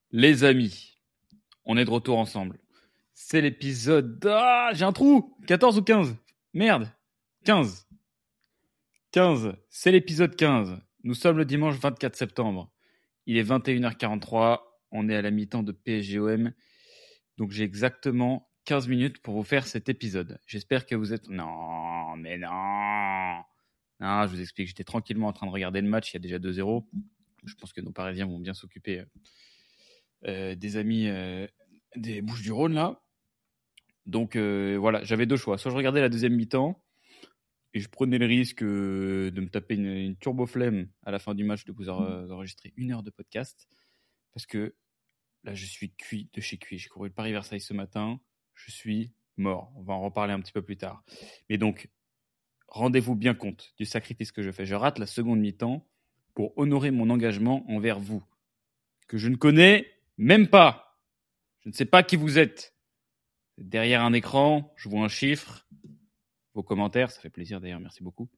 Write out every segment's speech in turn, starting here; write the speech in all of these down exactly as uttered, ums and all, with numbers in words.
Les amis, on est de retour ensemble. C'est l'épisode... Ah, j'ai un trou quatorze ou quinze? Merde, quinze. quinze, c'est l'épisode quinze. Nous sommes le dimanche vingt-quatre septembre. Il est vingt et une heures quarante-trois. On est à la mi-temps de P S G O M. Donc j'ai exactement quinze minutes pour vous faire cet épisode. J'espère que vous êtes... Non, mais non. Non, je vous explique. J'étais tranquillement en train de regarder le match. Il y a déjà deux zéro. Je pense que nos Parisiens vont bien s'occuper euh, des amis euh, des Bouches-du-Rhône, là. Donc euh, voilà, j'avais deux choix. Soit je regardais la deuxième mi-temps et je prenais le risque euh, de me taper une, une turbo flemme à la fin du match de vous en- enregistrer une heure de podcast. Parce que là, je suis cuit de chez cuit. J'ai couru le Paris-Versailles ce matin. Je suis mort. On va en reparler un petit peu plus tard. Mais donc, rendez-vous bien compte du sacrifice que je fais. Je rate la seconde mi-temps pour honorer mon engagement envers vous, que je ne connais même pas. Je ne sais pas qui vous êtes. Derrière un écran, je vois un chiffre. Vos commentaires, ça fait plaisir d'ailleurs, merci beaucoup.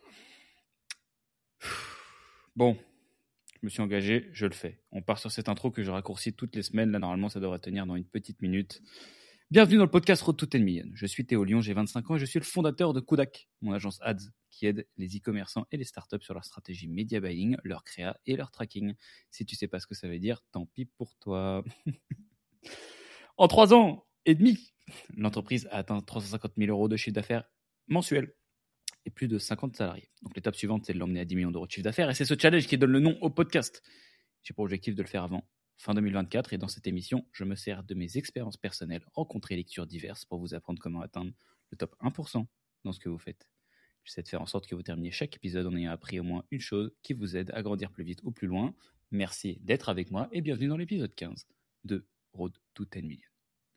Bon, je me suis engagé, je le fais. On part sur cette intro que je raccourcis toutes les semaines. Là, normalement, ça devrait tenir dans une petite minute. Bienvenue dans le podcast Road to ten million. Je suis Théo Lyon, j'ai vingt-cinq ans et je suis le fondateur de Kudak, mon agence ads qui aide les e-commerçants et les startups sur leur stratégie media buying, leur créa et leur tracking. Si tu sais pas ce que ça veut dire, tant pis pour toi. En trois ans et demi, l'entreprise a atteint trois cent cinquante mille euros de chiffre d'affaires mensuel et plus de cinquante salariés. Donc l'étape suivante, c'est de l'emmener à dix millions d'euros de chiffre d'affaires et c'est ce challenge qui donne le nom au podcast. J'ai pour objectif de le faire avant fin deux mille vingt-quatre et dans cette émission, je me sers de mes expériences personnelles, rencontres et lectures diverses pour vous apprendre comment atteindre le top un pour cent dans ce que vous faites. J'essaie de faire en sorte que vous terminiez chaque épisode en ayant appris au moins une chose qui vous aide à grandir plus vite ou plus loin. Merci d'être avec moi et bienvenue dans l'épisode quinze de Road to ten million.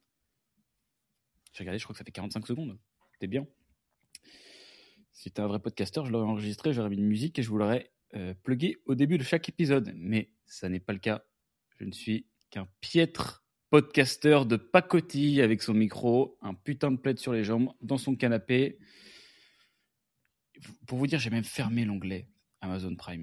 J'ai regardé, je crois que ça fait quarante-cinq secondes. C'était bien. Si t'es un vrai podcasteur, je l'aurais enregistré, j'aurais mis une musique et je vous l'aurais euh, plugué au début de chaque épisode. Mais ça n'est pas le cas. Je ne suis qu'un piètre podcasteur de pacotille avec son micro, un putain de plaid sur les jambes, dans son canapé. Pour vous dire, j'ai même fermé l'onglet Amazon Prime.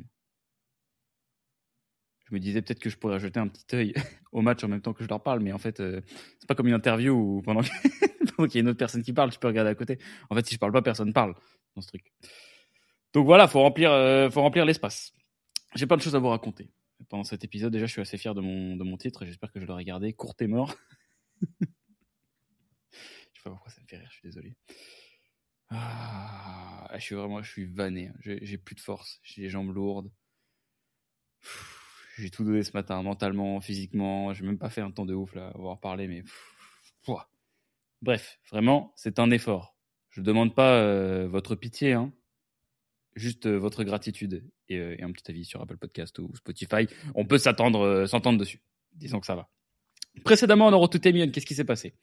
Je me disais peut-être que je pourrais jeter un petit œil au match en même temps que je leur parle, mais en fait, euh, c'est pas comme une interview où pendant, que... pendant qu'il y a une autre personne qui parle, je peux regarder à côté. En fait, si je parle pas, personne parle dans ce truc. Donc voilà, faut remplir, euh, faut remplir l'espace. J'ai plein de choses à vous raconter pendant cet épisode. Déjà, je suis assez fier de mon, de mon titre et j'espère que je l'aurai gardé. Court et mort. Je sais pas pourquoi ça me fait rire, je suis désolé. Ah, je suis vraiment, je suis vanné. J'ai, j'ai plus de force, j'ai les jambes lourdes. J'ai tout donné ce matin, mentalement, physiquement. J'ai même pas fait un temps de ouf là, à avoir parlé, mais Pouah. Bref, vraiment, c'est un effort. Je ne demande pas euh, votre pitié, hein. Juste euh, votre gratitude et, euh, et un petit avis sur Apple Podcast ou Spotify. On peut s'attendre, euh, s'entendre dessus. Disons que ça va. Précédemment, dans Road to ten million, qu'est-ce qui s'est passé?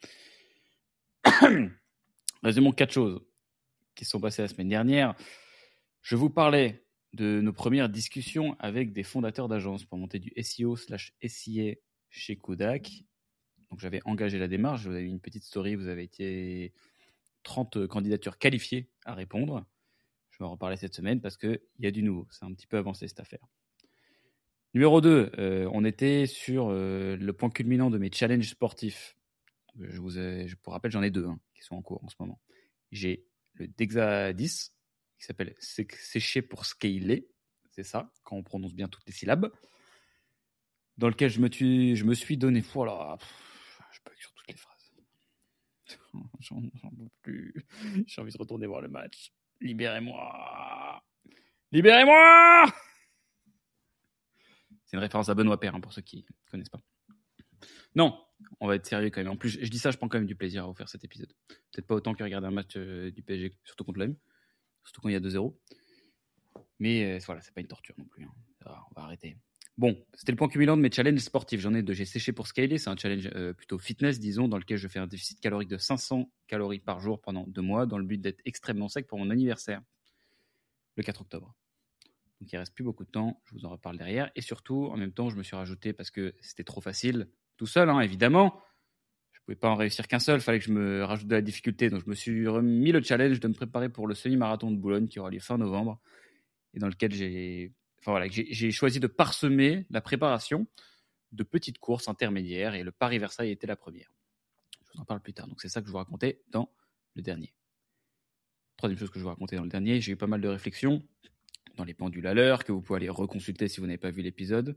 Résumons quatre choses qui se sont passées la semaine dernière. Je vous parlais de nos premières discussions avec des fondateurs d'agences pour monter du S E O slash S I A chez Kudak. Donc j'avais engagé la démarche, vous avez eu une petite story, vous avez été trente candidatures qualifiées à répondre. Je vais en reparler cette semaine parce qu'il y a du nouveau, c'est un petit peu avancé cette affaire. Numéro deux, euh, on était sur euh, le point culminant de mes challenges sportifs. Je vous ai, je, pour rappel, j'en ai deux hein, qui sont en cours en ce moment. J'ai le Dexa dix qui s'appelle sécher pour scaler, c'est ça, quand on prononce bien toutes les syllabes, dans lequel je me suis, je me suis donné, voilà, je bug sur toutes les phrases. J'en, j'en peux plus. J'ai envie de retourner voir le match. Libérez-moi. Libérez-moi. C'est une référence à Benoît Paire, hein, pour ceux qui ne connaissent pas. Non, on va être sérieux quand même. En plus, je dis ça, je prends quand même du plaisir à vous faire cet épisode. Peut-être pas autant que regarder un match euh, du P S G, surtout contre l'O M, surtout quand il y a deux zéro. Mais euh, voilà, c'est pas une torture non plus. Hein. Alors, on va arrêter. Bon, c'était le point culminant de mes challenges sportifs. J'en ai deux. J'ai séché pour scaler. C'est un challenge euh, plutôt fitness, disons, dans lequel je fais un déficit calorique de cinq cents calories par jour pendant deux mois, dans le but d'être extrêmement sec pour mon anniversaire, le quatre octobre. Donc il ne reste plus beaucoup de temps. Je vous en reparle derrière. Et surtout, en même temps, je me suis rajouté, parce que c'était trop facile, tout seul, hein, évidemment. Je ne pouvais pas en réussir qu'un seul. Il fallait que je me rajoute de la difficulté. Donc je me suis remis le challenge de me préparer pour le semi-marathon de Boulogne qui aura lieu fin novembre et dans lequel j'ai... Enfin voilà, j'ai, j'ai choisi de parsemer la préparation de petites courses intermédiaires et le Paris-Versailles était la première. Je vous en parle plus tard. Donc c'est ça que je vous racontais dans le dernier. Troisième chose que je vous racontais dans le dernier, j'ai eu pas mal de réflexions dans les pendules à l'heure que vous pouvez aller reconsulter si vous n'avez pas vu l'épisode.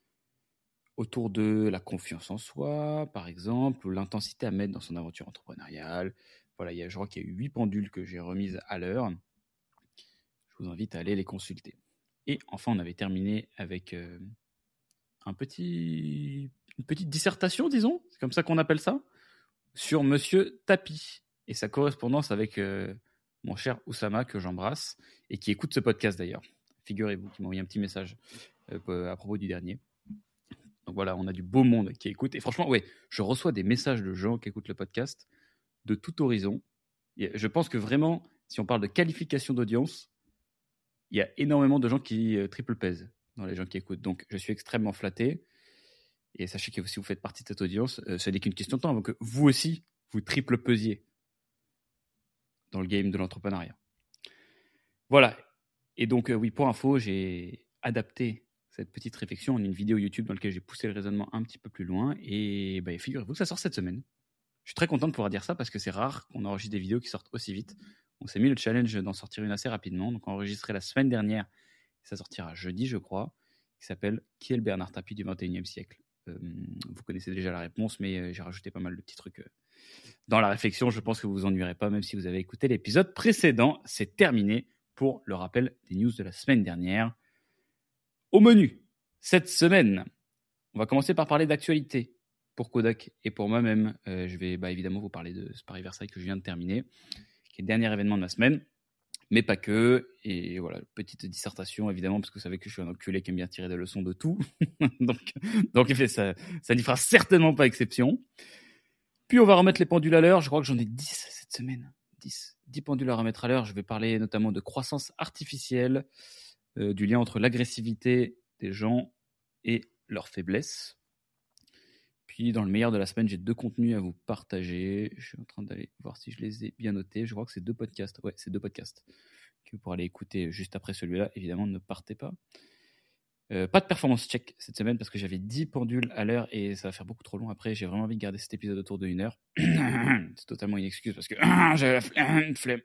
Autour de la confiance en soi, par exemple, ou l'intensité à mettre dans son aventure entrepreneuriale. Voilà, il y a, je crois qu'il y a eu huit pendules que j'ai remises à l'heure. Je vous invite à aller les consulter. Et enfin, on avait terminé avec euh, un petit, une petite dissertation, disons, c'est comme ça qu'on appelle ça, sur Monsieur Tapi et sa correspondance avec euh, mon cher Oussama, que j'embrasse, et qui écoute ce podcast d'ailleurs. Figurez-vous, qui m'a envoyé un petit message euh, à propos du dernier. Donc voilà, on a du beau monde qui écoute. Et franchement, ouais, je reçois des messages de gens qui écoutent le podcast de tout horizon. Et je pense que vraiment, si on parle de qualification d'audience, il y a énormément de gens qui euh, triple pèsent dans les gens qui écoutent. Donc, je suis extrêmement flatté. Et sachez que si vous faites partie de cette audience, euh, ce n'est qu'une question de temps avant que vous aussi, vous triple pesiez dans le game de l'entrepreneuriat. Voilà. Et donc, euh, oui, pour info, j'ai adapté cette petite réflexion en une vidéo YouTube dans laquelle j'ai poussé le raisonnement un petit peu plus loin. Et bah, figurez-vous que ça sort cette semaine. Je suis très content de pouvoir dire ça parce que c'est rare qu'on enregistre des vidéos qui sortent aussi vite. On s'est mis le challenge d'en sortir une assez rapidement. Donc, on a enregistré la semaine dernière. Ça sortira jeudi, je crois. Qui s'appelle « Qui est le Bernard Tapie du vingt et unième siècle ?» euh, Vous connaissez déjà la réponse, mais euh, j'ai rajouté pas mal de petits trucs euh, dans la réflexion. Je pense que vous vous ennuierez pas, même si vous avez écouté l'épisode précédent. C'est terminé pour le rappel des news de la semaine dernière. Au menu, cette semaine, on va commencer par parler d'actualité. Pour Kodak et pour moi-même, euh, je vais bah, évidemment vous parler de ce Paris-Versailles que je viens de terminer, qui est le dernier événement de ma semaine, mais pas que. Et voilà, petite dissertation évidemment, parce que vous savez que je suis un enculé qui aime bien tirer des leçons de tout. donc, donc ça, ça n'y fera certainement pas exception. Puis on va remettre les pendules à l'heure. Je crois que j'en ai dix cette semaine. dix. dix pendules à remettre à l'heure. Je vais parler notamment de croissance artificielle, euh, du lien entre l'agressivité des gens et leurs faiblesses. Puis, dans le meilleur de la semaine, j'ai deux contenus à vous partager. Je suis en train d'aller voir si je les ai bien notés. Je crois que c'est deux podcasts. Ouais, c'est deux podcasts que vous pourrez aller écouter juste après celui-là. Évidemment, ne partez pas. Euh, pas de performance check cette semaine parce que j'avais dix pendules à l'heure et ça va faire beaucoup trop long après. J'ai vraiment envie de garder cet épisode autour de une heure. C'est totalement une excuse parce que j'avais la flemme. flemme.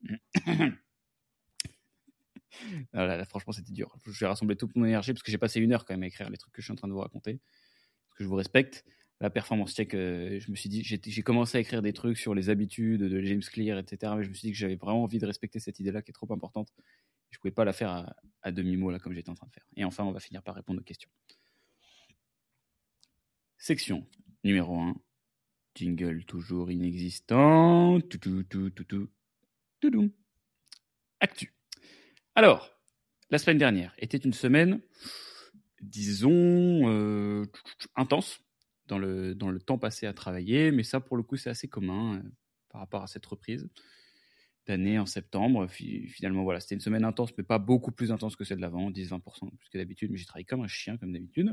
Ah là, là, franchement, c'était dur. Je vais rassembler toute mon énergie parce que j'ai passé une heure quand même à écrire les trucs que je suis en train de vous raconter. Parce que je vous respecte. La performance check, euh, je me suis dit, j'ai, j'ai commencé à écrire des trucs sur les habitudes de James Clear, et cetera. Mais je me suis dit que j'avais vraiment envie de respecter cette idée-là qui est trop importante. Je ne pouvais pas la faire à, à demi-mot, là, comme j'étais en train de faire. Et enfin, on va finir par répondre aux questions. Section numéro un. Jingle toujours inexistant. Toutou, toutou, toutou, toutou. Actu. Alors, la semaine dernière était une semaine, disons, euh, intense dans le, dans le temps passé à travailler. Mais ça, pour le coup, c'est assez commun euh, par rapport à cette reprise d'année en septembre. Finalement, voilà, c'était une semaine intense, mais pas beaucoup plus intense que celle de l'avant, dix à vingt pour cent plus que d'habitude, mais j'ai travaillé comme un chien, comme d'habitude.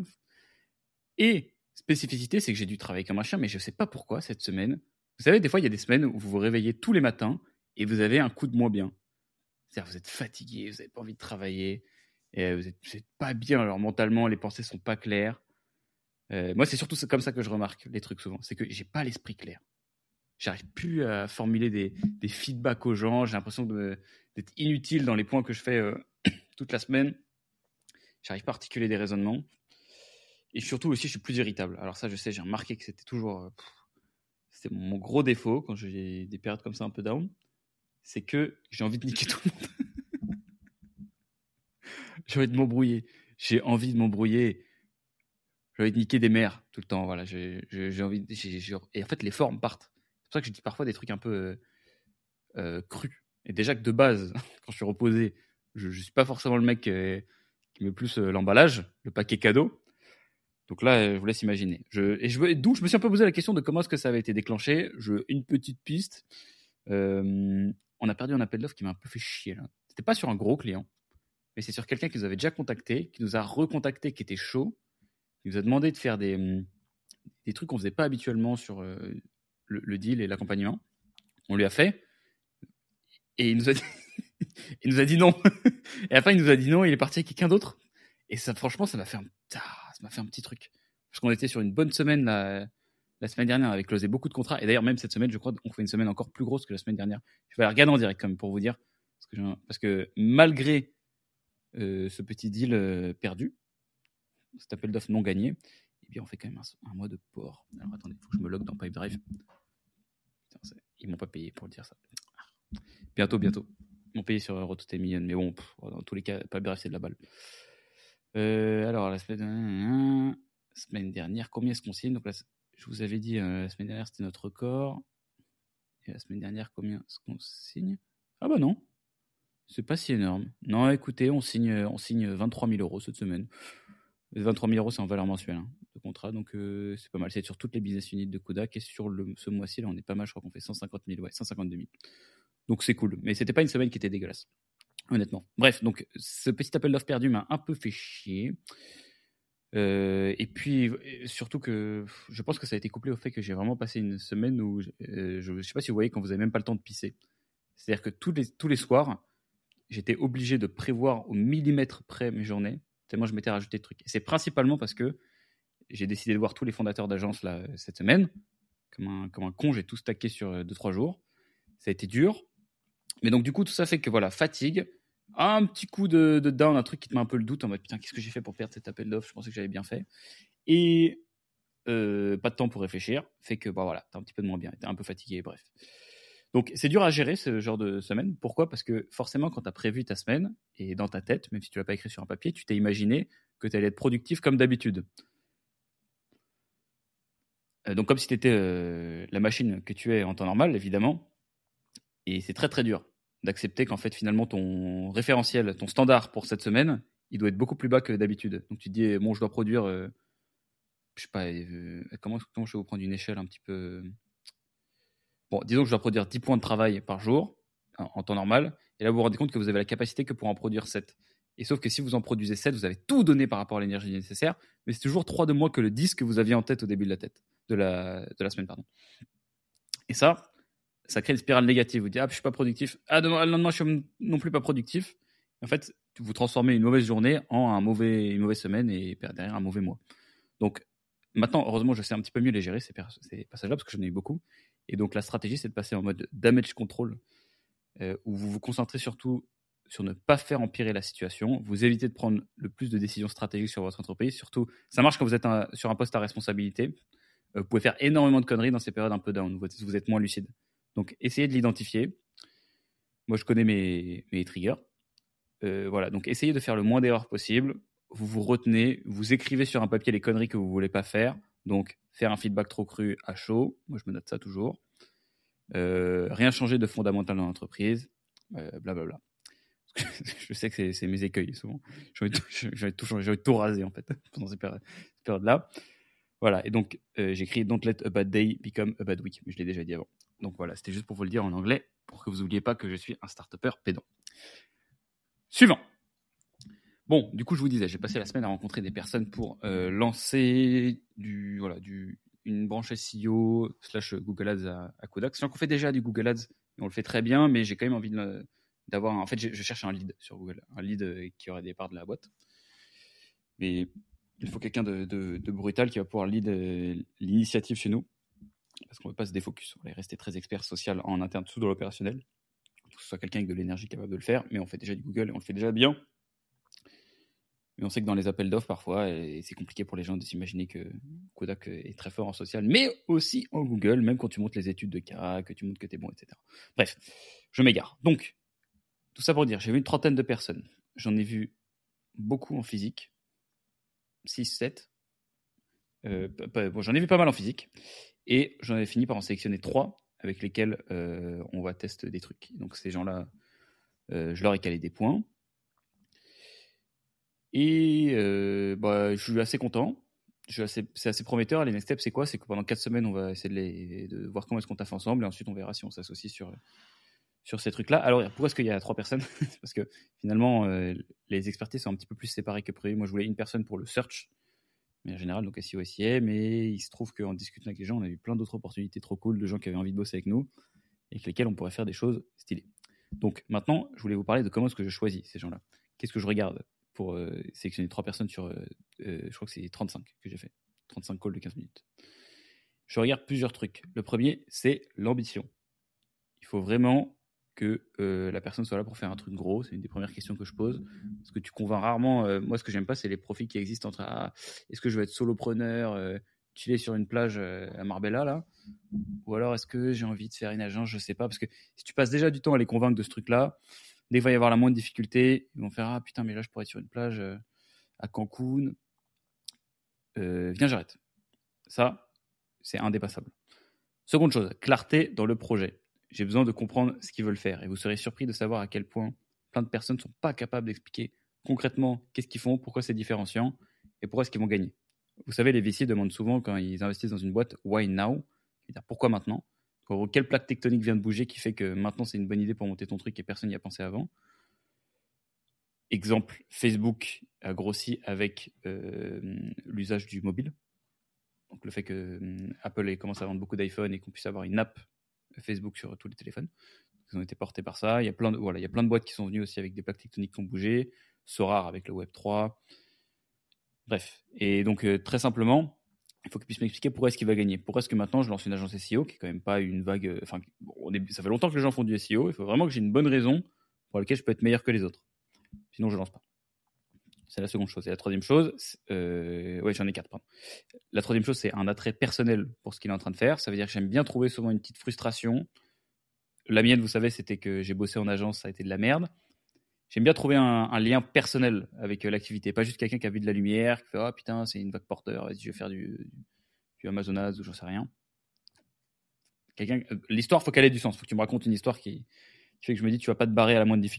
Et spécificité, c'est que j'ai dû travailler comme un chien, mais je ne sais pas pourquoi cette semaine. Vous savez, des fois, il y a des semaines où vous vous réveillez tous les matins et vous avez un coup de moins bien. C'est-à-dire, vous êtes fatigué, vous n'avez pas envie de travailler, et vous n'êtes vous êtes pas bien, alors mentalement, les pensées ne sont pas claires. Euh, moi, c'est surtout comme ça que je remarque les trucs souvent, c'est que je n'ai pas l'esprit clair. J'arrive plus à formuler des, des feedbacks aux gens. J'ai l'impression de, d'être inutile dans les points que je fais euh, toute la semaine. J'arrive pas à articuler des raisonnements. Et surtout aussi, je suis plus irritable. Alors ça, je sais, j'ai remarqué que c'était toujours... Euh, pff, c'était mon gros défaut quand j'ai des périodes comme ça un peu down. C'est que j'ai envie de niquer tout le monde. J'ai envie de m'embrouiller. J'ai envie de m'embrouiller. J'ai envie de niquer des mères tout le temps. Voilà, j'ai, j'ai, j'ai envie de, j'ai, j'ai... Et en fait, les formes partent. C'est pour ça que je dis parfois des trucs un peu euh, euh, crus. Et déjà que de base, quand je suis reposé, je ne suis pas forcément le mec euh, qui met plus euh, l'emballage, le paquet cadeau. Donc là, euh, je vous laisse imaginer. Je, et je, d'où je me suis un peu posé la question de comment est-ce que ça avait été déclenché. Je, une petite piste. Euh, on a perdu un appel d'offres qui m'a un peu fait chier. Là. C'était pas sur un gros client, mais c'est sur quelqu'un qui nous avait déjà contacté, qui nous a recontacté, qui était chaud, qui nous a demandé de faire des, des trucs qu'on faisait pas habituellement sur... Euh, Le, le deal et l'accompagnement. On lui a fait et il nous a dit, il nous a dit non. Et à la fin, il nous a dit non, il est parti avec quelqu'un d'autre. Et ça, franchement, ça m'a fait un, ça m'a fait un petit truc. Parce qu'on était sur une bonne semaine la, la semaine dernière, on avait closé beaucoup de contrats. Et d'ailleurs, même cette semaine, je crois qu'on fait une semaine encore plus grosse que la semaine dernière. Je vais la regarder en direct quand même pour vous dire. Parce que, parce que malgré euh, ce petit deal euh, perdu, cet appel d'offres non gagné, et bien on fait quand même un, un mois de port. Alors attendez, il faut que je me log dans Pipedrive. Putain, ils m'ont pas payé pour dire ça. Bientôt, bientôt. Ils m'ont payé sur Rototemillion, mais bon, pff, dans tous les cas, Pipedrive, c'est de la balle. Euh, alors, la semaine, euh, semaine dernière, combien est-ce qu'on signe? Donc là, je vous avais dit, euh, la semaine dernière, c'était notre record. Et la semaine dernière, combien est-ce qu'on signe? Ah bah non, c'est pas si énorme. Non, écoutez, on signe, on signe vingt-trois mille euros cette semaine. vingt-trois mille euros, c'est en valeur mensuelle hein, de contrat, donc euh, c'est pas mal. C'est sur toutes les business units de Kodak, et sur le, ce mois-ci, là, on est pas mal. Je crois qu'on fait cent cinquante mille, ouais, cent cinquante-deux mille. Donc c'est cool, mais c'était pas une semaine qui était dégueulasse, honnêtement. Bref, donc ce petit appel d'offres perdu m'a un peu fait chier. Euh, et puis, surtout que je pense que ça a été couplé au fait que j'ai vraiment passé une semaine où, euh, je ne sais pas si vous voyez, quand vous n'avez même pas le temps de pisser. C'est-à-dire que tous les, tous les soirs, j'étais obligé de prévoir au millimètre près mes journées, tellement je m'étais rajouté de trucs. Et c'est principalement parce que j'ai décidé de voir tous les fondateurs d'agence là, cette semaine. Comme un, comme un con, j'ai tout stacké sur deux trois jours. Ça a été dur. Mais donc, du coup, tout ça fait que, voilà, fatigue, un petit coup de, de down, un truc qui te met un peu le doute en mode putain, qu'est-ce que j'ai fait pour perdre cet appel d'offres? Je pensais que j'avais bien fait. Et euh, pas de temps pour réfléchir, fait que bah, voilà, t'es un petit peu de moins bien, t'es un peu fatigué, bref. Donc c'est dur à gérer ce genre de semaine. Pourquoi? Parce que forcément, quand t'as prévu ta semaine, et dans ta tête, même si tu l'as pas écrit sur un papier, tu t'es imaginé que tu allais être productif comme d'habitude. Euh, donc comme si tu étais euh, la machine que tu es en temps normal, évidemment. Et c'est très très dur d'accepter qu'en fait finalement ton référentiel, ton standard pour cette semaine, il doit être beaucoup plus bas que d'habitude. Donc tu te dis bon, je dois produire, euh, je sais pas, euh, comment, comment je vais vous prendre une échelle un petit peu. Bon, disons que je dois produire dix points de travail par jour en, en temps normal, et là vous vous rendez compte que vous avez la capacité que pour en produire sept. Et sauf que si vous en produisez sept, vous avez tout donné par rapport à l'énergie nécessaire, mais c'est toujours trois de moins que le dix que vous aviez en tête au début de la tête, de la, de la semaine, pardon. Et ça, ça crée une spirale négative. Vous dites, ah, je suis pas productif. Ah, demain, le lendemain, je suis non plus pas productif. En fait, vous transformez une mauvaise journée en un mauvais, une mauvaise semaine et derrière un mauvais mois. Donc, maintenant, heureusement, je sais un petit peu mieux les gérer, ces, ces passages-là, parce que j'en ai eu beaucoup. Et donc, la stratégie, c'est de passer en mode damage control, euh, où vous vous concentrez surtout sur ne pas faire empirer la situation. Vous évitez de prendre le plus de décisions stratégiques sur votre entreprise. Surtout, ça marche quand vous êtes un, sur un poste à responsabilité. Euh, vous pouvez faire énormément de conneries dans ces périodes un peu down, où vous êtes moins lucide. Donc, essayez de l'identifier. Moi, je connais mes, mes triggers. Euh, voilà, donc essayez de faire le moins d'erreurs possible. Vous vous retenez, vous écrivez sur un papier les conneries que vous ne voulez pas faire. Donc, faire un feedback trop cru à chaud. Moi, je me note ça toujours. Euh, rien changer de fondamental dans l'entreprise. Euh, blablabla. Je sais que c'est, c'est mes écueils, souvent. J'ai envie de tout, j'ai tout changer, j'ai envie de tout raser, en fait, pendant ces périodes-là. Voilà, et donc, euh, j'écris « Don't let a bad day become a bad week ». Mais je l'ai déjà dit avant. Donc voilà, c'était juste pour vous le dire en anglais, pour que vous n'oubliez pas que je suis un start-upper pédant. Suivant. Bon, du coup, je vous disais, j'ai passé la semaine à rencontrer des personnes pour euh, lancer du, voilà, du, une branche S E O slash Google Ads à, à Kodak. Sachant qu'on fait déjà du Google Ads, et on le fait très bien, mais j'ai quand même envie de, d'avoir... Un, en fait, je cherche un lead sur Google, un lead qui aurait des parts de la boîte. Mais il faut quelqu'un de, de, de brutal qui va pouvoir lead l'initiative chez nous. Parce qu'on ne veut pas se défocus. On va rester très expert social en interne, tout dans l'opérationnel. Que ce soit quelqu'un avec de l'énergie capable de le faire, mais on fait déjà du Google et on le fait déjà bien. Mais on sait que dans les appels d'offres, parfois, et c'est compliqué pour les gens de s'imaginer que Kodak est très fort en social, mais aussi en Google, même quand tu montes les études de cas, que tu montres que tu es bon, et cetera. Bref, je m'égare. Donc, tout ça pour dire, j'ai vu une trentaine de personnes. J'en ai vu beaucoup en physique, six, sept. Euh, bon, j'en ai vu pas mal en physique. Et j'en ai fini par en sélectionner trois avec lesquels euh, on va tester des trucs. Donc ces gens-là, euh, je leur ai calé des points. Et euh, bah, je suis assez content. Je suis assez, c'est assez prometteur. Les next steps, c'est quoi? C'est que pendant quatre semaines, on va essayer de, les, de voir comment est-ce qu'on taffe ensemble. Et ensuite, on verra si on s'associe sur, sur ces trucs-là. Alors, pourquoi est-ce qu'il y a trois personnes? Parce que finalement, euh, les expertises sont un petit peu plus séparées que prévu. Moi, je voulais une personne pour le search. Mais en général, donc S E O, S I A, mais il se trouve qu'en discutant avec les gens, on a eu plein d'autres opportunités trop cool de gens qui avaient envie de bosser avec nous et avec lesquels on pourrait faire des choses stylées. Donc maintenant, je voulais vous parler de comment est-ce que je choisis ces gens-là. Qu'est-ce que je regarde pour euh, sélectionner trois personnes sur, euh, euh, je crois que c'est trente-cinq que j'ai fait. trente-cinq calls de quinze minutes. Je regarde plusieurs trucs. Le premier, c'est l'ambition. Il faut vraiment que euh, la personne soit là pour faire un truc gros. C'est une des premières questions que je pose. Parce que tu convaincs rarement. Euh, moi, ce que j'aime pas, c'est les profils qui existent entre ah, est-ce que je veux être solopreneur, euh, chiller sur une plage euh, à Marbella, là, ou alors est-ce que j'ai envie de faire une agence, je sais pas. Parce que si tu passes déjà du temps à les convaincre de ce truc-là, dès qu'il va y avoir la moindre difficulté, ils vont faire ah putain, mais là, je pourrais être sur une plage euh, à Cancun. Euh, viens, j'arrête. Ça, c'est indépassable. Seconde chose, clarté dans le projet. J'ai besoin de comprendre ce qu'ils veulent faire. Et vous serez surpris de savoir à quel point plein de personnes ne sont pas capables d'expliquer concrètement qu'est-ce qu'ils font, pourquoi c'est différenciant et pourquoi est-ce qu'ils vont gagner. Vous savez, les V C demandent souvent quand ils investissent dans une boîte « why now ?» C'est-à-dire « pourquoi maintenant ?» En gros, quelle plaque tectonique vient de bouger qui fait que maintenant c'est une bonne idée pour monter ton truc et personne n'y a pensé avant. Exemple, Facebook a grossi avec euh, l'usage du mobile. Donc le fait que euh, Apple commence à vendre beaucoup d'iPhone et qu'on puisse avoir une app Facebook sur tous les téléphones. Ils ont été portés par ça. Il y a plein de, voilà, il y a plein de boîtes qui sont venues aussi avec des plaques tectoniques qui ont bougé. Sorar avec le Web trois. Bref. Et donc, euh, très simplement, il faut qu'il puisse m'expliquer pourquoi est-ce qu'il va gagner. Pourquoi est-ce que maintenant, je lance une agence S E O qui est quand même pas une vague... Euh, enfin, bon, on est, ça fait longtemps que les gens font du S E O. Il faut vraiment que j'ai une bonne raison pour laquelle je peux être meilleur que les autres. Sinon, je lance pas. C'est la seconde chose. Et la troisième chose, euh, ouais, j'en ai quatre, pardon. La troisième chose, c'est un attrait personnel pour ce qu'il est en train de faire. Ça veut dire que j'aime bien trouver souvent une petite frustration. La mienne, vous savez, c'était que j'ai bossé en agence, ça a été de la merde. J'aime bien trouver un, un lien personnel avec euh, l'activité, pas juste quelqu'un qui a vu de la lumière, qui fait « Ah oh, putain, c'est une vague porteur, vas-y, je vais faire du, du, du Amazonaz ou j'en sais rien. » Quelqu'un, euh, l'histoire, il faut qu'elle ait du sens. Il faut que tu me racontes une histoire qui, qui fait que je me dis « Tu vas pas te barrer à la moindre difficulté. »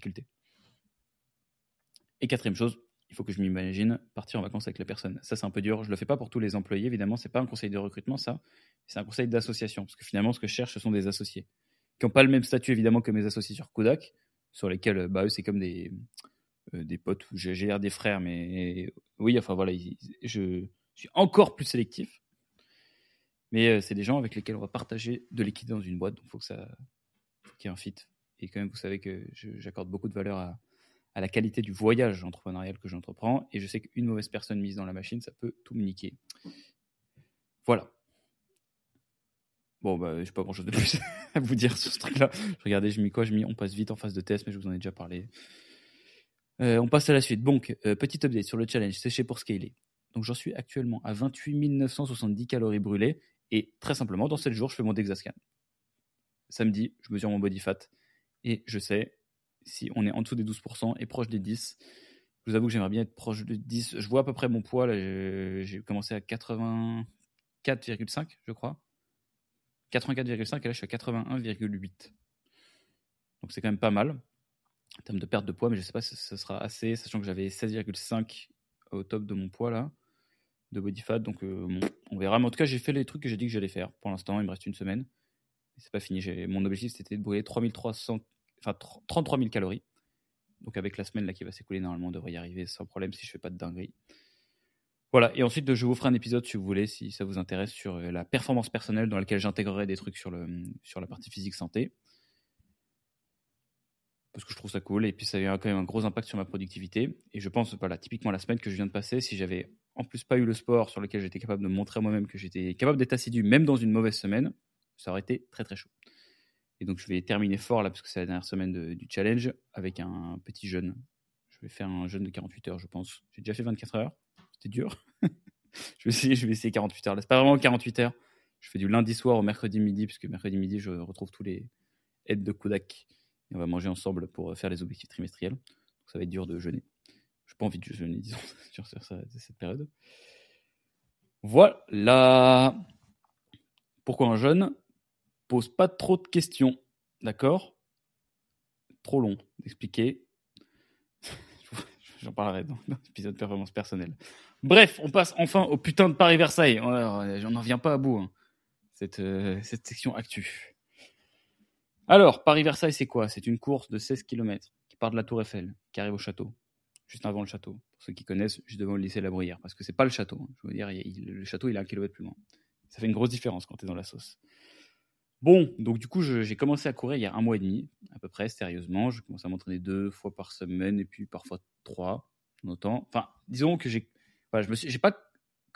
Et quatrième chose, il faut que je m'imagine partir en vacances avec la personne. Ça, c'est un peu dur. Je le fais pas pour tous les employés, évidemment. C'est pas un conseil de recrutement, ça. C'est un conseil d'association. Parce que finalement, ce que je cherche, ce sont des associés qui n'ont pas le même statut, évidemment, que mes associés sur Kudak, sur lesquels, bah, eux, c'est comme des, euh, des potes où j'ai l'air des frères. Mais oui, enfin, voilà, je suis encore plus sélectif. Mais euh, c'est des gens avec lesquels on va partager de l'équité dans une boîte. Donc, il faut que ça, faut qu'il y ait un fit. Et quand même, vous savez que je, j'accorde beaucoup de valeur à à la qualité du voyage entrepreneurial que j'entreprends. Et je sais qu'une mauvaise personne mise dans la machine, ça peut tout me niquer. Voilà. Bon, bah, je n'ai pas grand-chose de plus à vous dire sur ce truc-là. Regardez, je mis quoi je mis, on passe vite en phase de test, mais je vous en ai déjà parlé. Euh, on passe à la suite. Donc, euh, petit update sur le challenge séché pour scaler. Donc, j'en suis actuellement à vingt-huit mille neuf cent soixante-dix calories brûlées. Et très simplement, dans sept jours, je fais mon DexaScan. Samedi, je mesure mon body fat. Et je sais... si on est en dessous des douze pour cent et proche des dix, je vous avoue que j'aimerais bien être proche de dix. Je vois à peu près mon poids. Là, j'ai, j'ai commencé à quatre-vingt-quatre virgule cinq, je crois. quatre-vingt-quatre virgule cinq et là, je suis à quatre-vingt-un virgule huit. Donc, c'est quand même pas mal en termes de perte de poids, mais je ne sais pas si ce sera assez, sachant que j'avais seize virgule cinq au top de mon poids, là, de body fat. Donc, euh, bon, on verra. Mais en tout cas, j'ai fait les trucs que j'ai dit que j'allais faire. Pour l'instant, il me reste une semaine. Mais c'est pas fini. J'ai, mon objectif, c'était de brûler trois mille trois cents enfin trente-trois mille calories. Donc avec la semaine là qui va s'écouler, normalement on devrait y arriver sans problème si je fais pas de dinguerie. Voilà, et ensuite je vous ferai un épisode si vous voulez, si ça vous intéresse, sur la performance personnelle dans laquelle j'intégrerai des trucs sur, le, sur la partie physique santé. Parce que je trouve ça cool, et puis ça a quand même un gros impact sur ma productivité. Et je pense, voilà, typiquement la semaine que je viens de passer, si j'avais en plus pas eu le sport sur lequel j'étais capable de me montrer à moi-même que j'étais capable d'être assidu, même dans une mauvaise semaine, ça aurait été très très chaud. Et donc, je vais terminer fort, là, parce que c'est la dernière semaine de, du challenge, avec un petit jeûne. Je vais faire un jeûne de quarante-huit heures, je pense. J'ai déjà fait vingt-quatre heures. C'était dur. je, vais essayer, je vais essayer quarante-huit heures. Là, c'est pas vraiment quarante-huit heures. Je fais du lundi soir au mercredi midi, puisque mercredi midi, je retrouve tous les aides de Kudak. Et on va manger ensemble pour faire les objectifs trimestriels. Donc, ça va être dur de jeûner. Je n'ai pas envie de jeûner, disons, sur cette période. Voilà. Pourquoi un jeûne ? Pose pas trop de questions, d'accord ? Trop long d'expliquer. J'en parlerai dans l'épisode de performance personnelle. Bref, on passe enfin au putain de Paris-Versailles. On n'en vient pas à bout, hein, cette, euh, cette section actu. Alors, Paris-Versailles, c'est quoi ? C'est une course de seize kilomètres qui part de la Tour Eiffel, qui arrive au château, juste avant le château. Pour ceux qui connaissent, juste devant le lycée de la Bruyère, parce que c'est pas le château. Hein. Je veux dire, il, le château, il est un kilomètre plus loin. Ça fait une grosse différence quand tu es dans la sauce. Bon, donc du coup, je, j'ai commencé à courir il y a un mois et demi, à peu près, sérieusement. Je commence à m'entraîner deux fois par semaine et puis parfois trois, autant. Enfin, disons que j'ai, voilà, je me suis, j'ai pas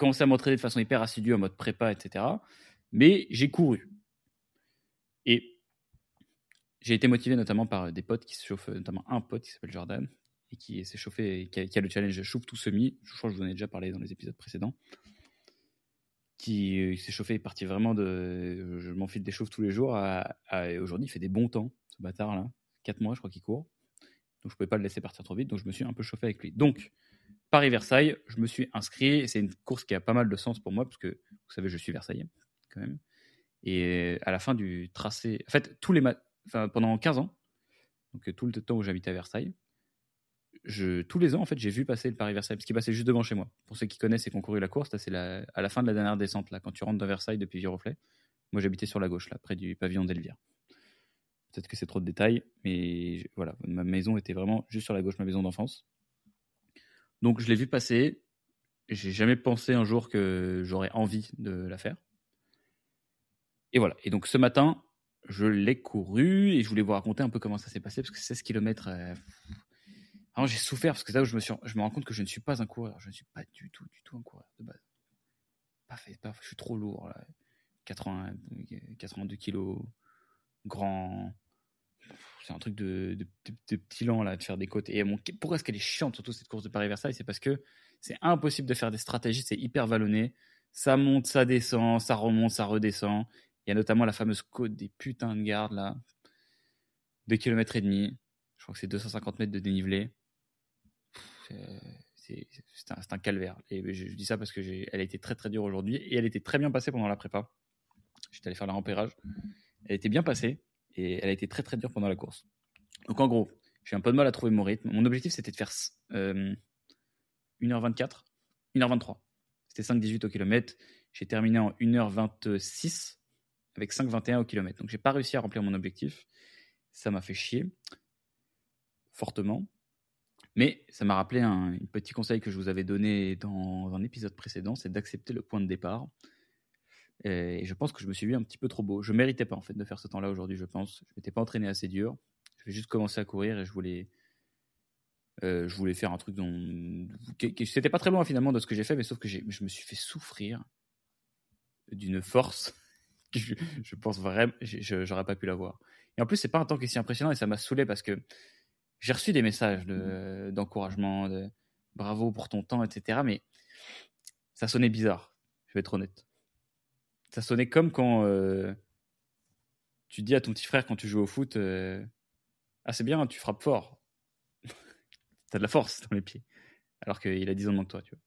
commencé à m'entraîner de façon hyper assidue en mode prépa, et cetera. Mais j'ai couru. Et j'ai été motivé notamment par des potes qui se chauffent, notamment un pote qui s'appelle Jordan, et qui s'est chauffé, et qui a, qui a le challenge Chauffe tout semi. Je crois que je vous en ai déjà parlé dans les épisodes précédents. Qui, euh, s'est chauffé, est parti vraiment de. Je m'enfile des chauffes tous les jours. À, à, aujourd'hui, il fait des bons temps, ce bâtard-là. quatre mois, je crois qu'il court. Donc, je ne pouvais pas le laisser partir trop vite. Donc, je me suis un peu chauffé avec lui. Donc, Paris-Versailles, je me suis inscrit. C'est une course qui a pas mal de sens pour moi, parce que, vous savez, je suis Versaillais, quand même. Et à la fin du tracé. En fait, tous les mat- enfin, pendant quinze ans, donc tout le temps où j'habitais à Versailles, je, tous les ans, en fait, j'ai vu passer le Paris-Versailles, parce qu'il passait juste devant chez moi. Pour ceux qui connaissent et qui ont couru la course, là, c'est la, à la fin de la dernière descente, là, quand tu rentres dans Versailles depuis Viroflay. Moi, j'habitais sur la gauche, là, près du pavillon d'Elvire. Peut-être que c'est trop de détails, mais voilà, ma maison était vraiment juste sur la gauche, ma maison d'enfance. Donc, je l'ai vu passer. J'ai jamais pensé un jour que j'aurais envie de la faire. Et voilà. Et donc, ce matin, je l'ai couru et je voulais vous raconter un peu comment ça s'est passé, parce que seize kilomètres... Euh... Alors, j'ai souffert, parce que c'est là où je me, suis... je me rends compte que je ne suis pas un coureur. Je ne suis pas du tout, du tout un coureur de base. Pas fait, pas... Je suis trop lourd, là. quatre-vingts, quatre-vingt-deux kilos, grand. C'est un truc de, de, de, de petit lent, là, de faire des côtes. Et mon... pourquoi est-ce qu'elle est chiante, surtout cette course de Paris-Versailles? C'est parce que c'est impossible de faire des stratégies, c'est hyper vallonné. Ça monte, ça descend, ça remonte, ça redescend. Il y a notamment la fameuse côte des putains de gardes, là. deux kilomètres et demi. Je crois que c'est deux cent cinquante mètres de dénivelé. C'est, c'est, un, c'est un calvaire. Et je, je dis ça parce qu'elle a été très très dure aujourd'hui. Et elle était très bien passée pendant la prépa. J'étais allé faire le rampérage. Elle était bien passée. Et elle a été très très dure pendant la course. Donc en gros, j'ai un peu de mal à trouver mon rythme. Mon objectif, c'était de faire euh, une heure vingt-quatre, une heure vingt-trois. C'était cinq dix-huit au kilomètre. J'ai terminé en une heure vingt-six avec cinq vingt et un au kilomètre. Donc j'ai pas réussi à remplir mon objectif. Ça m'a fait chier fortement. Mais ça m'a rappelé un, un petit conseil que je vous avais donné dans un épisode précédent, c'est d'accepter le point de départ. Et je pense que je me suis vu un petit peu trop beau. Je ne méritais pas en fait de faire ce temps-là aujourd'hui, je pense. Je ne m'étais pas entraîné assez dur. Je vais juste commencer à courir et je voulais, euh, je voulais faire un truc dont... C'était pas très loin finalement de ce que j'ai fait, mais sauf que j'ai... je me suis fait souffrir d'une force que je, je pense vraiment je n'aurais pas pu l'avoir. Et en plus, c'est pas un temps qui est si impressionnant et ça m'a saoulé parce que j'ai reçu des messages de, d'encouragement, de bravo pour ton temps, et cetera. Mais ça sonnait bizarre, je vais être honnête. Ça sonnait comme quand euh, tu dis à ton petit frère quand tu joues au foot euh, ah, c'est bien, tu frappes fort. T'as de la force dans les pieds. Alors qu'il a dix ans de moins que toi, tu vois.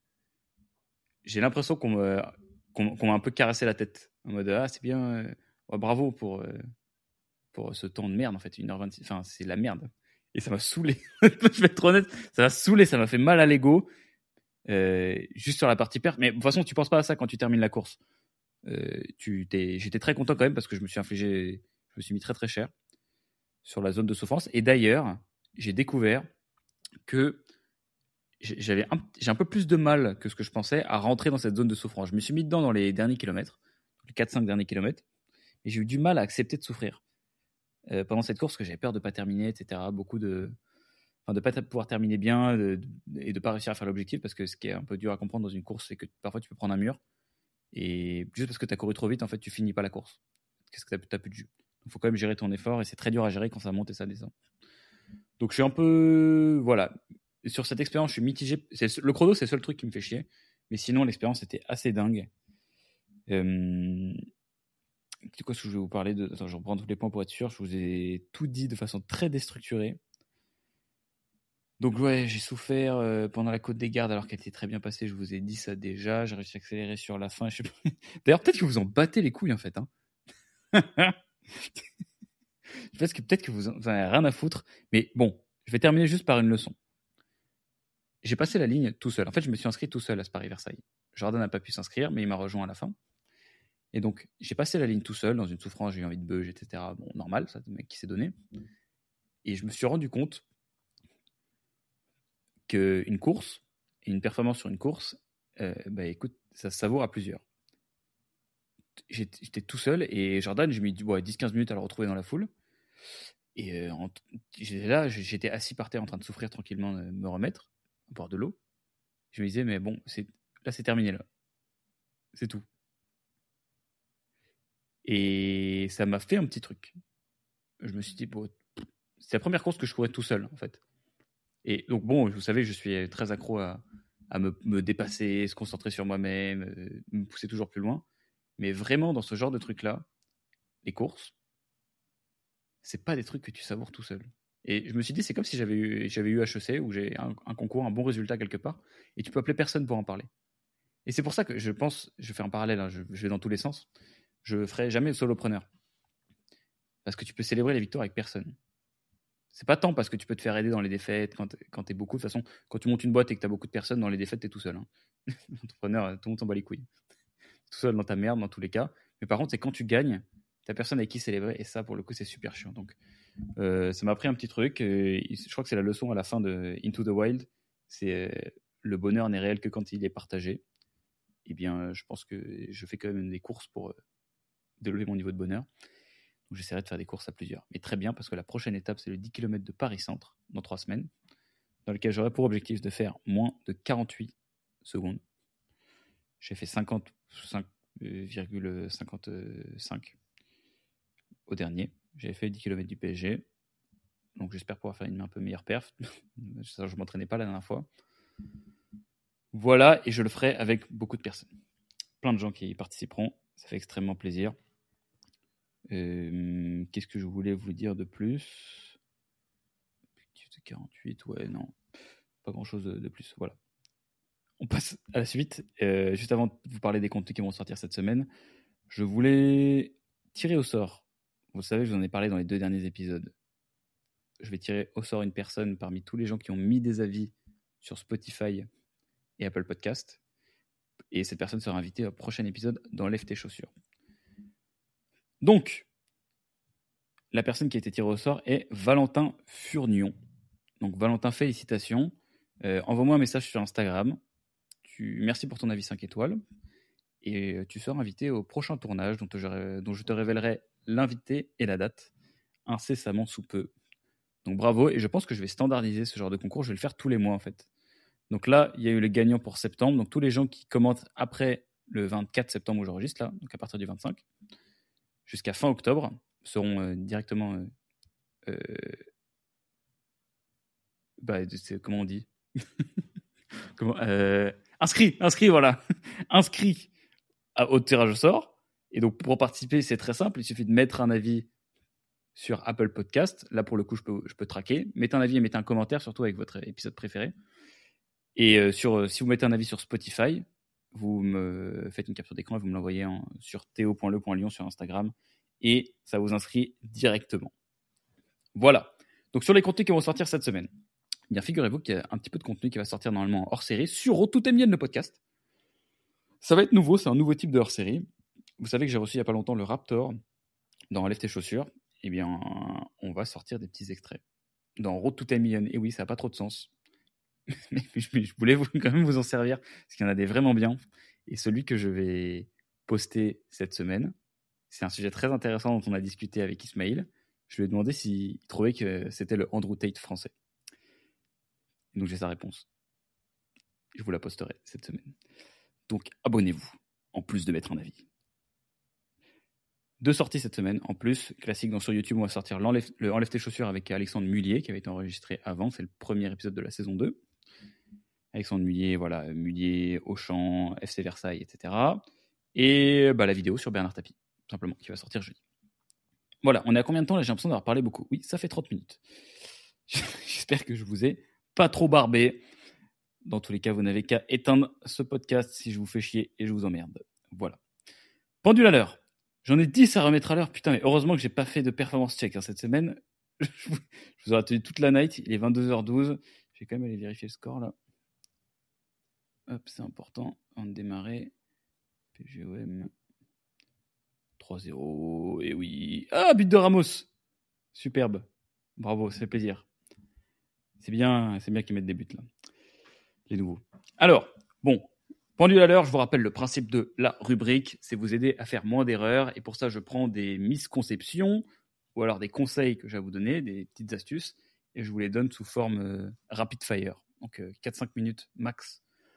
J'ai l'impression qu'on, me, qu'on, qu'on m'a un peu caressé la tête. En mode ah, c'est bien, euh, ouais, bravo pour, euh, pour ce temps de merde, en fait. une heure vingt-six. Enfin, c'est de la merde. Et ça m'a saoulé. Je vais être honnête, ça m'a saoulé, ça m'a fait mal à l'ego. Euh, juste sur la partie perte. Mais de toute façon, tu penses pas à ça quand tu termines la course. Euh, tu t'es... J'étais très content quand même parce que je me suis infligé, je me suis mis très très cher sur la zone de souffrance. Et d'ailleurs, j'ai découvert que j'avais un... j'ai un peu plus de mal que ce que je pensais à rentrer dans cette zone de souffrance. Je me suis mis dedans dans les derniers kilomètres, les quatre cinq derniers kilomètres, et j'ai eu du mal à accepter de souffrir euh, pendant cette course, que j'avais peur de pas terminer, et cetera. Beaucoup de Enfin, de ne pas pouvoir terminer bien de, de, et de ne pas réussir à faire l'objectif, parce que ce qui est un peu dur à comprendre dans une course, c'est que parfois tu peux prendre un mur et juste parce que tu as couru trop vite, en fait, tu finis pas la course. Qu'est-ce que tu n'as plus de jus. Il faut quand même gérer ton effort et c'est très dur à gérer quand ça monte et ça descend. Donc je suis un peu... Voilà. Sur cette expérience, je suis mitigé. C'est, le chrono, c'est le seul truc qui me fait chier. Mais sinon, l'expérience était assez dingue. Euh... C'est quoi ce que je vais vous parler de... Attends, je reprends tous les points pour être sûr. Je vous ai tout dit de façon très déstructurée. Donc ouais, j'ai souffert euh, pendant la côte des gardes alors qu'elle était très bien passée, je vous ai dit ça déjà, j'ai réussi à accélérer sur la fin. Je sais pas... D'ailleurs, peut-être que vous en battez les couilles en fait. Hein. Je pense que peut-être que vous en avez rien à foutre. Mais bon, je vais terminer juste par une leçon. J'ai passé la ligne tout seul. En fait, je me suis inscrit tout seul à ce Paris-Versailles. Jordan n'a pas pu s'inscrire, mais il m'a rejoint à la fin. Et donc, j'ai passé la ligne tout seul, dans une souffrance, j'ai eu envie de beuge, et cetera. Bon, normal, ça, le mec qui s'est donné. Et je me suis rendu compte qu'une course, et une performance sur une course, euh, bah écoute, ça se savoure à plusieurs. J'étais, j'étais tout seul et Jordan, j'ai mis ouais, dix quinze minutes à le retrouver dans la foule. Et euh, en, j'étais là, j'étais assis par terre en train de souffrir tranquillement, de me remettre, à boire de l'eau. Je me disais, mais bon, c'est, là, c'est terminé, là. C'est tout. Et ça m'a fait un petit truc. Je me suis dit, bon, c'est la première course que je courais tout seul, en fait. Et donc, bon, vous savez, je suis très accro à, à me, me dépasser, se concentrer sur moi-même, euh, me pousser toujours plus loin. Mais vraiment, dans ce genre de truc-là, les courses, c'est pas des trucs que tu savoures tout seul. Et je me suis dit, c'est comme si j'avais eu, j'avais eu H E C, où j'ai un, un concours, un bon résultat quelque part, et tu peux appeler personne pour en parler. Et c'est pour ça que je pense, je fais un parallèle, hein, je, je vais dans tous les sens, je ferai jamais le solopreneur. Parce que tu peux célébrer les victoires avec personne. C'est pas tant parce que tu peux te faire aider dans les défaites, quand, quand tu es beaucoup. De toute façon, quand tu montes une boîte et que tu as beaucoup de personnes, dans les défaites, tu es tout seul. Hein. L'entrepreneur, tout le monde s'en bat les couilles. Tout seul dans ta merde, dans tous les cas. Mais par contre, c'est quand tu gagnes, tu personne avec qui célébrer. Et ça, pour le coup, c'est super chiant. Donc, euh, ça m'a appris un petit truc. Euh, je crois que c'est la leçon à la fin de Into the Wild. C'est euh, le bonheur n'est réel que quand il est partagé. Eh bien, je pense que je fais quand même des courses pour euh, développer mon niveau de bonheur. Donc, j'essaierai de faire des courses à plusieurs. Mais très bien, parce que la prochaine étape, c'est le dix kilomètres de Paris-Centre, dans trois semaines, dans lequel j'aurai pour objectif de faire moins de quarante-huit secondes. J'ai fait cinquante-cinq virgule cinquante-cinq au dernier. J'avais fait dix kilomètres du P S G. Donc, j'espère pouvoir faire une un peu meilleure perf. Ça, je ne m'entraînais pas la dernière fois. Voilà, et je le ferai avec beaucoup de personnes. Plein de gens qui y participeront. Ça fait extrêmement plaisir. Euh, qu'est-ce que je voulais vous dire de plus ? quarante-huit, ouais, non. Pas grand-chose de, de plus, voilà. On passe à la suite. Euh, juste avant de vous parler des contenus qui vont sortir cette semaine, je voulais tirer au sort. Vous savez, je vous en ai parlé dans les deux derniers épisodes. Je vais tirer au sort une personne parmi tous les gens qui ont mis des avis sur Spotify et Apple Podcast. Et cette personne sera invitée au prochain épisode dans Lève tes chaussures. Donc, la personne qui a été tirée au sort est Valentin Furnion. Donc, Valentin, félicitations. Euh, envoie-moi un message sur Instagram. Tu... Merci pour ton avis cinq étoiles. Et tu seras invité au prochain tournage dont, je, dont je te révélerai l'invité et la date incessamment sous peu. Donc, bravo. Et je pense que je vais standardiser ce genre de concours. Je vais le faire tous les mois, en fait. Donc là, il y a eu les gagnants pour septembre. Donc, tous les gens qui commentent après le vingt-quatre septembre où j'enregistre, là, donc à partir du vingt-cinq, jusqu'à fin octobre, seront euh, directement... Euh, euh, bah, c'est, comment on dit comment, euh, inscrits, inscrits, voilà. inscrits à, au tirage au sort. Et donc, pour participer, c'est très simple. Il suffit de mettre un avis sur Apple Podcast. Là, pour le coup, je peux, je peux traquer. Mettez un avis et mettez un commentaire, surtout avec votre épisode préféré. Et euh, sur, euh, si vous mettez un avis sur Spotify, vous me faites une capture d'écran et vous me l'envoyez en, sur théo point le point lion sur Instagram. Et ça vous inscrit directement. Voilà. Donc, sur les contenus qui vont sortir cette semaine, eh bien, figurez-vous qu'il y a un petit peu de contenu qui va sortir normalement hors série sur Tout est miel, le podcast. Ça va être nouveau, c'est un nouveau type de hors série. Vous savez que j'ai reçu il n'y a pas longtemps le Raptor dans Lève tes chaussures. Eh bien, on va sortir des petits extraits dans Road to ten million. Et oui, ça n'a pas trop de sens. Mais je voulais vous, quand même vous en servir parce qu'il y en a des vraiment bien. Et celui que je vais poster cette semaine, c'est un sujet très intéressant dont on a discuté avec Ismaël. Je lui ai demandé s'il trouvait que c'était le Andrew Tate français. Et donc j'ai sa réponse. Je vous la posterai cette semaine. Donc abonnez-vous, en plus de mettre un avis. Deux sorties cette semaine, en plus, classique, donc sur YouTube, on va sortir l'enlève, le Enlève tes chaussures avec Alexandre Mullier, qui avait été enregistré avant, c'est le premier épisode de la saison deux. Alexandre Mullier, voilà, Mullier, Auchan, F C Versailles, et cetera. Et bah, la vidéo sur Bernard Tapie, tout simplement, qui va sortir jeudi. Voilà, on est à combien de temps là? J'ai l'impression d'avoir parlé beaucoup. Oui, ça fait trente minutes. J'espère que je vous ai pas trop barbé. Dans tous les cas, vous n'avez qu'à éteindre ce podcast si je vous fais chier et je vous emmerde. Voilà. Pendule à l'heure. J'en ai dix à remettre à l'heure. Putain, mais heureusement que j'ai pas fait de performance check hein, cette semaine. Je vous aurais tenu toute la night. Il est vingt-deux heures douze. Je vais quand même aller vérifier le score là. Hop, c'est important. Avant de démarrer. P G O M. trois zéro. Et oui. Ah, but de Ramos. Superbe. Bravo, ça fait plaisir. C'est bien, c'est bien qu'ils mettent des buts là. Les nouveaux. Alors, bon. Pendule à l'heure, je vous rappelle le principe de la rubrique, c'est vous aider à faire moins d'erreurs. Et pour ça, je prends des misconceptions ou alors des conseils que j'ai à vous donner, des petites astuces, et je vous les donne sous forme euh, rapid fire. Donc euh, quatre à cinq minutes max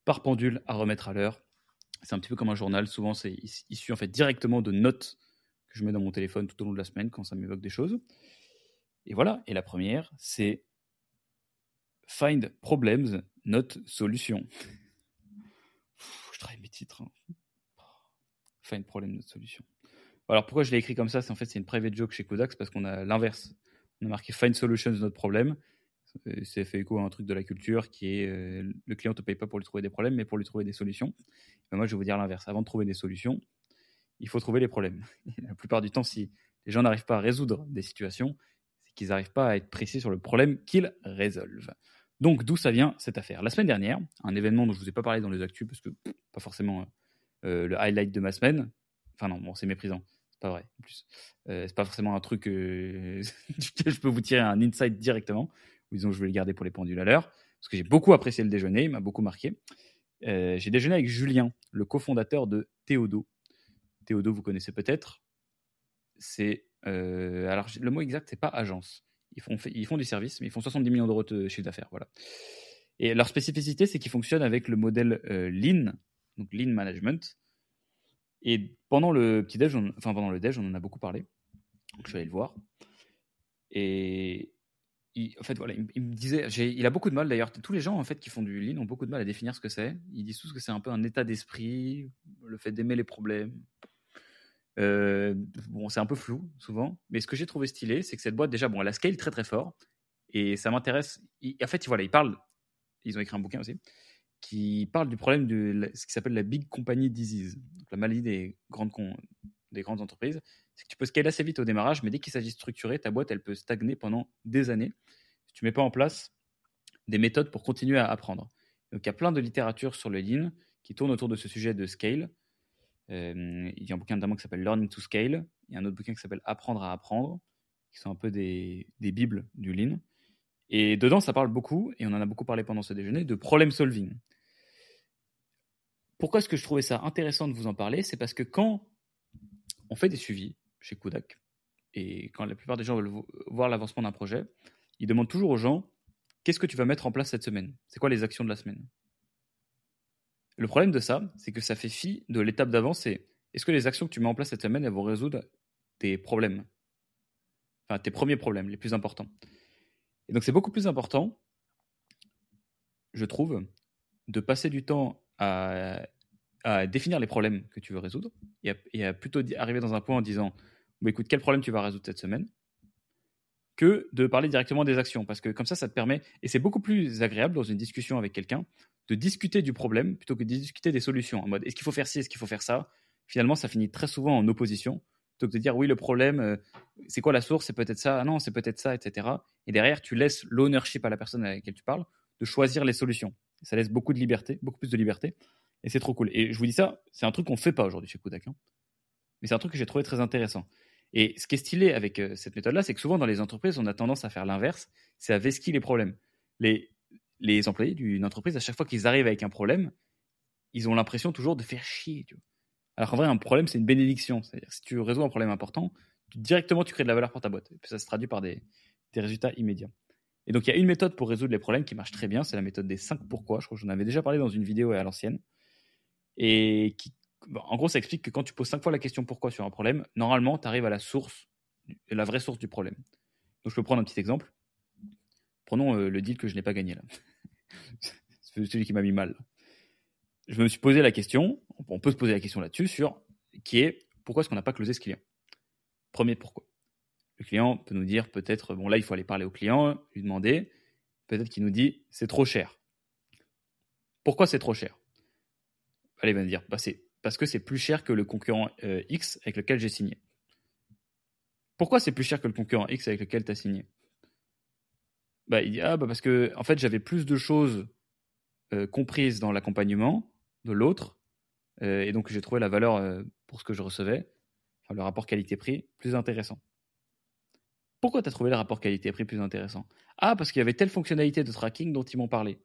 par pendule à remettre à l'heure. C'est un petit peu comme un journal. Souvent, c'est issu en fait directement de notes que je mets dans mon téléphone tout au long de la semaine quand ça m'évoque des choses. Et voilà. Et la première, c'est Find Problems, Not Solutions. Je travaille mes titres. Hein. Find Problem, Not Solution. Alors pourquoi je l'ai écrit comme ça? C'est en fait c'est une private joke chez Codax parce qu'on a l'inverse. On a marqué Find Solutions, Not Problem. C'est fait écho à un truc de la culture qui est euh, le client ne te paye pas pour lui trouver des problèmes, mais pour lui trouver des solutions. Mais moi, je vais vous dire l'inverse. Avant de trouver des solutions, il faut trouver les problèmes. Et la plupart du temps, si les gens n'arrivent pas à résoudre des situations, c'est qu'ils n'arrivent pas à être précis sur le problème qu'ils résolvent. Donc, d'où ça vient cette affaire? La semaine dernière, un événement dont je ne vous ai pas parlé dans les actus, parce que pff, pas forcément euh, le highlight de ma semaine. Enfin non, bon, c'est méprisant. C'est pas vrai, en plus. Euh, c'est pas forcément un truc euh, duquel je peux vous tirer un insight directement. Disons que je vais le garder pour les pendules à l'heure, parce que j'ai beaucoup apprécié le déjeuner, il m'a beaucoup marqué. Euh, j'ai déjeuné avec Julien, le cofondateur de Théodo. Théodo, vous connaissez peut-être. C'est, euh, alors le mot exact, c'est pas agence. Ils font, ils font du service, mais ils font soixante-dix millions d'euros de chiffre d'affaires, voilà. Et leur spécificité, c'est qu'ils fonctionnent avec le modèle euh, Lean, donc Lean Management. Et pendant le petit déj, on, enfin pendant le déj, on en a beaucoup parlé. Donc je suis allé le voir. Et Il, en fait, voilà, il, il me disait, j'ai, il a beaucoup de mal d'ailleurs. Tous les gens en fait qui font du lean ont beaucoup de mal à définir ce que c'est. Ils disent tous que c'est un peu un état d'esprit, le fait d'aimer les problèmes. Euh, bon, c'est un peu flou souvent, mais ce que j'ai trouvé stylé, c'est que cette boîte déjà, bon, elle a scale très très fort et ça m'intéresse. Il, en fait, voilà, ils parlent. Ils ont écrit un bouquin aussi qui parle du problème de ce qui s'appelle la big company disease, donc la maladie des grandes con, des grandes entreprises. C'est que tu peux scaler assez vite au démarrage, mais dès qu'il s'agit de structurer, ta boîte, elle peut stagner pendant des années si tu ne mets pas en place des méthodes pour continuer à apprendre. Donc, il y a plein de littérature sur le lean qui tourne autour de ce sujet de scale. Euh, il y a un bouquin notamment qui s'appelle Learning to Scale. Il y a un autre bouquin qui s'appelle Apprendre à apprendre, qui sont un peu des, des bibles du lean. Et dedans, ça parle beaucoup, et on en a beaucoup parlé pendant ce déjeuner, de problem solving. Pourquoi est-ce que je trouvais ça intéressant de vous en parler? C'est parce que quand on fait des suivis chez Kodak, et quand la plupart des gens veulent voir l'avancement d'un projet, ils demandent toujours aux gens qu'est-ce que tu vas mettre en place cette semaine? C'est quoi les actions de la semaine? Le problème de ça, c'est que ça fait fi de l'étape d'avant, c'est est-ce que les actions que tu mets en place cette semaine, elles vont résoudre tes problèmes? Enfin, tes premiers problèmes, les plus importants. Et donc, c'est beaucoup plus important, je trouve, de passer du temps à, à définir les problèmes que tu veux résoudre et à, et à plutôt arriver dans un point en disant bon, écoute, quel problème tu vas résoudre cette semaine, que de parler directement des actions. Parce que comme ça, ça te permet, et c'est beaucoup plus agréable dans une discussion avec quelqu'un, de discuter du problème plutôt que de discuter des solutions. En mode, est-ce qu'il faut faire ci, est-ce qu'il faut faire ça? Finalement, ça finit très souvent en opposition. Plutôt que de dire, oui, le problème, euh, c'est quoi la source? C'est peut-être ça. Ah non, c'est peut-être ça, et cetera. Et derrière, tu laisses l'ownership à la personne avec laquelle tu parles de choisir les solutions. Ça laisse beaucoup de liberté, beaucoup plus de liberté. Et c'est trop cool. Et je vous dis ça, c'est un truc qu'on ne fait pas aujourd'hui chez Kodak. Hein. Mais c'est un truc que j'ai trouvé très intéressant. Et ce qui est stylé avec euh, cette méthode-là, c'est que souvent dans les entreprises, on a tendance à faire l'inverse, c'est à vesquiller les problèmes. Les, les employés d'une entreprise, à chaque fois qu'ils arrivent avec un problème, ils ont l'impression toujours de faire chier. Tu vois. Alors qu'en vrai, un problème, c'est une bénédiction. C'est-à-dire si tu résous un problème important, tu, directement, tu crées de la valeur pour ta boîte. Et puis ça se traduit par des, des résultats immédiats. Et donc, il y a une méthode pour résoudre les problèmes qui marche très bien, c'est la méthode des cinq pourquoi. Je crois que j'en avais déjà parlé dans une vidéo à l'ancienne. Et qui en gros, ça explique que quand tu poses cinq fois la question pourquoi sur un problème, normalement, tu arrives à la source, la vraie source du problème. Donc, je peux prendre un petit exemple. Prenons euh, le deal que je n'ai pas gagné là. C'est celui qui m'a mis mal. Je me suis posé la question, on peut se poser la question là-dessus, sur qui est pourquoi est-ce qu'on n'a pas closé ce client? Premier pourquoi. Le client peut nous dire peut-être, bon là, il faut aller parler au client, lui demander, peut-être qu'il nous dit c'est trop cher. Pourquoi c'est trop cher? Allez, il va nous dire, bah, c'est parce que c'est plus cher que le concurrent euh, X avec lequel j'ai signé. Pourquoi c'est plus cher que le concurrent X avec lequel tu as signé? Bah, il dit ah bah parce que en fait j'avais plus de choses euh, comprises dans l'accompagnement de l'autre euh, et donc j'ai trouvé la valeur euh, pour ce que je recevais, enfin, le rapport qualité-prix plus intéressant. Pourquoi tu as trouvé le rapport qualité-prix plus intéressant? Ah parce qu'il y avait telle fonctionnalité de tracking dont ils m'ont parlé.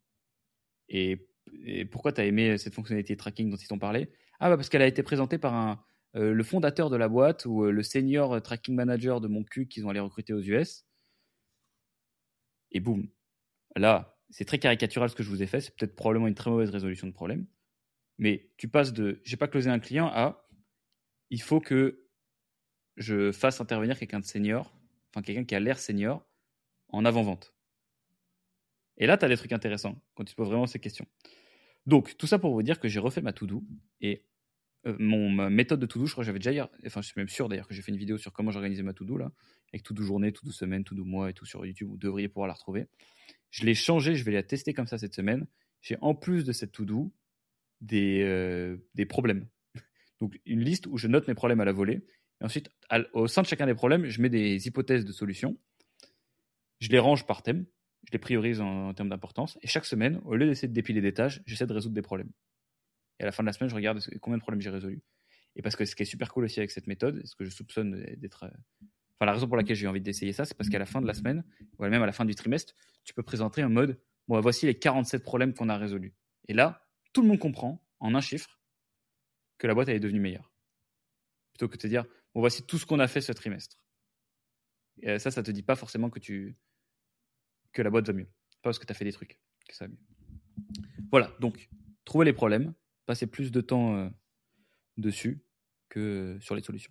Et, et pourquoi tu as aimé cette fonctionnalité de tracking dont ils t'ont parlé? Ah bah parce qu'elle a été présentée par un, euh, le fondateur de la boîte ou euh, le senior tracking manager de mon cul qu'ils ont allé recruter aux U S. Et boum. Là, c'est très caricatural ce que je vous ai fait, c'est peut-être probablement une très mauvaise résolution de problème, mais tu passes de « j'ai pas closé un client » à « il faut que je fasse intervenir quelqu'un de senior, enfin quelqu'un qui a l'air senior en avant-vente ». Et là, tu as des trucs intéressants quand tu te poses vraiment ces questions. Donc, tout ça pour vous dire que j'ai refait ma to-do et euh, mon ma méthode de to-do, je crois que j'avais déjà hier, enfin je suis même sûr d'ailleurs que j'ai fait une vidéo sur comment j'organisais ma to-do là, avec to-do journée, to-do semaine, to-do mois et tout sur YouTube, vous devriez pouvoir la retrouver. Je l'ai changé, je vais la tester comme ça cette semaine. J'ai en plus de cette to-do des, euh, des problèmes. Donc une liste où je note mes problèmes à la volée. Et ensuite, à, au sein de chacun des problèmes, je mets des hypothèses de solutions. Je les range par thème. Je les priorise en, en termes d'importance. Et chaque semaine, au lieu d'essayer de dépiler des tâches, j'essaie de résoudre des problèmes. Et à la fin de la semaine, je regarde combien de problèmes j'ai résolus. Et parce que ce qui est super cool aussi avec cette méthode, ce que je soupçonne d'être... Enfin, la raison pour laquelle j'ai envie d'essayer ça, c'est parce qu'à la fin de la semaine, ou même à la fin du trimestre, tu peux présenter un mode, bon, voici les quarante-sept problèmes qu'on a résolus. Et là, tout le monde comprend, en un chiffre, que la boîte elle est devenue meilleure. Plutôt que de te dire, bon, voici tout ce qu'on a fait ce trimestre. Et ça, ça ne te dit pas forcément que, tu... que la boîte va mieux. Pas parce que tu as fait des trucs que ça va mieux. Voilà, donc, trouver les problèmes, passer plus de temps euh, dessus que sur les solutions.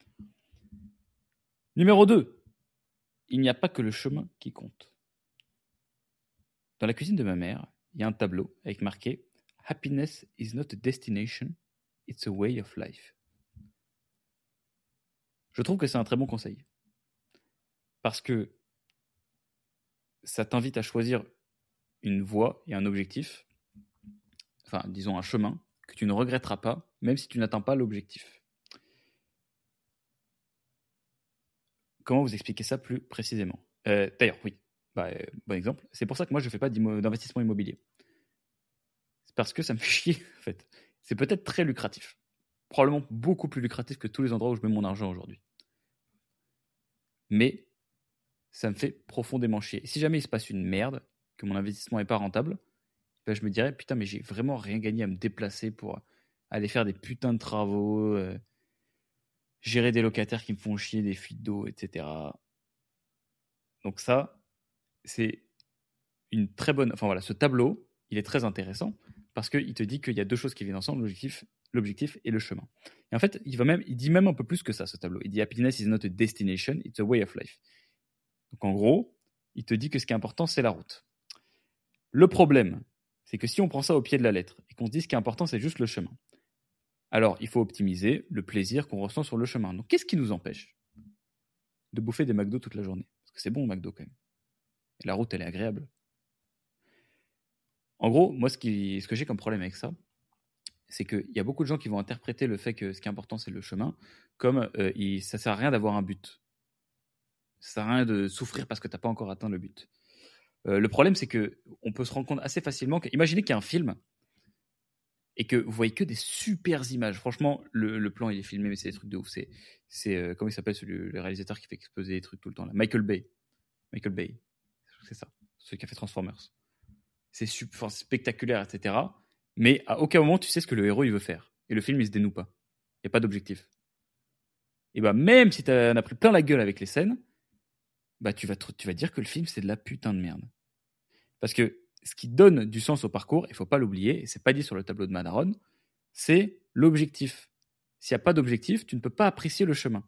Numéro deux, il n'y a pas que le chemin qui compte. Dans la cuisine de ma mère, il y a un tableau avec marqué « Happiness is not a destination, it's a way of life ». Je trouve que c'est un très bon conseil. Parce que ça t'invite à choisir une voie et un objectif, enfin, disons un chemin, que tu ne regretteras pas, même si tu n'atteins pas l'objectif. Comment vous expliquer ça plus précisément ? euh, D'ailleurs, oui, bah, euh, bon exemple. C'est pour ça que moi, je ne fais pas d'investissement immobilier. C'est parce que ça me fait chier, en fait. C'est peut-être très lucratif. Probablement beaucoup plus lucratif que tous les endroits où je mets mon argent aujourd'hui. Mais ça me fait profondément chier. Et si jamais il se passe une merde, que mon investissement n'est pas rentable, ben je me dirais, putain, mais j'ai vraiment rien gagné à me déplacer pour aller faire des putains de travaux, euh, gérer des locataires qui me font chier, des fuites d'eau, et cetera. Donc ça, c'est une très bonne... Enfin voilà, ce tableau, il est très intéressant parce qu'il te dit qu'il y a deux choses qui viennent ensemble, l'objectif, l'objectif et le chemin. Et en fait, il, va même, il dit même un peu plus que ça, ce tableau. Il dit « Happiness is not a destination, it's a way of life ». Donc en gros, il te dit que ce qui est important, c'est la route. Le problème, c'est que si on prend ça au pied de la lettre et qu'on se dit ce qui est important, c'est juste le chemin, alors il faut optimiser le plaisir qu'on ressent sur le chemin. Donc qu'est-ce qui nous empêche de bouffer des McDo toute la journée ? Parce que c'est bon, McDo, quand même. Et la route, elle est agréable. En gros, moi, ce, qui, ce que j'ai comme problème avec ça, c'est qu'il y a beaucoup de gens qui vont interpréter le fait que ce qui est important, c'est le chemin, comme euh, il, ça ne sert à rien d'avoir un but. Ça ne sert à rien de souffrir parce que tu n'as pas encore atteint le but. Euh, le problème, c'est qu'on peut se rendre compte assez facilement que, imaginez qu'il y a un film et que vous voyez que des super images. Franchement, le, le plan, il est filmé, mais c'est des trucs de ouf. C'est, c'est euh, comment il s'appelle celui, le réalisateur qui fait exploser des trucs tout le temps là ? Michael Bay. Michael Bay. C'est ça. Celui qui a fait Transformers. C'est super, enfin, spectaculaire, et cetera. Mais à aucun moment, tu sais ce que le héros il veut faire. Et le film, il se dénoue pas. Il n'y a pas d'objectif. Et bah, même si tu en as pris plein la gueule avec les scènes, bah, tu vas, te, tu vas dire que le film, c'est de la putain de merde. Parce que ce qui donne du sens au parcours, il ne faut pas l'oublier, et c'est pas dit sur le tableau de Manaron, c'est l'objectif. S'il n'y a pas d'objectif, tu ne peux pas apprécier le chemin.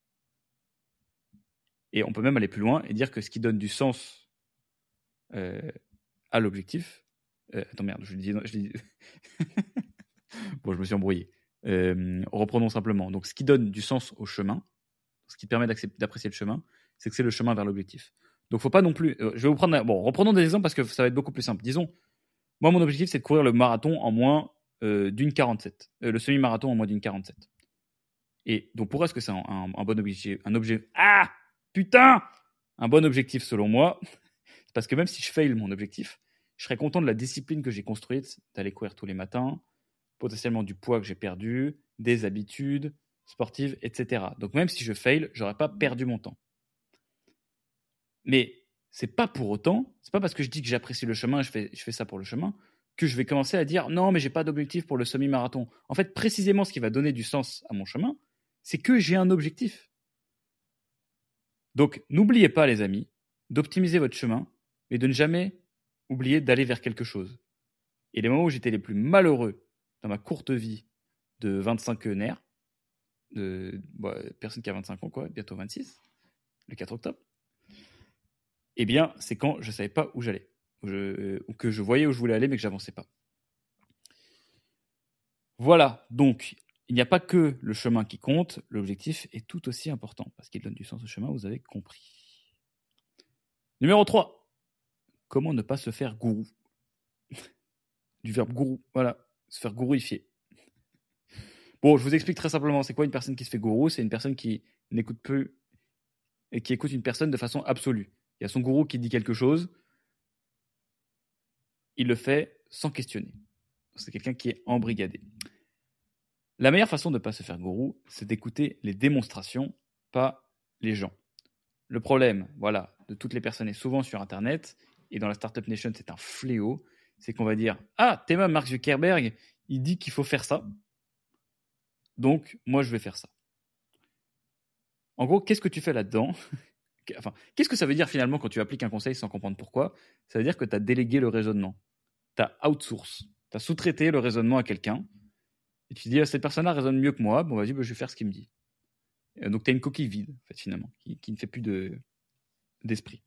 Et on peut même aller plus loin et dire que ce qui donne du sens euh, à l'objectif... Euh, attends, merde, je dis... Je dis... bon, je me suis embrouillé. Euh, reprenons simplement. Donc, ce qui donne du sens au chemin, ce qui permet d'apprécier le chemin, c'est que c'est le chemin vers l'objectif. Donc, faut pas non plus... Euh, je vais vous prendre... Bon, reprenons des exemples parce que ça va être beaucoup plus simple. Disons, moi, mon objectif, c'est de courir le marathon en moins euh, d'une quarante-sept. Euh, le semi-marathon en moins d'une quarante-sept. Et donc, pourquoi est-ce que c'est un, un, un bon objectif un objet... Ah Putain Un bon objectif, selon moi, c'est parce que même si je fail mon objectif, je serais content de la discipline que j'ai construite, d'aller courir tous les matins, potentiellement du poids que j'ai perdu, des habitudes sportives, et cetera. Donc, même si je fail, je n'aurais pas perdu mon temps. Mais c'est pas pour autant, c'est pas parce que je dis que j'apprécie le chemin et je fais, je fais ça pour le chemin, que je vais commencer à dire non, mais j'ai pas d'objectif pour le semi-marathon. En fait, précisément, ce qui va donner du sens à mon chemin, c'est que j'ai un objectif. Donc, n'oubliez pas, les amis, d'optimiser votre chemin et de ne jamais oublié d'aller vers quelque chose. Et les moments où j'étais les plus malheureux dans ma courte vie de vingt-cinq nerfs, de bah, personne qui a vingt-cinq ans, quoi, bientôt vingt-six, le quatre octobre, eh bien, c'est quand je ne savais pas où j'allais, ou, je, ou que je voyais où je voulais aller, mais que je n'avançais pas. Voilà, donc, il n'y a pas que le chemin qui compte, l'objectif est tout aussi important, parce qu'il donne du sens au chemin, vous avez compris. Numéro trois, comment ne pas se faire gourou. Du verbe gourou, voilà, se faire gourouifier. Bon, je vous explique très simplement, c'est quoi une personne qui se fait gourou? C'est une personne qui n'écoute plus et qui écoute une personne de façon absolue. Il y a son gourou qui dit quelque chose, il le fait sans questionner. C'est quelqu'un qui est embrigadé. La meilleure façon de ne pas se faire gourou, c'est d'écouter les démonstrations, pas les gens. Le problème, voilà, de toutes les personnes et souvent sur Internet, et dans la Startup Nation, c'est un fléau, c'est qu'on va dire « Ah, Tema Mark Zuckerberg, il dit qu'il faut faire ça, donc moi je vais faire ça. » En gros, qu'est-ce que tu fais là-dedans? Enfin, qu'est-ce que ça veut dire finalement quand tu appliques un conseil sans comprendre pourquoi? Ça veut dire que tu as délégué le raisonnement. Tu as outsource. Tu as sous-traité le raisonnement à quelqu'un. Et tu te dis, ah, cette personne-là raisonne mieux que moi. Bon, vas-y, bah, je vais faire ce qu'il me dit. Et donc, tu as une coquille vide, en fait, finalement, qui, qui ne fait plus de, d'esprit.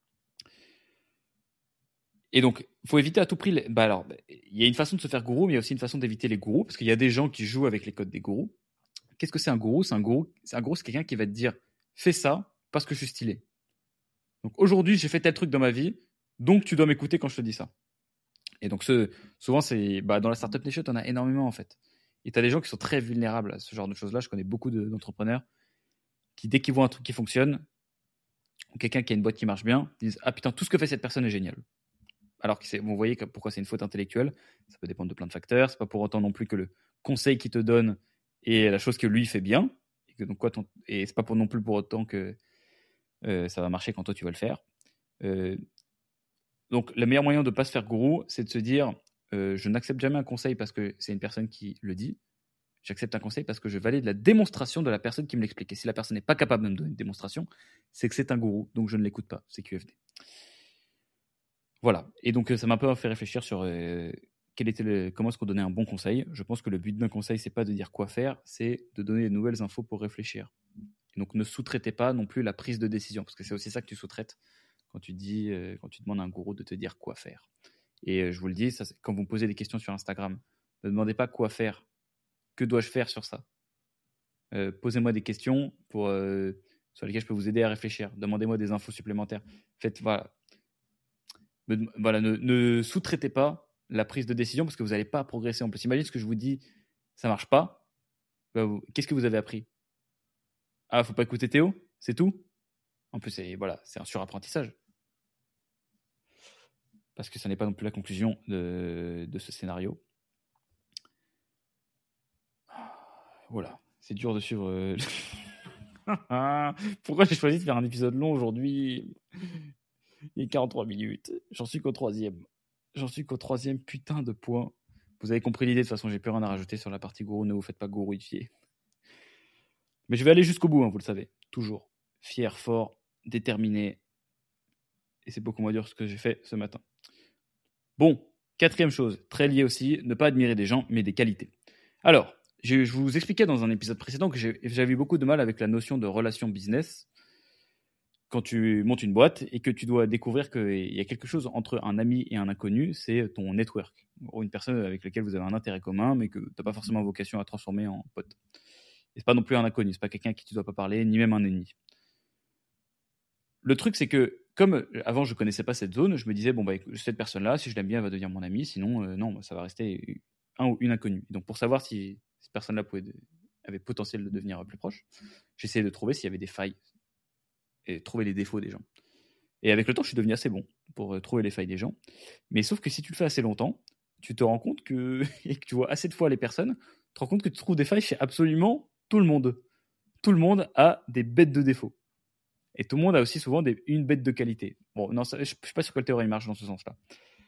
Et donc, il faut éviter à tout prix. Les... Bah alors, il y a une façon de se faire gourou, mais il y a aussi une façon d'éviter les gourous, parce qu'il y a des gens qui jouent avec les codes des gourous. Qu'est-ce que c'est un gourou? C'est un gourou, c'est un gourou, c'est quelqu'un qui va te dire, fais ça parce que je suis stylé. Donc aujourd'hui, j'ai fait tel truc dans ma vie, donc tu dois m'écouter quand je te dis ça. Et donc ce, souvent, c'est, bah, dans la Startup Nation, tu en as énormément en fait. Et tu as des gens qui sont très vulnérables à ce genre de choses-là. Je connais beaucoup de, d'entrepreneurs qui, dès qu'ils voient un truc qui fonctionne, ou quelqu'un qui a une boîte qui marche bien, disent « Ah putain, tout ce que fait cette personne est génial. » Alors que c'est, vous voyez pourquoi c'est une faute intellectuelle. Ça peut dépendre de plein de facteurs. C'est pas pour autant non plus que le conseil qu'il te donne est la chose que lui fait bien. Et, que, donc, quoi, ton, et c'est pas pour non plus pour autant que euh, ça va marcher quand toi tu vas le faire. Euh, donc le meilleur moyen de ne pas se faire gourou, c'est de se dire euh, je n'accepte jamais un conseil parce que c'est une personne qui le dit. J'accepte un conseil parce que je valide la démonstration de la personne qui me l'explique. Et si la personne n'est pas capable de me donner une démonstration, c'est que c'est un gourou, donc je ne l'écoute pas. C'est Q F D. Voilà. Et donc ça m'a un peu fait réfléchir sur euh, quel était le, comment est-ce qu'on donnait un bon conseil. Je pense que le but d'un conseil, c'est pas de dire quoi faire, c'est de donner de nouvelles infos pour réfléchir. Et donc ne sous-traitez pas non plus la prise de décision, parce que c'est aussi ça que tu sous-traites quand tu dis, euh, quand tu demandes à un gourou de te dire quoi faire. Et euh, je vous le dis, ça, quand vous me posez des questions sur Instagram, ne demandez pas quoi faire. Que dois-je faire sur ça? euh, Posez-moi des questions pour, euh, sur lesquelles je peux vous aider à réfléchir. Demandez-moi des infos supplémentaires. Faites, voilà. Me, voilà ne, ne sous-traitez pas la prise de décision parce que vous n'allez pas progresser. En plus, imagine ce que je vous dis, ça ne marche pas. Bah, vous, qu'est-ce que vous avez appris? Ah, faut pas écouter Théo? C'est tout? En plus, c'est, voilà, c'est un surapprentissage. Parce que ça n'est pas non plus la conclusion de, de ce scénario. Voilà, c'est dur de suivre. Pourquoi j'ai choisi de faire un épisode long aujourd'hui? Il est quarante-trois minutes. J'en suis qu'au troisième. J'en suis qu'au troisième putain de point. Vous avez compris l'idée, de toute façon, j'ai plus rien à rajouter sur la partie gourou. Ne vous faites pas gourouifier. Mais je vais aller jusqu'au bout, hein, vous le savez. Toujours. Fier, fort, déterminé. Et c'est beaucoup moins dur ce que j'ai fait ce matin. Bon, quatrième chose, très liée aussi, ne pas admirer des gens, mais des qualités. Alors, je, je vous expliquais dans un épisode précédent que j'ai, j'avais eu beaucoup de mal avec la notion de relation business quand tu montes une boîte et que tu dois découvrir qu'il y a quelque chose entre un ami et un inconnu, c'est ton network. Ou une personne avec laquelle vous avez un intérêt commun, mais que tu n'as pas forcément vocation à transformer en pote. Et c'est pas non plus un inconnu, c'est pas quelqu'un à qui tu dois pas parler, ni même un ennemi. Le truc, c'est que, comme avant je connaissais pas cette zone, je me disais, bon, bah, cette personne-là, si je l'aime bien, elle va devenir mon ami, sinon, euh, non, ça va rester un ou une inconnue. Et donc, pour savoir si cette personne-là pouvait de, avait potentiel de devenir plus proche, j'essayais de trouver s'il y avait des failles et trouver les défauts des gens. Et avec le temps, je suis devenu assez bon pour trouver les failles des gens. Mais sauf que si tu le fais assez longtemps, tu te rends compte que, et que tu vois assez de fois les personnes, tu te rends compte que tu trouves des failles chez absolument tout le monde. Tout le monde a des bêtes de défauts. Et tout le monde a aussi souvent des, une bête de qualité. Bon, non, ça, je ne suis pas sûr que le théorie marche dans ce sens-là.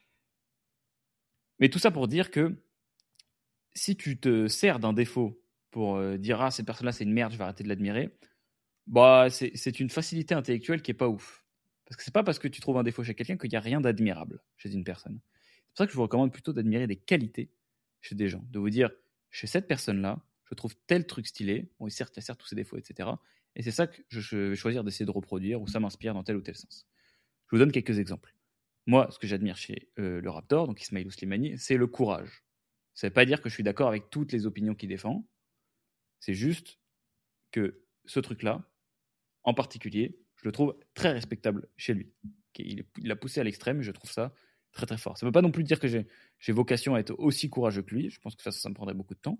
Mais tout ça pour dire que si tu te sers d'un défaut pour euh, dire « Ah, cette personne-là, c'est une merde, je vais arrêter de l'admirer », bah, c'est, c'est une facilité intellectuelle qui n'est pas ouf. Parce que c'est pas parce que tu trouves un défaut chez quelqu'un qu'il n'y a rien d'admirable chez une personne. C'est pour ça que je vous recommande plutôt d'admirer des qualités chez des gens. De vous dire, chez cette personne-là, je trouve tel truc stylé. Bon, certes, il y a certes tous ses défauts, et cetera. Et c'est ça que je vais choisir d'essayer de reproduire ou ça m'inspire dans tel ou tel sens. Je vous donne quelques exemples. Moi, ce que j'admire chez euh, le Raptor, donc Ismaïl Slimani, c'est le courage. Ça ne veut pas dire que je suis d'accord avec toutes les opinions qu'il défend. C'est juste que ce truc-là, en particulier, je le trouve très respectable chez lui. Il l'a poussé à l'extrême et je trouve ça très très fort. Ça ne veut pas non plus dire que j'ai, j'ai vocation à être aussi courageux que lui. Je pense que ça, ça me prendrait beaucoup de temps.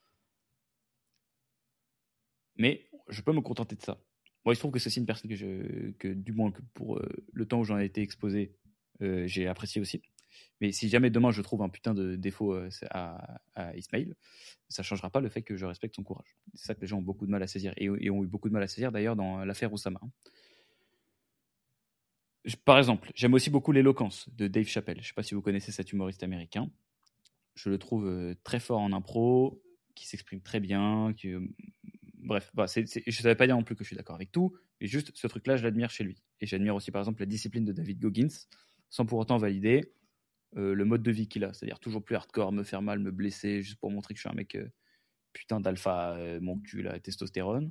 Mais je peux me contenter de ça. Moi, il se trouve que c'est une personne que, je, que du moins que pour euh, le temps où j'en ai été exposé, euh, j'ai apprécié aussi. Mais si jamais demain je trouve un putain de défaut euh, à, à Ismaïl, ça ne changera pas le fait que je respecte son courage. C'est ça que les gens ont beaucoup de mal à saisir. Et, et ont eu beaucoup de mal à saisir d'ailleurs dans l'affaire Oussama. Je, par exemple, j'aime aussi beaucoup l'éloquence de Dave Chappelle. Je ne sais pas si vous connaissez cet humoriste américain. Je le trouve euh, très fort en impro, qui s'exprime très bien, qui, euh, bref, bah, c'est, c'est, je ne savais pas dire non plus que je suis d'accord avec tout, mais juste ce truc-là, je l'admire chez lui. Et j'admire aussi, par exemple, la discipline de David Goggins, sans pour autant valider euh, le mode de vie qu'il a. C'est-à-dire toujours plus hardcore, me faire mal, me blesser, juste pour montrer que je suis un mec euh, putain d'alpha, euh, mon cul, là, testostérone.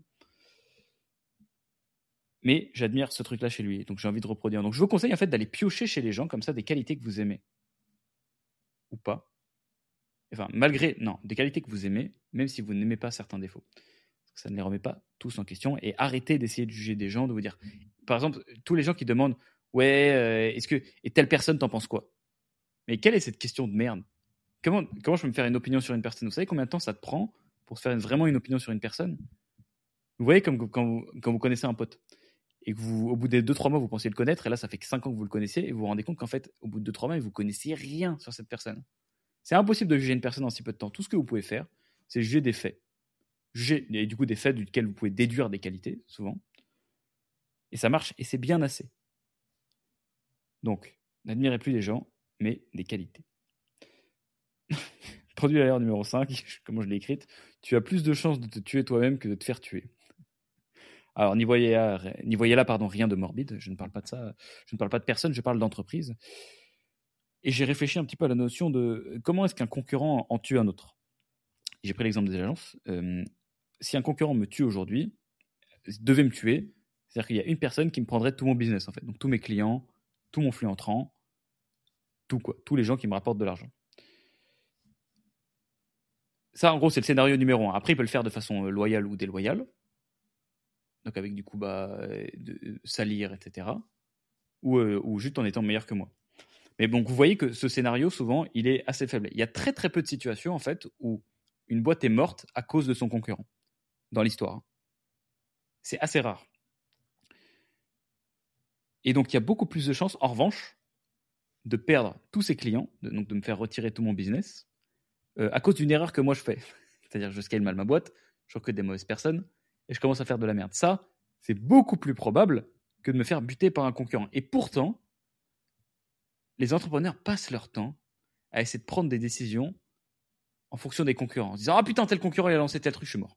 Mais j'admire ce truc-là chez lui, donc j'ai envie de reproduire. Donc je vous conseille en fait d'aller piocher chez les gens comme ça des qualités que vous aimez. Ou pas. Enfin, malgré, non, des qualités que vous aimez, même si vous n'aimez pas certains défauts. Ça ne les remet pas tous en question. Et arrêtez d'essayer de juger des gens, de vous dire, par exemple, tous les gens qui demandent, ouais, euh, est-ce que, et telle personne, t'en penses quoi? Mais quelle est cette question de merde? Comment, comment je peux me faire une opinion sur une personne? Vous savez combien de temps ça te prend pour se faire une, vraiment une opinion sur une personne? Vous voyez comme quand vous, quand vous connaissez un pote et que vous, au bout des deux trois mois, vous pensez le connaître, et là, ça fait que cinq ans que vous le connaissez, et vous vous rendez compte qu'en fait, au bout de deux trois mois, vous connaissez rien sur cette personne. C'est impossible de juger une personne en si peu de temps. Tout ce que vous pouvez faire, c'est juger des faits. Juger, et du coup, des faits duquel vous pouvez déduire des qualités, souvent. Et ça marche, et c'est bien assez. Donc, n'admirez plus des gens, mais des qualités. Produit à l'heure numéro cinq, comment je l'ai écrite, tu as plus de chances de te tuer toi-même que de te faire tuer. Alors, n'y voyez là, n'y voyez là pardon, rien de morbide, je ne parle pas de ça, je ne parle pas de personne, je parle d'entreprise. Et j'ai réfléchi un petit peu à la notion de comment est-ce qu'un concurrent en tue un autre. J'ai pris l'exemple des agences. Euh, si un concurrent me tue aujourd'hui, devait me tuer, c'est-à-dire qu'il y a une personne qui me prendrait tout mon business, en fait. Donc tous mes clients, tout mon flux entrant, tout quoi, tous les gens qui me rapportent de l'argent. Ça, en gros, c'est le scénario numéro un. Après, il peut le faire de façon loyale ou déloyale. Donc avec du coup, bah, de salir, et cetera. Ou, euh, ou juste en étant meilleur que moi. Mais donc, vous voyez que ce scénario, souvent, il est assez faible. Il y a très très peu de situations, en fait, où une boîte est morte à cause de son concurrent, dans l'histoire. C'est assez rare. Et donc, il y a beaucoup plus de chances, en revanche, de perdre tous ses clients, de, donc de me faire retirer tout mon business, euh, à cause d'une erreur que moi je fais. C'est-à-dire que je scale mal ma boîte, je recrute des mauvaises personnes, et je commence à faire de la merde. Ça, c'est beaucoup plus probable que de me faire buter par un concurrent. Et pourtant, les entrepreneurs passent leur temps à essayer de prendre des décisions en fonction des concurrents, en se disant « Ah putain, tel concurrent, il a lancé tel truc, je suis mort. »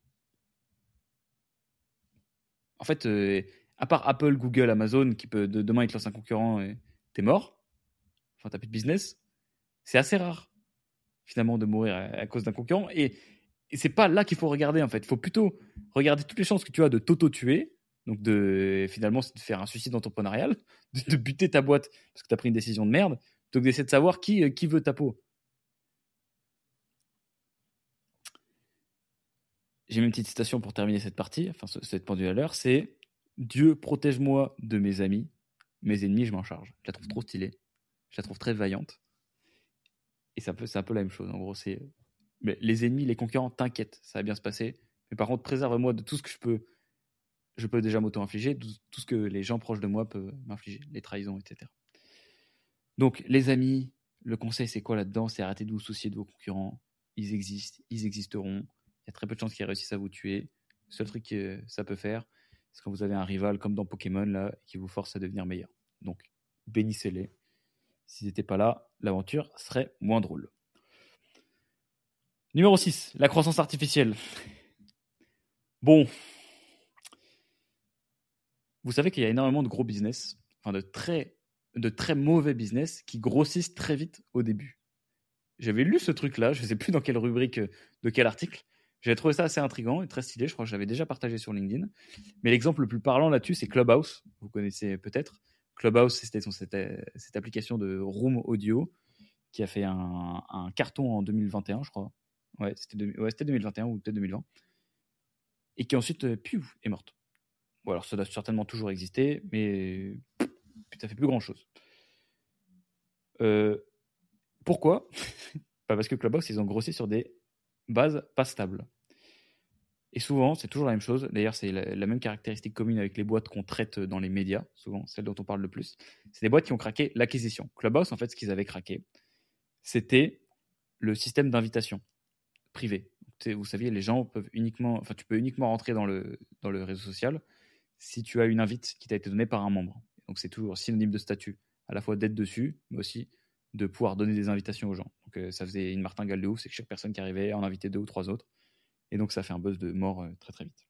En fait, euh, à part Apple, Google, Amazon, qui peut de, demain, ils te lancent un concurrent et t'es mort, enfin, t'as plus de business, c'est assez rare, finalement, de mourir à, à cause d'un concurrent. Et, et c'est pas là qu'il faut regarder, en fait. Il faut plutôt regarder toutes les chances que tu as de t'auto-tuer, donc de, finalement, de faire un suicide entrepreneurial, de, de buter ta boîte parce que t'as pris une décision de merde, plutôt que d'essayer de savoir qui, qui veut ta peau. J'ai mis une petite citation pour terminer cette partie, enfin cette pendule à l'heure, c'est « Dieu protège-moi de mes amis, mes ennemis, je m'en charge ». Je la trouve trop stylée, je la trouve très vaillante. Et c'est un peu, c'est un peu la même chose, en gros, c'est mais les ennemis, les concurrents, t'inquiète, ça va bien se passer. Mais par contre, préserve-moi de tout ce que je peux, je peux déjà m'auto-infliger, tout ce que les gens proches de moi peuvent m'infliger, les trahisons, et cetera. Donc, les amis, le conseil, c'est quoi là-dedans? C'est arrêter de vous soucier de vos concurrents. Ils existent, ils existeront. Il y a très peu de chances qu'ils réussissent à vous tuer. Le seul truc que ça peut faire, c'est quand vous avez un rival comme dans Pokémon, là, qui vous force à devenir meilleur. Donc, bénissez-les. S'ils n'étaient pas là, l'aventure serait moins drôle. Numéro six, la croissance artificielle. Bon. Vous savez qu'il y a énormément de gros business enfin de très, de très mauvais business qui grossissent très vite au début. J'avais lu ce truc-là, je ne sais plus dans quelle rubrique, de quel article. J'avais trouvé ça assez intriguant et très stylé. Je crois que je l'avais déjà partagé sur LinkedIn. Mais l'exemple le plus parlant là-dessus, c'est Clubhouse. Vous connaissez peut-être. Clubhouse, c'était son- c'était cette application de room audio qui a fait un, un carton en deux mille vingt et un, je crois. Ouais, c'était, deux- ouais, c'était deux mille vingt et un ou peut-être deux mille vingt. Et qui ensuite, euh, piou, est morte. Bon, alors ça doit certainement toujours exister, mais pff, ça fait plus grand-chose. Euh, pourquoi Pas parce que Clubhouse, ils ont grossi sur des bases pas stables. Et souvent, c'est toujours la même chose. D'ailleurs, c'est la, la même caractéristique commune avec les boîtes qu'on traite dans les médias, souvent celles dont on parle le plus. C'est des boîtes qui ont craqué l'acquisition. Clubhouse, en fait, ce qu'ils avaient craqué, c'était le système d'invitation privé. Vous saviez, les gens peuvent uniquement, enfin, tu peux uniquement rentrer dans le, dans le réseau social si tu as une invite qui t'a été donnée par un membre. Donc, c'est toujours synonyme de statut, à la fois d'être dessus, mais aussi de pouvoir donner des invitations aux gens. Donc, euh, ça faisait une martingale de ouf, c'est que chaque personne qui arrivait en invitait deux ou trois autres. Et donc, ça fait un buzz de mort euh, très très vite.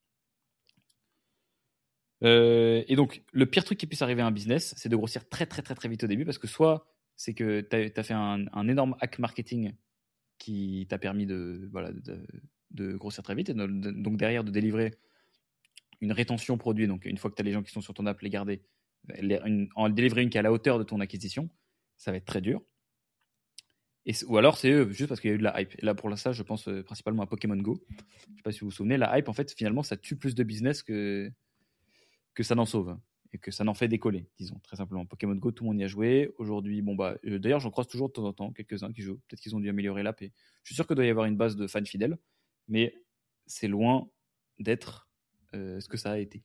Euh, et donc, le pire truc qui puisse arriver à un business, c'est de grossir très très très très vite au début, parce que soit c'est que tu as fait un, un énorme hack marketing qui t'a permis de, voilà, de, de grossir très vite, et de, de, donc derrière de délivrer une rétention produit, donc une fois que tu as les gens qui sont sur ton app, les garder, les, une, en délivrer une qui est à la hauteur de ton acquisition, ça va être très dur. Et, ou alors c'est euh, juste parce qu'il y a eu de la hype. Et là pour ça, je pense euh, principalement à Pokémon Go. Je ne sais pas si vous vous souvenez, la hype, en fait, finalement, ça tue plus de business que, que ça n'en sauve. Et que ça n'en fait décoller, disons, très simplement. Pokémon Go, tout le monde y a joué. Aujourd'hui, bon, bah, euh, d'ailleurs, j'en croise toujours de temps en temps quelques-uns qui jouent. Peut-être qu'ils ont dû améliorer l'app. Et je suis sûr qu'il doit y avoir une base de fans fidèles, mais c'est loin d'être euh, ce que ça a été.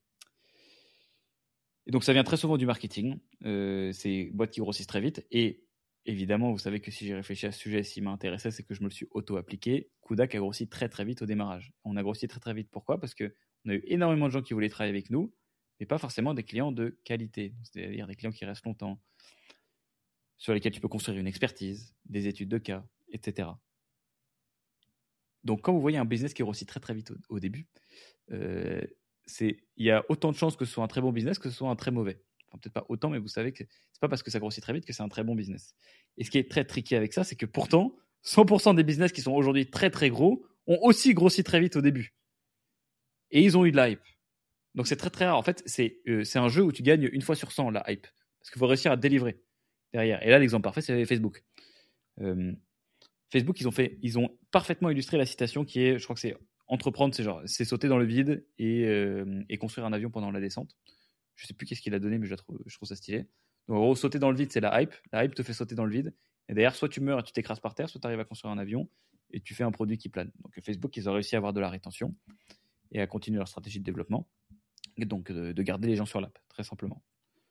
Et donc, ça vient très souvent du marketing. Euh, c'est boîtes qui grossissent très vite. Et évidemment, vous savez que si j'ai réfléchi à ce sujet, s'il m'intéressait, c'est que je me le suis auto-appliqué. Kudak a grossi très très vite au démarrage. On a grossi très très vite. Pourquoi ? Parce qu'on a eu énormément de gens qui voulaient travailler avec nous, mais pas forcément des clients de qualité. C'est-à-dire des clients qui restent longtemps, sur lesquels tu peux construire une expertise, des études de cas, et cetera. Donc, quand vous voyez un business qui grossit très très vite au, au début, euh, c'est, il y a autant de chances que ce soit un très bon business que ce soit un très mauvais. Enfin, peut-être pas autant, mais vous savez que c'est pas parce que ça grossit très vite que c'est un très bon business. Et ce qui est très tricky avec ça, c'est que pourtant, cent pour cent des business qui sont aujourd'hui très très gros ont aussi grossi très vite au début. Et ils ont eu de la hype. Donc c'est très très rare. En fait, c'est, euh, c'est un jeu où tu gagnes une fois sur cent la hype. Parce qu'il faut réussir à délivrer derrière. Et là, l'exemple parfait, c'est Facebook. Euh, Facebook, ils ont, fait, ils ont parfaitement illustré la citation qui est, je crois que c'est entreprendre, c'est genre, c'est sauter dans le vide et, euh, et construire un avion pendant la descente. Je sais plus qu'est-ce qu'il a donné, mais je, trouve, je trouve ça stylé. Donc, en gros, sauter dans le vide, c'est la hype. La hype te fait sauter dans le vide. Et derrière, soit tu meurs et tu t'écrases par terre, soit tu arrives à construire un avion et tu fais un produit qui plane. Donc, Facebook, ils ont réussi à avoir de la rétention et à continuer leur stratégie de développement. Et donc, de, de garder les gens sur l'app, très simplement.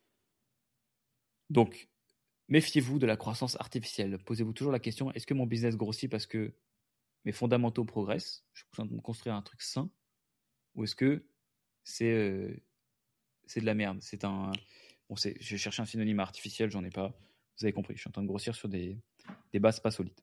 Donc, méfiez-vous de la croissance artificielle. Posez-vous toujours la question, est-ce que mon business grossit parce que mes fondamentaux progressent, je suis en train de construire un truc sain, ou est-ce que c'est, euh, c'est de la merde, c'est un... Bon, c'est, je cherche un synonyme artificiel, j'en ai pas. Vous avez compris, je suis en train de grossir sur des, des bases pas solides.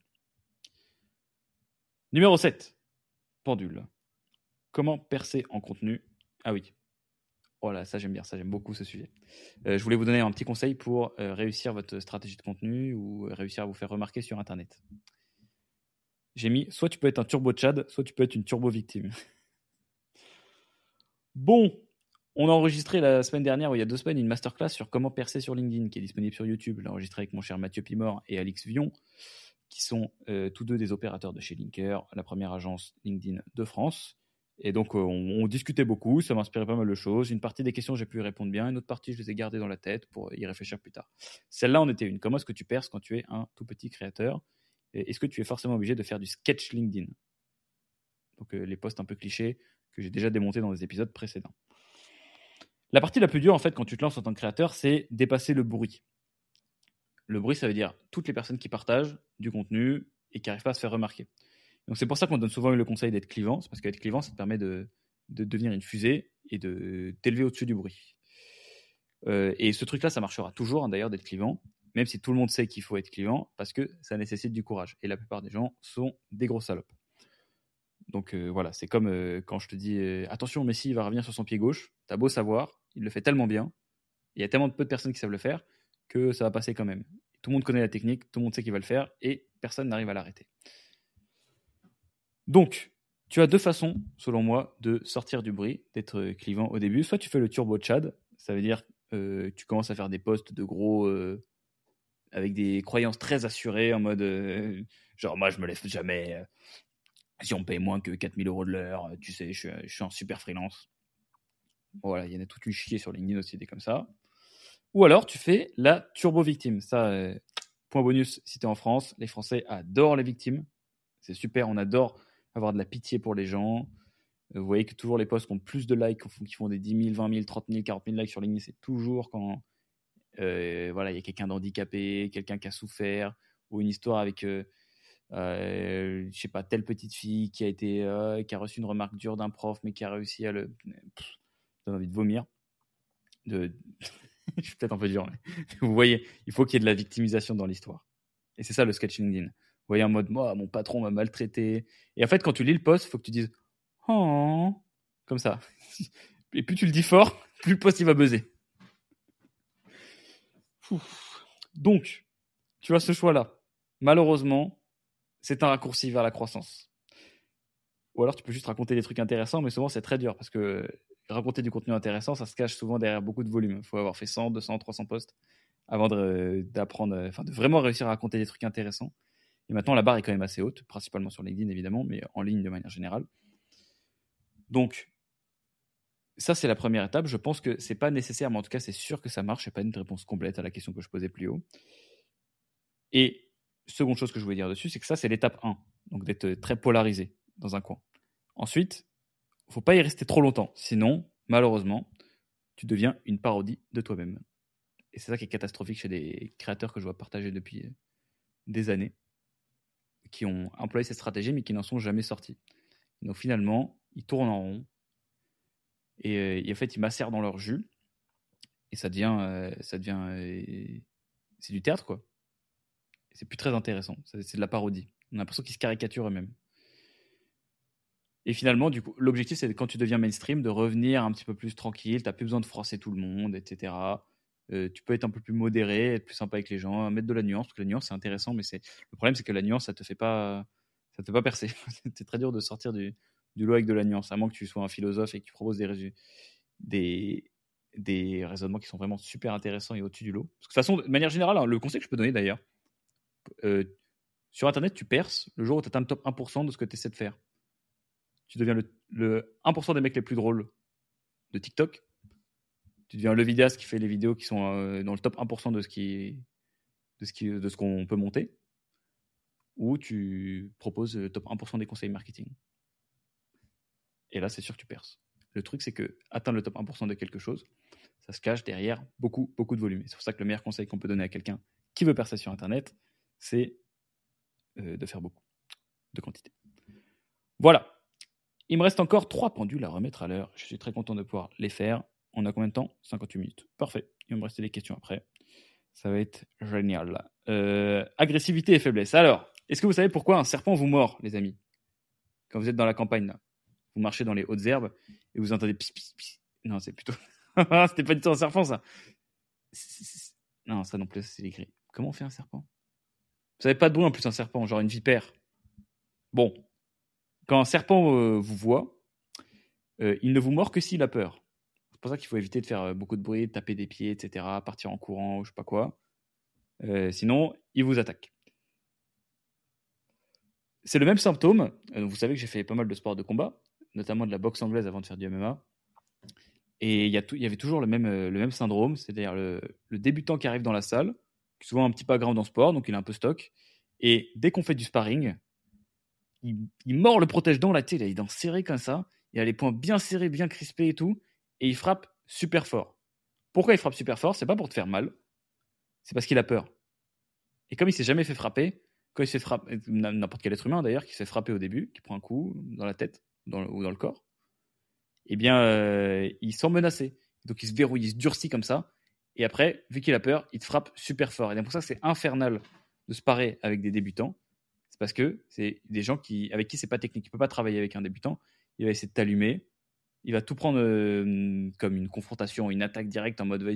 Numéro sept, pendule. Comment percer en contenu ? Ah oui. Oh là, ça j'aime bien, ça j'aime beaucoup ce sujet. Euh, je voulais vous donner un petit conseil pour euh, réussir votre stratégie de contenu ou réussir à vous faire remarquer sur Internet. J'ai mis, soit tu peux être un turbo Tchad, soit tu peux être une turbo victime. Bon, on a enregistré la semaine dernière, ou il y a deux semaines, une masterclass sur comment percer sur LinkedIn, qui est disponible sur YouTube. Je l'ai enregistré avec mon cher Mathieu Pimor et Alix Vion, qui sont euh, tous deux des opérateurs de chez Linker, la première agence LinkedIn de France. Et donc, euh, on, on discutait beaucoup, ça m'inspirait pas mal de choses. Une partie des questions, j'ai pu y répondre bien. Une autre partie, je les ai gardées dans la tête pour y réfléchir plus tard. Celle-là en était une. Comment est-ce que tu perces quand tu es un tout petit créateur ? Et est-ce que tu es forcément obligé de faire du sketch LinkedIn ? Donc, euh, les posts un peu clichés que j'ai déjà démontés dans des épisodes précédents. La partie la plus dure, en fait, quand tu te lances en tant que créateur, c'est dépasser le bruit. Le bruit, ça veut dire toutes les personnes qui partagent du contenu et qui n'arrivent pas à se faire remarquer. Donc, c'est pour ça qu'on donne souvent le conseil d'être clivant. C'est parce qu'être clivant, ça te permet de, de devenir une fusée et de t'élever au-dessus du bruit. Euh, et ce truc-là, ça marchera toujours, hein, d'ailleurs, d'être clivant, même si tout le monde sait qu'il faut être clivant, parce que ça nécessite du courage. Et la plupart des gens sont des gros salopes. Donc euh, voilà, c'est comme euh, quand je te dis euh, attention, Messi va revenir sur son pied gauche. T'as beau savoir, il le fait tellement bien Il y a tellement peu de personnes qui savent le faire que ça va passer quand même. Tout le monde connaît la technique, tout le monde sait qu'il va le faire et personne n'arrive à l'arrêter. Donc, tu as deux façons, selon moi, de sortir du bruit, d'être clivant au début. Soit tu fais le turbo Chad, ça veut dire euh, tu commences à faire des posts de gros euh, avec des croyances très assurées en mode euh, genre moi je me lève jamais euh, si on me paye moins que quatre mille euros de l'heure, tu sais, je, je suis un super freelance. Voilà, il y en a toute une chier sur LinkedIn aussi, des comme ça. Ou alors tu fais la turbo victime. Ça, euh, point bonus, si tu es en France, les Français adorent les victimes. C'est super, on adore avoir de la pitié pour les gens. Vous voyez que toujours les posts qui ont plus de likes, qui font des dix mille, vingt mille, trente mille, quarante mille likes sur LinkedIn, c'est toujours quand euh, voilà, il y a quelqu'un d'handicapé, quelqu'un qui a souffert, ou une histoire avec, euh, euh, je sais pas, telle petite fille qui a, été, euh, qui a reçu une remarque dure d'un prof, mais qui a réussi à le... Pff, j'ai envie de vomir. De... je suis peut-être un peu dur, mais vous voyez, il faut qu'il y ait de la victimisation dans l'histoire. Et c'est ça le sketch LinkedIn. Vous voyez en mode, moi, mon patron m'a maltraité. Et en fait, quand tu lis le post, il faut que tu dises, oh, comme ça. Et plus tu le dis fort, plus le post il va buzzer. Donc, tu as ce choix-là. Malheureusement, c'est un raccourci vers la croissance. Ou alors, tu peux juste raconter des trucs intéressants, mais souvent, c'est très dur parce que raconter du contenu intéressant, ça se cache souvent derrière beaucoup de volume. Il faut avoir fait cent, deux cents, trois cents posts avant de, d'apprendre, enfin, de vraiment réussir à raconter des trucs intéressants. Et maintenant, la barre est quand même assez haute, principalement sur LinkedIn, évidemment, mais en ligne de manière générale. Donc, ça, c'est la première étape. Je pense que c'est pas nécessaire, mais en tout cas, c'est sûr que ça marche. C'est pas une réponse complète à la question que je posais plus haut. Et seconde chose que je voulais dire dessus, c'est que ça, c'est l'étape un. Donc, d'être très polarisé dans un coin. Ensuite, il ne faut pas y rester trop longtemps. Sinon, malheureusement, tu deviens une parodie de toi-même. Et c'est ça qui est catastrophique chez des créateurs que je vois partager depuis des années, qui ont employé cette stratégie, mais qui n'en sont jamais sortis. Donc, finalement, ils tournent en rond. Et, et en fait, ils macèrent dans leur jus. Et ça devient... Euh, ça devient euh, c'est du théâtre, quoi. C'est plus très intéressant. C'est, c'est de la parodie. On a l'impression qu'ils se caricaturent eux-mêmes. Et finalement, du coup, l'objectif, c'est quand tu deviens mainstream, de revenir un petit peu plus tranquille. Tu n'as plus besoin de froisser tout le monde, et cetera. Euh, tu peux être un peu plus modéré, être plus sympa avec les gens, mettre de la nuance, parce que la nuance, c'est intéressant, mais c'est... le problème, c'est que la nuance, ça ne te fait pas, ça te fait pas percer. C'est très dur de sortir du, du lot avec de la nuance, à moins que tu sois un philosophe et que tu proposes des, résumés, des, des raisonnements qui sont vraiment super intéressants et au-dessus du lot. Parce que, de toute façon, de manière générale, hein, le conseil que je peux donner d'ailleurs, euh, sur Internet, tu perces le jour où tu atteins le top un pour cent de ce que tu essaies de faire. Tu deviens le, le un pour cent des mecs les plus drôles de TikTok. Tu deviens le vidéaste qui fait les vidéos qui sont euh, dans le top un pour cent de ce, qui, de, ce qui, de ce qu'on peut monter. Ou tu proposes le top un pour cent des conseils marketing. Et là, c'est sûr que tu perces. Le truc, c'est que atteindre le top un pour cent de quelque chose, ça se cache derrière beaucoup, beaucoup de volume. Et c'est pour ça que le meilleur conseil qu'on peut donner à quelqu'un qui veut percer sur Internet, c'est euh, de faire beaucoup de quantité. Voilà. Il me reste encore trois pendules à remettre à l'heure. Je suis très content de pouvoir les faire. On a combien de temps ? cinquante-huit minutes. Parfait. Il va me rester des questions après. Ça va être génial. Euh, agressivité et faiblesse. Alors, est-ce que vous savez pourquoi un serpent vous mord, les amis ? Quand vous êtes dans la campagne, là, vous marchez dans les hautes herbes et vous entendez pis, pis, pis. Non, c'est plutôt... C'était pas du tout un serpent, ça. C'est, c'est, c'est... Non, ça non plus, c'est les grilles. Comment on fait un serpent ? Vous savez pas de bruit en plus, un serpent, genre une vipère. Bon. Quand un serpent euh, vous voit, euh, il ne vous mord que s'il a peur. C'est pour ça qu'il faut éviter de faire euh, beaucoup de bruit, de taper des pieds, et cetera, partir en courant, ou je sais pas quoi. Euh, sinon, il vous attaque. C'est le même symptôme. Euh, vous savez que j'ai fait pas mal de sports de combat, notamment de la boxe anglaise avant de faire du M M A. Et il y, y avait toujours le même, euh, le même syndrome, c'est-à-dire le, le débutant qui arrive dans la salle, qui est souvent un petit background en sport, donc il est un peu stock. Et dès qu'on fait du sparring, il, il mord le protège-dents, là, tu sais, il a les dents serrées comme ça, il a les poings bien serrés, bien crispés et tout, et il frappe super fort. Pourquoi il frappe super fort ? C'est pas pour te faire mal, c'est parce qu'il a peur. Et comme il s'est jamais fait frapper, quand il se fait frapper, n'importe quel être humain d'ailleurs, qui se fait frapper au début, qui prend un coup dans la tête dans le, ou dans le corps, eh bien, euh, il sent menacé. Donc il se verrouille, il se durcit comme ça, et après, vu qu'il a peur, il te frappe super fort. Et c'est pour ça que c'est infernal de se parer avec des débutants. C'est parce que c'est des gens qui, avec qui c'est pas technique. Il peut pas travailler avec un débutant. Il va essayer de t'allumer. Il va tout prendre euh, comme une confrontation, une attaque directe en mode vas-y,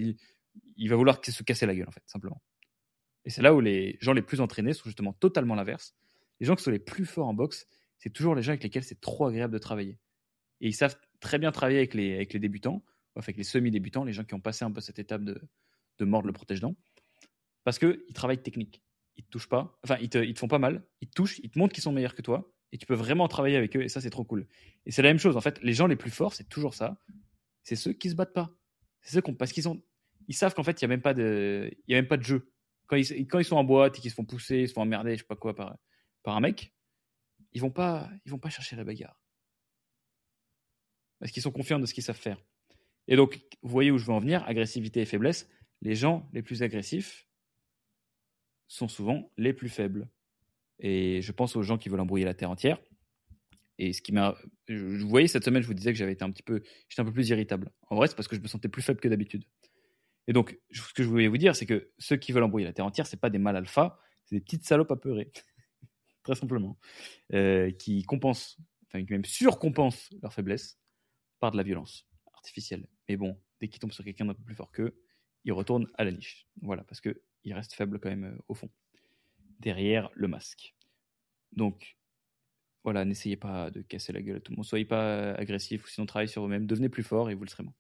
il va vouloir se casser la gueule, en fait, simplement. Et c'est là où les gens les plus entraînés sont justement totalement l'inverse. Les gens qui sont les plus forts en boxe, c'est toujours les gens avec lesquels c'est trop agréable de travailler. Et ils savent très bien travailler avec les, avec les débutants, enfin avec les semi-débutants, les gens qui ont passé un peu cette étape de, de mordre le protège-dents, parce qu'ils travaillent technique. Ils te touchent pas, enfin ils te, ils te font pas mal, ils te touchent, ils te montrent qu'ils sont meilleurs que toi, et tu peux vraiment travailler avec eux, et ça c'est trop cool. Et c'est la même chose, en fait, les gens les plus forts, c'est toujours ça, c'est ceux qui se battent pas. C'est ceux qui ont, parce qu'ils ont, ils savent qu'en fait il y a même pas de, il y a même pas de jeu. Quand ils, quand ils sont en boîte et qu'ils se font pousser, ils se font emmerder, je sais pas quoi par, par un mec, ils vont pas, ils vont pas chercher la bagarre. Parce qu'ils sont confiants de ce qu'ils savent faire. Et donc, vous voyez où je veux en venir, agressivité et faiblesse. Les gens les plus agressifs sont souvent les plus faibles. Et je pense aux gens qui veulent embrouiller la terre entière. Et ce qui m'a, vous voyez, cette semaine, je vous disais que j'avais été un petit peu, j'étais un peu plus irritable. En vrai, c'est parce que je me sentais plus faible que d'habitude. Et donc, ce que je voulais vous dire, c'est que ceux qui veulent embrouiller la terre entière, c'est pas des mâles alpha, c'est des petites salopes apeurées, très simplement, euh, qui compensent, enfin, qui même surcompensent leur faiblesse par de la violence artificielle. Mais bon, dès qu'ils tombent sur quelqu'un d'un peu plus fort qu'eux, ils retournent à la niche. Voilà, parce qu'ils restent faibles quand même euh, au fond, derrière le masque. Donc, voilà, n'essayez pas de casser la gueule à tout le monde. Soyez pas agressif, ou sinon travaillez sur vous-même. Devenez plus fort et vous le serez moins.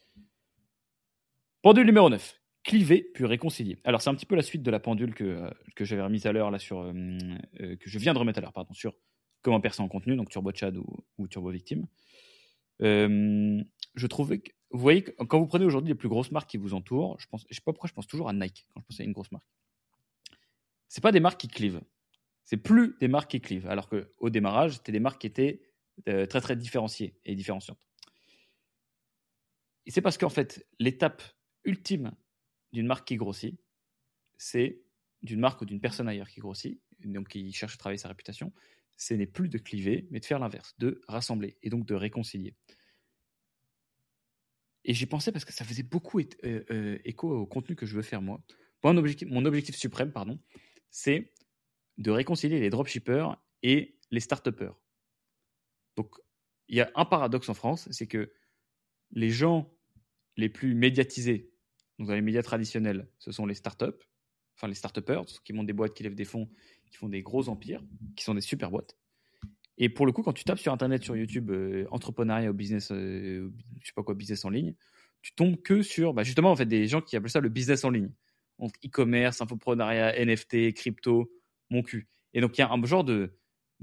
Pendule numéro neuf. Cliver puis réconcilier. Alors, c'est un petit peu la suite de la pendule que, euh, que j'avais remise à l'heure, là, sur, euh, euh, que je viens de remettre à l'heure, pardon, sur comment percer en contenu, donc Turbo Chad ou, ou Turbo Victime. Euh, je trouvais que, vous voyez, quand vous prenez aujourd'hui les plus grosses marques qui vous entourent, je pense, je sais pas pourquoi je pense toujours à Nike quand je pense à une grosse marque. C'est pas des marques qui clivent. C'est plus des marques qui clivent. Alors qu'au démarrage, c'était des marques qui étaient euh, très très différenciées et différenciantes. Et c'est parce qu'en fait, l'étape ultime d'une marque qui grossit, c'est d'une marque ou d'une personne ailleurs qui grossit, donc qui cherche à travailler sa réputation, ce n'est plus de cliver, mais de faire l'inverse, de rassembler et donc de réconcilier. Et j'y pensais parce que ça faisait beaucoup é- euh, euh, écho au contenu que je veux faire moi. Mon objectif, mon objectif suprême, pardon, c'est de réconcilier les dropshippers et les start-upers. Donc, il y a un paradoxe en France, c'est que les gens les plus médiatisés, donc dans les médias traditionnels, ce sont les start-up, enfin les start-upers, ceux qui montent des boîtes, qui lèvent des fonds, qui font des gros empires, qui sont des super boîtes. Et pour le coup, quand tu tapes sur Internet, sur YouTube, euh, entrepreneuriat ou business, euh, je sais pas quoi, business en ligne, tu tombes que sur, bah justement, en fait, des gens qui appellent ça le business en ligne. Donc, e-commerce, infoprenariat, N F T, crypto, mon cul. Et donc, il y a un genre de,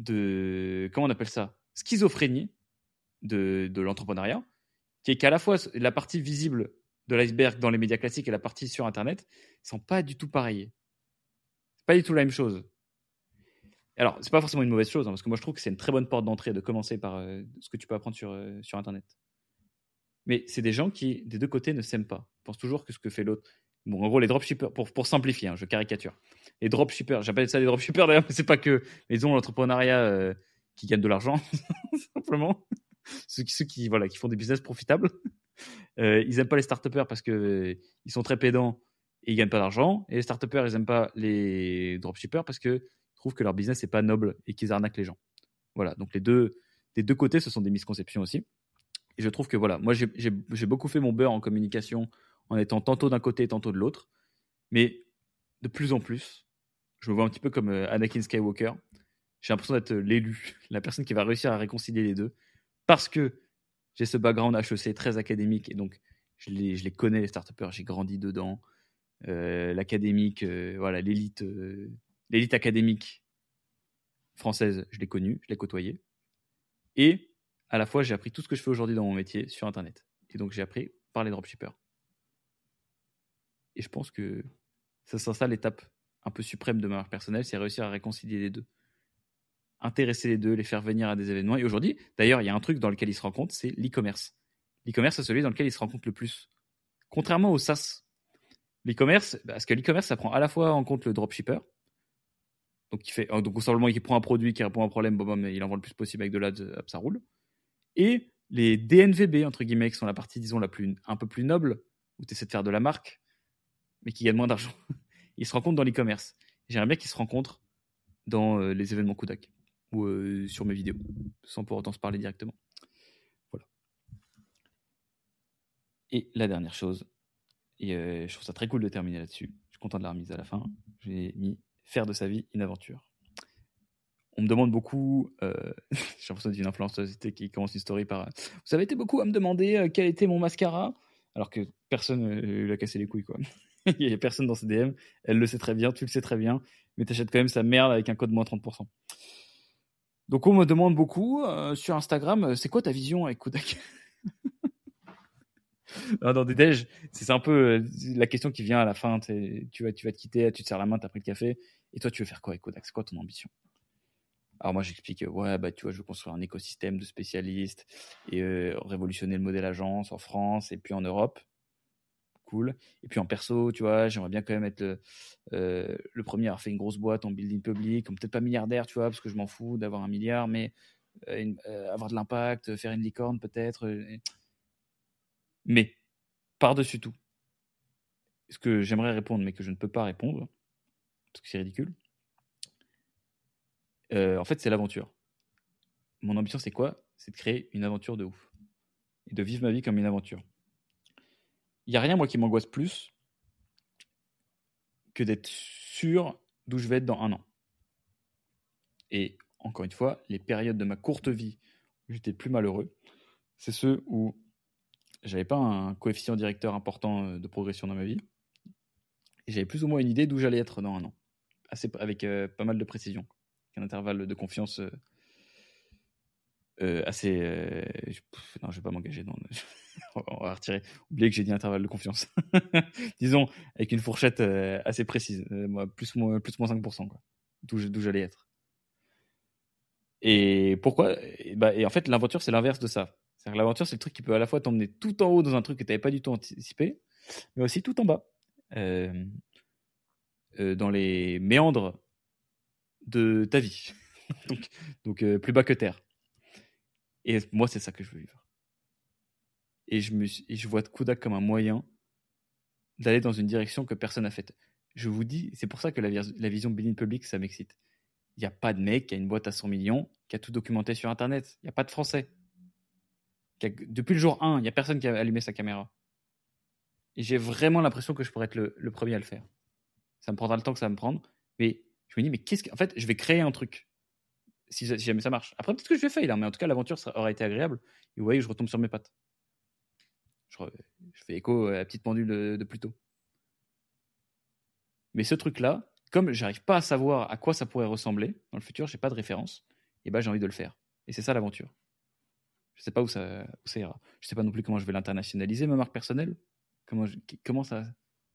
de, comment on appelle ça? Schizophrénie de, de l'entrepreneuriat, qui est qu'à la fois la partie visible de l'iceberg dans les médias classiques et la partie sur Internet ne sont pas du tout pareilles. C'est pas du tout la même chose. Alors, c'est pas forcément une mauvaise chose, hein, parce que moi je trouve que c'est une très bonne porte d'entrée de commencer par euh, ce que tu peux apprendre sur, euh, sur Internet. Mais c'est des gens qui, des deux côtés, ne s'aiment pas. Ils pensent toujours que ce que fait l'autre. Bon, en gros, les dropshippers, pour, pour simplifier, hein, je caricature. Les dropshippers, j'appelle ça des dropshippers d'ailleurs, mais c'est pas que. Mais ils ont l'entrepreneuriat euh, qui gagne de l'argent, simplement. Ceux qui, ceux qui, voilà, qui font des business profitables. Euh, ils n'aiment pas les start-upers parce qu'ils euh, sont très pédants et ils gagnent pas d'argent. Et les start-upers, ils n'aiment pas les dropshippers parce qu'ils trouvent que leur business n'est pas noble et qu'ils arnaquent les gens. Voilà, donc les deux, des deux côtés, ce sont des misconceptions aussi. Et je trouve que voilà, moi j'ai, j'ai, j'ai beaucoup fait mon beurre en communication en étant tantôt d'un côté, tantôt de l'autre. Mais de plus en plus, je me vois un petit peu comme euh, Anakin Skywalker. J'ai l'impression d'être l'élu, la personne qui va réussir à réconcilier les deux. Parce que j'ai ce background H E C très académique et donc je les, je les connais, les start-upers, j'ai grandi dedans. Euh, l'académique, euh, voilà, l'élite, euh, l'élite académique française, je l'ai connue, je l'ai côtoyée. Et à la fois, j'ai appris tout ce que je fais aujourd'hui dans mon métier sur Internet. Et donc, j'ai appris par les dropshippers. Et je pense que ça sera ça l'étape un peu suprême de ma marque personnelle, c'est réussir à réconcilier les deux. Intéresser les deux, les faire venir à des événements. Et aujourd'hui, d'ailleurs, il y a un truc dans lequel ils se rencontrent, c'est l'e-commerce. L'e-commerce, c'est celui dans lequel ils se rencontrent le plus. Contrairement au SaaS, l'e-commerce, parce que l'e-commerce, ça prend à la fois en compte le dropshipper, donc, il fait, donc simplement, il prend un produit qui répond à un problème, bon, bon, il en vend le plus possible avec de l'ads, hop, ça roule. Et les D N V B, entre guillemets, qui sont la partie, disons, la plus, un peu plus noble, où tu essaies de faire de la marque, mais qui gagne moins d'argent. Ils se rencontrent dans l'e-commerce. J'aimerais bien qu'ils se rencontrent dans euh, les événements Kudak ou euh, sur mes vidéos, sans pour autant se parler directement. Voilà. Et la dernière chose, Et euh, je trouve ça très cool de terminer là-dessus. Je suis content de la remise à la fin. J'ai mis faire de sa vie une aventure. On me demande beaucoup, euh, j'ai l'impression d'une influenceuse qui commence une story par « Vous avez été beaucoup à me demander euh, quel était mon mascara ?» Alors que personne euh, lui a cassé les couilles, quoi. Il n'y a personne dans ses D M. Elle le sait très bien, tu le sais très bien, mais t'achètes quand même sa merde avec un code moins trente pour cent. Donc on me demande beaucoup euh, sur Instagram, c'est quoi ta vision avec Kodak? Non, dans des déj, c'est un peu euh, la question qui vient à la fin. Tu vas, tu vas te quitter, tu te serres la main, tu as pris le café, et toi tu veux faire quoi avec Kodak? C'est quoi ton ambition? Alors moi j'explique, euh, ouais, bah tu vois, je veux construire un écosystème de spécialistes et euh, révolutionner le modèle agence en France et puis en Europe. Cool. Et puis en perso, tu vois, j'aimerais bien quand même être le, euh, le premier à avoir fait une grosse boîte en building public, peut-être pas milliardaire, tu vois, parce que je m'en fous d'avoir un milliard, mais euh, une, euh, avoir de l'impact, faire une licorne peut-être. Euh, mais par-dessus tout, ce que j'aimerais répondre, mais que je ne peux pas répondre, parce que c'est ridicule, euh, en fait, c'est l'aventure. Mon ambition, c'est quoi? C'est de créer une aventure de ouf. Et de vivre ma vie comme une aventure. Il n'y a rien, moi, qui m'angoisse plus que d'être sûr d'où je vais être dans un an. Et encore une fois, les périodes de ma courte vie où j'étais plus malheureux, c'est ceux où j'avais pas un coefficient directeur important de progression dans ma vie. Et j'avais plus ou moins une idée d'où j'allais être dans un an. Assez, avec euh, pas mal de précision. Un intervalle de confiance euh, euh, assez. Euh, je, pff, non, je vais pas m'engager. Non, on va retirer. Oubliez que j'ai dit intervalle de confiance. Disons, avec une fourchette euh, assez précise. Euh, moi, plus, moins, plus moins cinq pour cent, quoi. D'où, d'où j'allais être. Et pourquoi et, bah, et en fait, l'aventure, c'est l'inverse de ça. C'est-à-dire que l'aventure, c'est le truc qui peut à la fois t'emmener tout en haut dans un truc que tu n'avais pas du tout anticipé, mais aussi tout en bas. Euh, euh, dans les méandres de ta vie. donc, donc euh, plus bas que terre. Et moi, c'est ça que je veux vivre. Et je, me, et je vois Kodak comme un moyen d'aller dans une direction que personne n'a faite. Je vous dis, c'est pour ça que la, la vision building public, ça m'excite. Il n'y a pas de mec qui a une boîte à cent millions, qui a tout documenté sur Internet. Il n'y a pas de Français. A, depuis le jour un, il n'y a personne qui a allumé sa caméra. Et j'ai vraiment l'impression que je pourrais être le, le premier à le faire. Ça me prendra le temps que ça va me prendre. Mais je me dis, mais qu'est-ce que... En fait, je vais créer un truc. Si, si jamais ça marche. Après, peut-être que je vais fail, hein, mais en tout cas, l'aventure sera, aura été agréable. Et vous voyez, je retombe sur mes pattes. Je, je fais écho à la petite pendule de, de Pluto. Mais ce truc-là, comme j'arrive pas à savoir à quoi ça pourrait ressembler dans le futur, j'ai pas de référence, et ben j'ai envie de le faire. Et c'est ça l'aventure. Je sais pas où ça, où ça ira. Je sais pas non plus comment je vais l'internationaliser, ma marque personnelle. Comment, je, comment ça...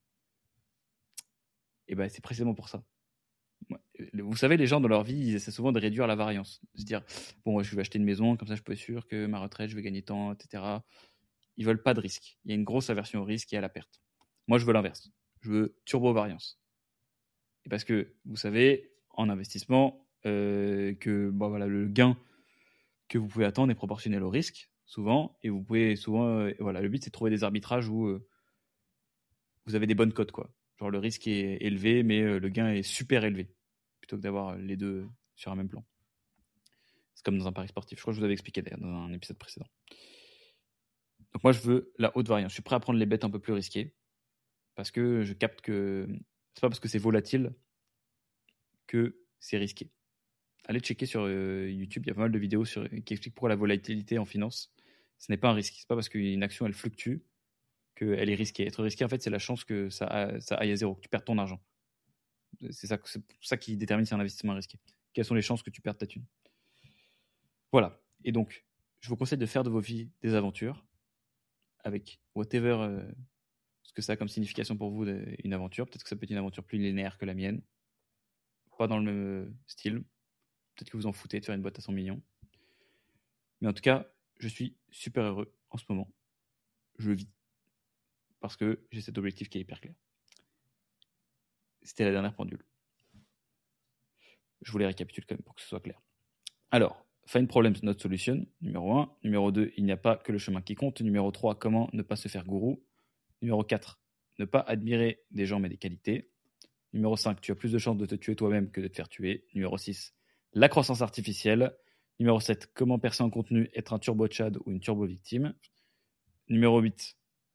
Et ben c'est précisément pour ça. Vous savez, les gens dans leur vie, ils essaient souvent de réduire la variance. De se dire, bon, je vais acheter une maison, comme ça je peux être sûr que ma retraite, je vais gagner tant, et cetera. Ils veulent pas de risque. Il y a une grosse aversion au risque et à la perte. Moi, je veux l'inverse. Je veux turbo-variance. Et parce que, vous savez, en investissement, euh, que bon, voilà, le gain que vous pouvez attendre est proportionnel au risque, souvent. Et vous pouvez souvent... Euh, voilà, le but, c'est de trouver des arbitrages où euh, vous avez des bonnes cotes, quoi. Genre, le risque est élevé, mais euh, le gain est super élevé. Plutôt que d'avoir les deux sur un même plan. C'est comme dans un pari sportif. Je crois que je vous avais expliqué d'ailleurs dans un épisode précédent. Donc moi, je veux la haute variance. Je suis prêt à prendre les bêtes un peu plus risquées parce que je capte que c'est pas parce que c'est volatile que c'est risqué. Allez checker sur euh, YouTube, il y a pas mal de vidéos sur, qui expliquent pourquoi la volatilité en finance, ce n'est pas un risque. C'est pas parce qu'une action elle fluctue qu'elle est risquée. Être risqué, en fait, c'est la chance que ça, ça aille à zéro, que tu perdes ton argent. C'est ça, c'est ça qui détermine si un investissement est risqué. Quelles sont les chances que tu perdes ta thune? Voilà. Et donc, je vous conseille de faire de vos vies des aventures avec whatever euh, ce que ça a comme signification pour vous une aventure. Peut-être que ça peut être une aventure plus linéaire que la mienne. Pas dans le même style. Peut-être que vous en foutez de faire une boîte à cent millions. Mais en tout cas, je suis super heureux en ce moment. Je le vis. Parce que j'ai cet objectif qui est hyper clair. C'était la dernière pendule. Je voulais récapituler quand même pour que ce soit clair. Alors, find problems, not solution, numéro un. Numéro deux, il n'y a pas que le chemin qui compte. Numéro trois, comment ne pas se faire gourou. Numéro quatre, ne pas admirer des gens mais des qualités. Numéro cinq, tu as plus de chances de te tuer toi-même que de te faire tuer. Numéro six, la croissance artificielle. Numéro sept, comment percer en contenu, être un turbo-chad ou une turbo-victime. Numéro huit,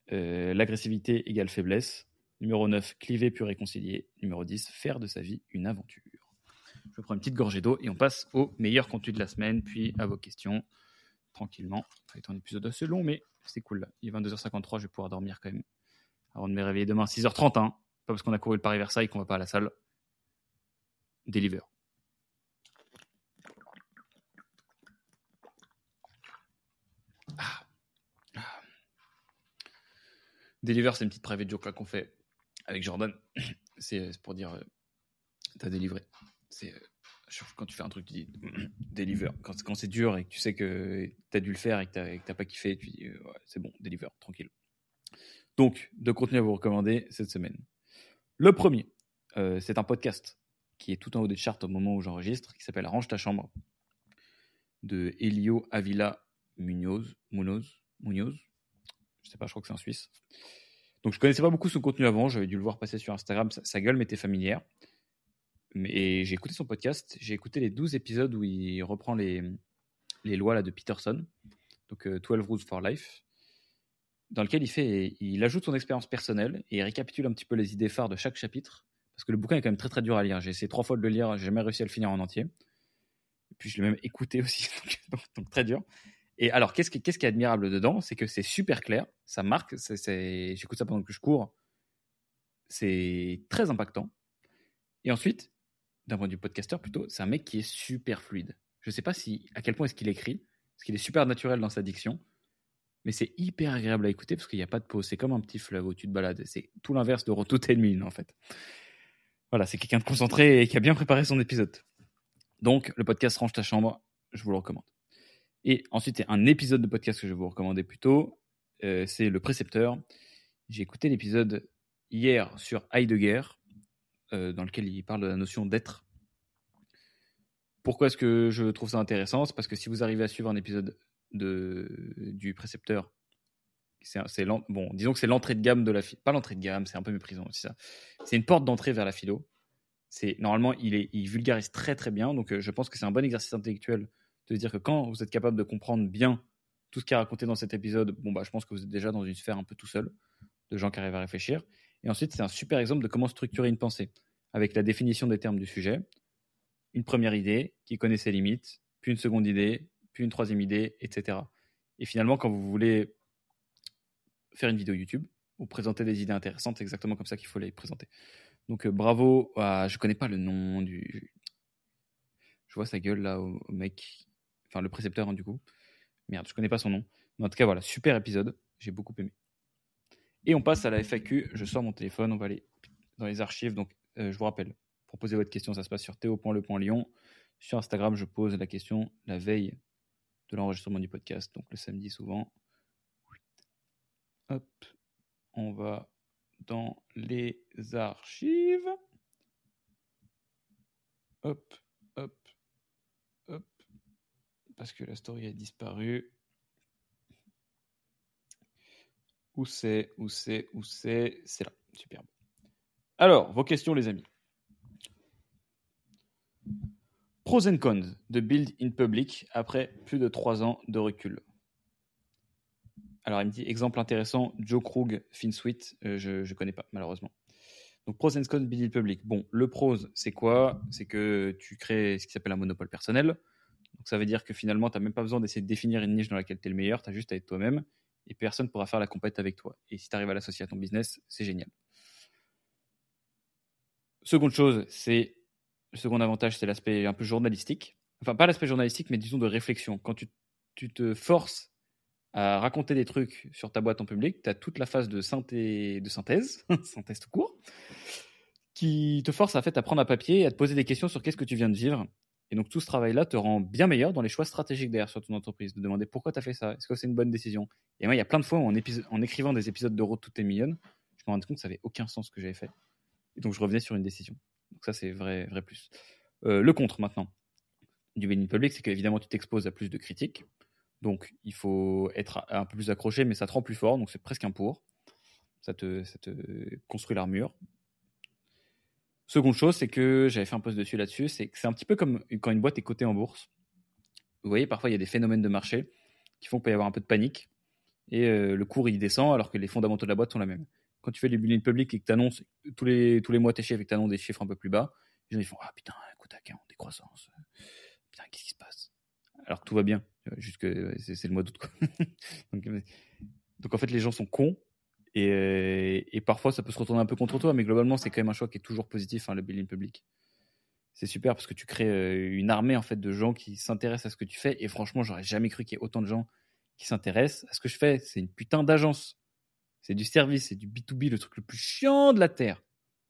Euh, l'agressivité égale faiblesse. Numéro neuf, cliver puis réconcilier. Numéro dix, faire de sa vie une aventure. Je prends une petite gorgée d'eau et on passe au meilleur contenu de la semaine, puis à vos questions, tranquillement. Ça va être un épisode assez long, mais c'est cool. Là. Il est vingt-deux heures cinquante-trois, je vais pouvoir dormir quand même. Avant de me réveiller demain à six heures trente, hein. Pas parce qu'on a couru le Paris-Versailles qu'on va pas à la salle. Deliver. Ah. Ah. Deliver, c'est une petite private joke là qu'on fait avec Jordan. C'est, c'est pour dire euh, t'as délivré. C'est euh, quand tu fais un truc, tu dis deliver. Quand, quand c'est dur et que tu sais que t'as dû le faire et que t'as, et que t'as pas kiffé, tu dis euh, ouais, c'est bon, deliver, tranquille. Donc, de contenu à vous recommander cette semaine. Le premier, euh, c'est un podcast qui est tout en haut des charts au moment où j'enregistre, qui s'appelle Range ta chambre, de Elio Avila Munoz. Munoz, Munoz. Je sais pas, je crois que c'est un Suisse. Donc, je connaissais pas beaucoup son contenu avant, j'avais dû le voir passer sur Instagram, sa, sa gueule m'était familière. Et j'ai écouté son podcast, j'ai écouté les douze épisodes où il reprend les, les lois là, de Peterson, donc euh, douze Rules for Life, dans lequel il, fait, il ajoute son expérience personnelle et il récapitule un petit peu les idées phares de chaque chapitre, parce que le bouquin est quand même très très dur à lire. J'ai essayé trois fois de le lire, j'ai jamais réussi à le finir en entier. Et puis je l'ai même écouté aussi, donc, donc très dur. Et alors, qu'est-ce qui, qu'est-ce qui est admirable dedans, c'est que c'est super clair, ça marque, c'est, c'est, j'écoute ça pendant que je cours, c'est très impactant. Et ensuite, d'un point de vue podcasteur plutôt, c'est un mec qui est super fluide. Je sais pas si, à quel point est-ce qu'il écrit, parce qu'il est super naturel dans sa diction, mais c'est hyper agréable à écouter parce qu'il n'y a pas de pause. C'est comme un petit fleuve où tu te balades. C'est tout l'inverse de Roto Telmin, en fait. Voilà, c'est quelqu'un de concentré et qui a bien préparé son épisode. Donc, le podcast Range ta chambre, je vous le recommande. Et ensuite, il y a un épisode de podcast que je vais vous recommander plutôt. Euh, c'est Le Précepteur. J'ai écouté l'épisode hier sur Heidegger, euh, dans lequel il parle de la notion d'être. Pourquoi est-ce que je trouve ça intéressant ? C'est parce que si vous arrivez à suivre un épisode de, du Précepteur, c'est, c'est bon, disons que c'est l'entrée de gamme de la philo. Pas l'entrée de gamme, c'est un peu méprisant aussi ça. C'est une porte d'entrée vers la philo. C'est, normalement, il, est, il vulgarise très très bien, donc euh, je pense que c'est un bon exercice intellectuel de se dire que quand vous êtes capable de comprendre bien tout ce qui est raconté dans cet épisode, bon, bah, je pense que vous êtes déjà dans une sphère un peu tout seul, de gens qui arrivent à réfléchir. Et ensuite, c'est un super exemple de comment structurer une pensée, avec la définition des termes du sujet, une première idée qui connaît ses limites, puis une seconde idée, puis une troisième idée, et cetera. Et finalement, quand vous voulez faire une vidéo YouTube ou présenter des idées intéressantes, c'est exactement comme ça qu'il faut les présenter. Donc euh, bravo à... Je connais pas le nom du... Je vois sa gueule là au, au mec... Enfin, le précepteur, hein, du coup. Merde, je connais pas son nom. Mais en tout cas, voilà, super épisode. J'ai beaucoup aimé. Et on passe à la F A Q. Je sors mon téléphone, on va aller dans les archives. Donc, euh, je vous rappelle, pour poser votre question, ça se passe sur théo point le point lion. Sur Instagram, je pose la question la veille de l'enregistrement du podcast, donc le samedi souvent. Hop, on va dans les archives. Hop, hop, hop. Parce que la story a disparu. Où c'est, où c'est, où c'est ? C'est là, superbe. Alors, vos questions, les amis. Pros and cons de Build in Public après plus de trois ans de recul. Alors, il me dit, exemple intéressant, Joe Krug, FinSuite, euh, je ne connais pas, malheureusement. Donc, pros and cons de Build in Public. Bon, le pros, c'est quoi ? C'est que tu crées ce qui s'appelle un monopole personnel. Donc, ça veut dire que finalement, tu n'as même pas besoin d'essayer de définir une niche dans laquelle tu es le meilleur, tu as juste à être toi-même et personne ne pourra faire la compète avec toi. Et si tu arrives à l'associer à ton business, c'est génial. Seconde chose, c'est le second avantage, c'est l'aspect un peu journalistique. Enfin, pas l'aspect journalistique, mais disons de réflexion. Quand tu, tu te forces à raconter des trucs sur ta boîte en public, tu as toute la phase de, synthé... de synthèse, synthèse tout court, qui te force en fait, à prendre un papier et à te poser des questions sur qu'est-ce que tu viens de vivre. Et donc, tout ce travail-là te rend bien meilleur dans les choix stratégiques derrière sur ton entreprise, de demander pourquoi tu as fait ça, est-ce que c'est une bonne décision. Et moi, il y a plein de fois où en, épi... en écrivant des épisodes de Road to ten million, je me rendais compte que ça n'avait aucun sens ce que j'avais fait. Et donc, je revenais sur une décision. Donc, ça, c'est vrai, vrai plus. Euh, le contre, maintenant, du Build in Public, c'est qu'évidemment, tu t'exposes à plus de critiques. Donc, il faut être un peu plus accroché, mais ça te rend plus fort. Donc, c'est presque un pour. Ça te, ça te construit l'armure. Seconde chose, c'est que j'avais fait un post dessus là-dessus. C'est que c'est un petit peu comme quand une boîte est cotée en bourse. Vous voyez, parfois, il y a des phénomènes de marché qui font qu'il peut y avoir un peu de panique. et euh, le cours il descend alors que les fondamentaux de la boîte sont la même. Quand tu fais du bulletin public et que tu annonces tous les, tous les mois tes chiffres et que tu annonces des chiffres un peu plus bas, les gens ils font ah putain, Kodak en décroissance, putain qu'est-ce qui se passe? Alors que tout va bien, juste que c'est, c'est le mois d'août quoi. donc, donc en fait les gens sont cons et, euh, et parfois ça peut se retourner un peu contre toi, mais globalement c'est quand même un choix qui est toujours positif, hein, le bulletin public. C'est super parce que tu crées une armée en fait de gens qui s'intéressent à ce que tu fais et franchement j'aurais jamais cru qu'il y ait autant de gens qui s'intéressent à ce que je fais. C'est une putain d'agence, c'est du service, c'est du B deux B, le truc le plus chiant de la terre,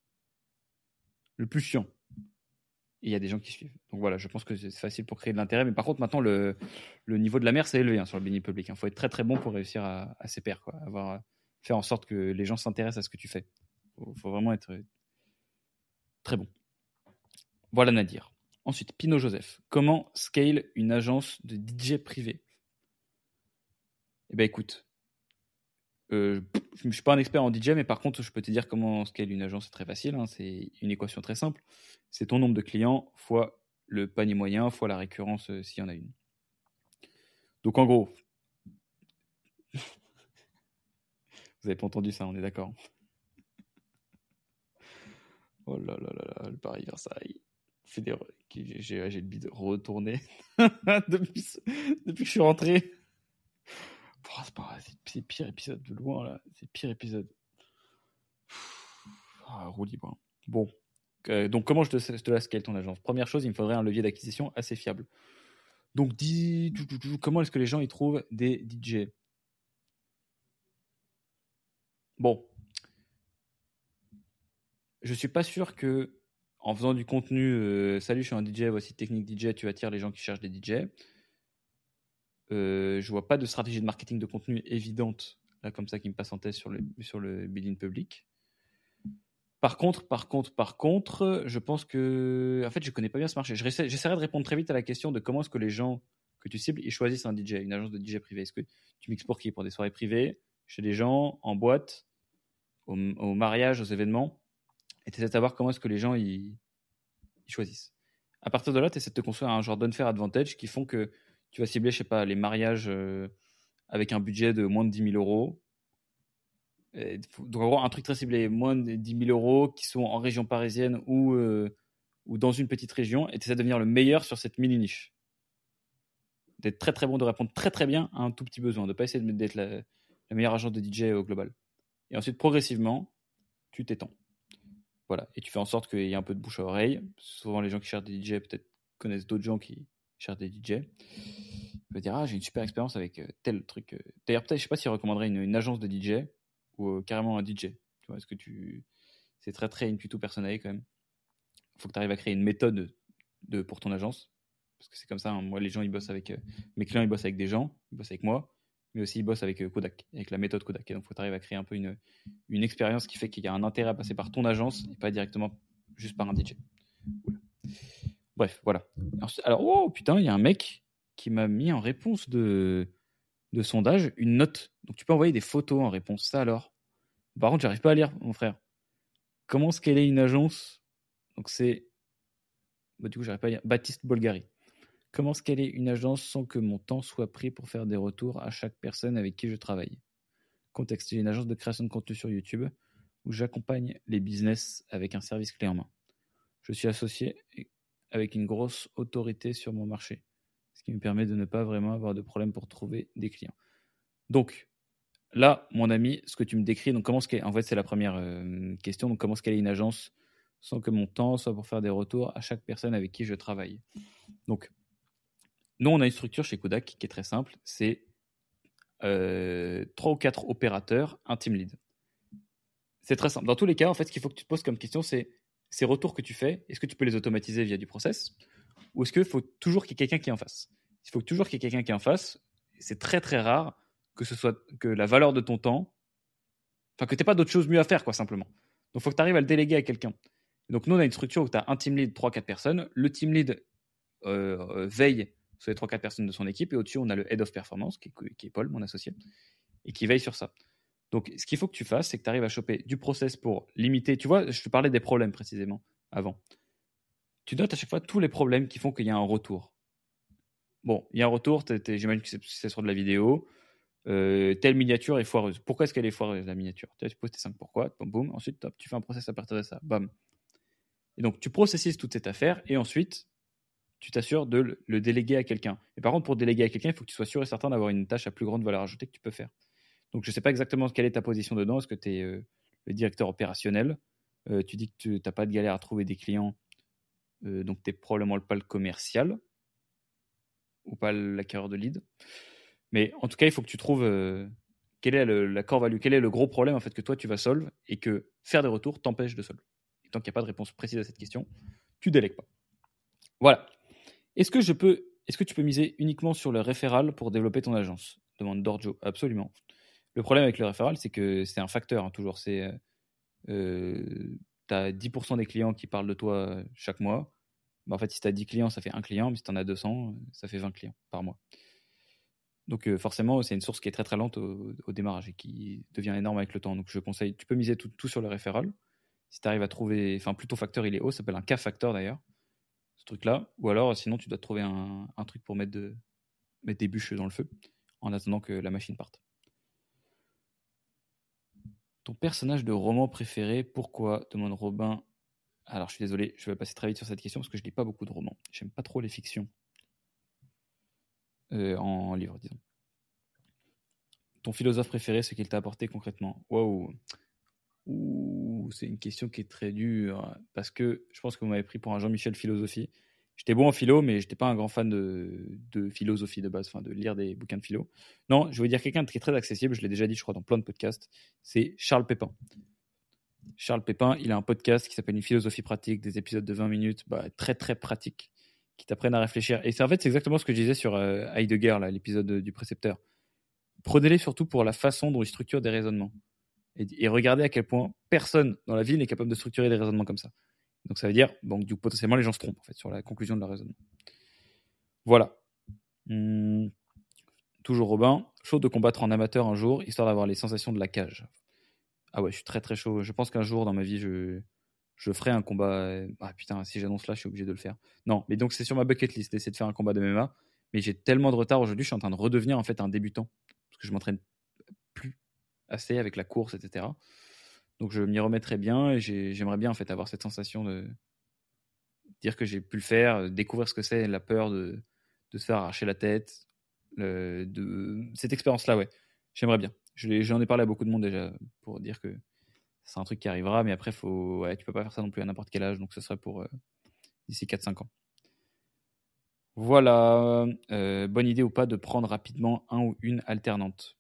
le plus chiant. Et il y a des gens qui suivent. Donc voilà, je pense que c'est facile pour créer de l'intérêt, mais par contre maintenant le, le niveau de la mer c'est élevé, hein, sur le bulletin public. Il faut être très très bon pour réussir à, à s'y perdre, quoi, avoir faire en sorte que les gens s'intéressent à ce que tu fais. Faut, faut vraiment être très bon. Voilà Nadir. Ensuite, Pino Joseph. Comment scale une agence de D J privé? Eh bien, écoute, euh, je ne suis pas un expert en D J, mais par contre, je peux te dire comment scale une agence. C'est très facile. Hein, c'est une équation très simple. C'est ton nombre de clients fois le panier moyen fois la récurrence euh, s'il y en a une. Donc, en gros, vous n'avez pas entendu ça, on est d'accord. Oh là là là là, le Paris Versailles. Fédéral, j'ai, j'ai, j'ai le bide retourné depuis, depuis que je suis rentré. Oh, c'est, pas, c'est, c'est pire épisode de loin là, c'est pire épisode. Ah, roue libre. Bon, euh, donc comment je te, je te la scale ton agence? Première chose, il me faudrait un levier d'acquisition assez fiable. Donc dis, comment est-ce que les gens y trouvent des D J? Bon, je suis pas sûr que en faisant du contenu, euh, salut, je suis un D J, voici technique D J, tu attires les gens qui cherchent des D J. Euh, je vois pas de stratégie de marketing de contenu évidente là comme ça qui me passe en tête sur le sur le building public. Par contre, par contre, par contre, je pense que en fait, je connais pas bien ce marché. J'essaierai de répondre très vite à la question de comment est-ce que les gens que tu cibles ils choisissent un D J, une agence de D J privée. Est-ce que tu mixes pour qui? Pour des soirées privées, chez des gens, en boîte, au, au mariage, aux événements, et tu essaies de savoir comment est-ce que les gens ils, ils choisissent. À partir de là, tu essaies de te construire un genre d'unfair advantage qui font que tu vas cibler, je sais pas, les mariages euh, avec un budget de moins de dix mille euros. Et donc, en gros, un truc très ciblé, moins de dix mille euros, qui sont en région parisienne ou, euh, ou dans une petite région, et tu essaies de devenir le meilleur sur cette mini-niche. D'être très très bon, de répondre très très bien à un tout petit besoin, de ne pas essayer d'être la, la meilleure agence de D J au global. Et ensuite, progressivement, tu t'étends. Voilà. Et tu fais en sorte qu'il y ait un peu de bouche à oreille. Souvent, les gens qui cherchent des D J peut-être connaissent d'autres gens qui cherchent des D J. Je peux dire, ah, j'ai une super expérience avec tel truc. D'ailleurs, peut-être, je sais pas s'ils recommanderaient une, une agence de D J ou euh, carrément un D J. Tu vois, est-ce que tu... C'est très, très intuitu personnel quand même. Il faut que tu arrives à créer une méthode de, pour ton agence. Parce que c'est comme ça, hein. Moi, les gens, ils bossent avec... Euh, mes clients, ils bossent avec des gens, ils bossent avec moi, mais aussi ils bossent avec euh, Kodak, avec la méthode Kodak. Et donc, il faut que tu arrives à créer un peu une, une expérience qui fait qu'il y a un intérêt à passer par ton agence et pas directement juste par un D J. Voilà. Bref, voilà. Alors, alors, oh putain, il y a un mec qui m'a mis en réponse de, de sondage une note. Donc, tu peux envoyer des photos en réponse. Ça alors. Par contre, j'arrive pas à lire, mon frère. Comment scaler une agence? Donc, c'est... Bah, du coup, j'arrive pas à lire. Baptiste Bolgari. Comment scaler une agence sans que mon temps soit pris pour faire des retours à chaque personne avec qui je travaille? Contexte, j'ai une agence de création de contenu sur YouTube où j'accompagne les business avec un service clé en main. Je suis associé avec une grosse autorité sur mon marché, ce qui me permet de ne pas vraiment avoir de problème pour trouver des clients. Donc, là, mon ami, ce que tu me décris, donc comment scaler, en fait, c'est la première euh, question, donc comment scaler une agence sans que mon temps soit pour faire des retours à chaque personne avec qui je travaille. Donc, nous, on a une structure chez Kodak qui est très simple, c'est euh, trois ou quatre opérateurs, un team lead. C'est très simple. Dans tous les cas, en fait, ce qu'il faut que tu te poses comme question, c'est ces retours que tu fais, est-ce que tu peux les automatiser via du process ou est-ce qu'il faut toujours qu'il y ait quelqu'un qui est en face? Il faut toujours qu'il y ait quelqu'un qui est en face. C'est très, très rare que ce soit que la valeur de ton temps, enfin, que tu n'aies pas d'autre chose mieux à faire, quoi, simplement. Donc, il faut que tu arrives à le déléguer à quelqu'un. Donc, nous, on a une structure où tu as un team lead, trois quatre personnes. Le team lead euh, veille sur les trois quatre personnes de son équipe. Et au-dessus, on a le head of performance, qui est, qui est Paul, mon associé, et qui veille sur ça. Donc, ce qu'il faut que tu fasses, c'est que tu arrives à choper du process pour limiter. Tu vois, je te parlais des problèmes précisément avant. Tu notes à chaque fois tous les problèmes qui font qu'il y a un retour. Bon, il y a un retour, j'imagine que c'est sur de la vidéo. euh, telle miniature est foireuse. Pourquoi est-ce qu'elle est foireuse, la miniature? Tu, vois, tu poses tes cinq pourquoi, boum, boum, ensuite top, tu fais un process à partir de ça, bam. Et donc tu processes toute cette affaire et ensuite tu t'assures de le, le déléguer à quelqu'un. Et par contre, pour déléguer à quelqu'un, il faut que tu sois sûr et certain d'avoir une tâche à plus grande valeur ajoutée que tu peux faire. Donc je ne sais pas exactement quelle est ta position dedans. Est-ce que tu es euh, le directeur opérationnel? euh, Tu dis que tu n'as pas de galère à trouver des clients, euh, donc tu n'es probablement pas le commercial ou pas l'acquéreur de lead. Mais en tout cas, il faut que tu trouves euh, quel est le, la core value, quel est le gros problème en fait que toi tu vas solve et que faire des retours t'empêche de solve. Et tant qu'il n'y a pas de réponse précise à cette question, tu délègues pas. Voilà. Est-ce que je peux, est-ce que tu peux miser uniquement sur le référal pour développer ton agence? Demande Dorjo. Absolument. Le problème avec le référal, c'est que c'est un facteur hein, toujours. C'est euh, tu as dix pour cent des clients qui parlent de toi chaque mois. Bah, en fait, si tu as dix clients, ça fait un client, mais si tu en as deux cents, ça fait vingt clients par mois. Donc euh, forcément, c'est une source qui est très très lente au, au démarrage et qui devient énorme avec le temps. Donc je conseille, tu peux miser tout, tout sur le référal. Si tu arrives à trouver, enfin plutôt facteur, il est haut, ça s'appelle un K-factor d'ailleurs, ce truc-là. Ou alors sinon, tu dois trouver un, un truc pour mettre, de, mettre des bûches dans le feu en attendant que la machine parte. Ton personnage de roman préféré, pourquoi? Demande Robin. Alors je suis désolé, je vais passer très vite sur cette question parce que je lis pas beaucoup de romans. J'aime pas trop les fictions euh, en, en livre, disons. Ton philosophe préféré, ce qu'il t'a apporté concrètement? Waouh. Ouh, c'est une question qui est très dure parce que je pense que vous m'avez pris pour un Jean-Michel philosophie. J'étais bon en philo, mais j'étais pas un grand fan de, de philosophie de base, enfin de lire des bouquins de philo. Non, je veux dire quelqu'un qui est très accessible, je l'ai déjà dit, je crois, dans plein de podcasts, c'est Charles Pépin. Charles Pépin, il a un podcast qui s'appelle Une philosophie pratique, des épisodes de vingt minutes, bah, très très pratiques, qui t'apprennent à réfléchir. Et c'est en fait, c'est exactement ce que je disais sur euh, Heidegger, là, l'épisode du précepteur. Prenez-les surtout pour la façon dont il structure des raisonnements. Et, et regardez à quel point personne dans la vie n'est capable de structurer des raisonnements comme ça. Donc ça veut dire, donc du coup, potentiellement, les gens se trompent en fait sur la conclusion de leur raisonnement. Voilà. Hum, toujours Robin, chaud de combattre en amateur un jour, histoire d'avoir les sensations de la cage. Ah ouais, je suis très très chaud. Je pense qu'un jour dans ma vie, je, je ferai un combat. Ah putain, si j'annonce là, je suis obligé de le faire. Non, mais donc c'est sur ma bucket list d'essayer de faire un combat de M M A. Mais j'ai tellement de retard aujourd'hui, je suis en train de redevenir en fait un débutant. Parce que je m'entraîne plus assez avec la course, et cetera. Donc je m'y remettrai bien et j'ai, j'aimerais bien en fait avoir cette sensation de dire que j'ai pu le faire, découvrir ce que c'est la peur de, de se faire arracher la tête, le, de cette expérience-là, ouais. J'aimerais bien. Je l'ai, j'en ai parlé à beaucoup de monde déjà pour dire que c'est un truc qui arrivera, mais après, faut, ouais, tu peux pas faire ça non plus à n'importe quel âge, donc ce serait pour euh, d'ici quatre cinq ans. Voilà. Euh, bonne idée ou pas de prendre rapidement un ou une alternante?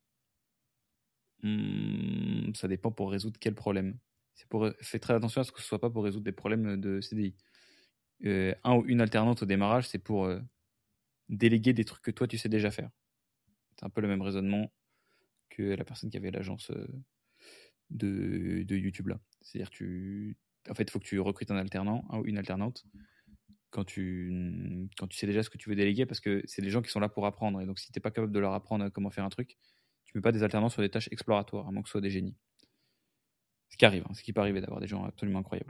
Hmm, ça dépend pour résoudre quel problème. C'est pour, fais très attention à ce que ce soit pas pour résoudre des problèmes de C D I. Euh, un ou une alternante au démarrage, c'est pour euh, déléguer des trucs que toi tu sais déjà faire. C'est un peu le même raisonnement que la personne qui avait l'agence euh, de, de YouTube là. C'est-à-dire tu, en fait, il faut que tu recrutes un alternant, un ou une alternante quand tu, quand tu sais déjà ce que tu veux déléguer parce que c'est des gens qui sont là pour apprendre. Et donc si tu n'es pas capable de leur apprendre comment faire un truc, tu ne mets pas des alternants sur des tâches exploratoires, à moins que ce soit des génies. Ce qui arrive, hein, ce qui peut arriver d'avoir des gens absolument incroyables.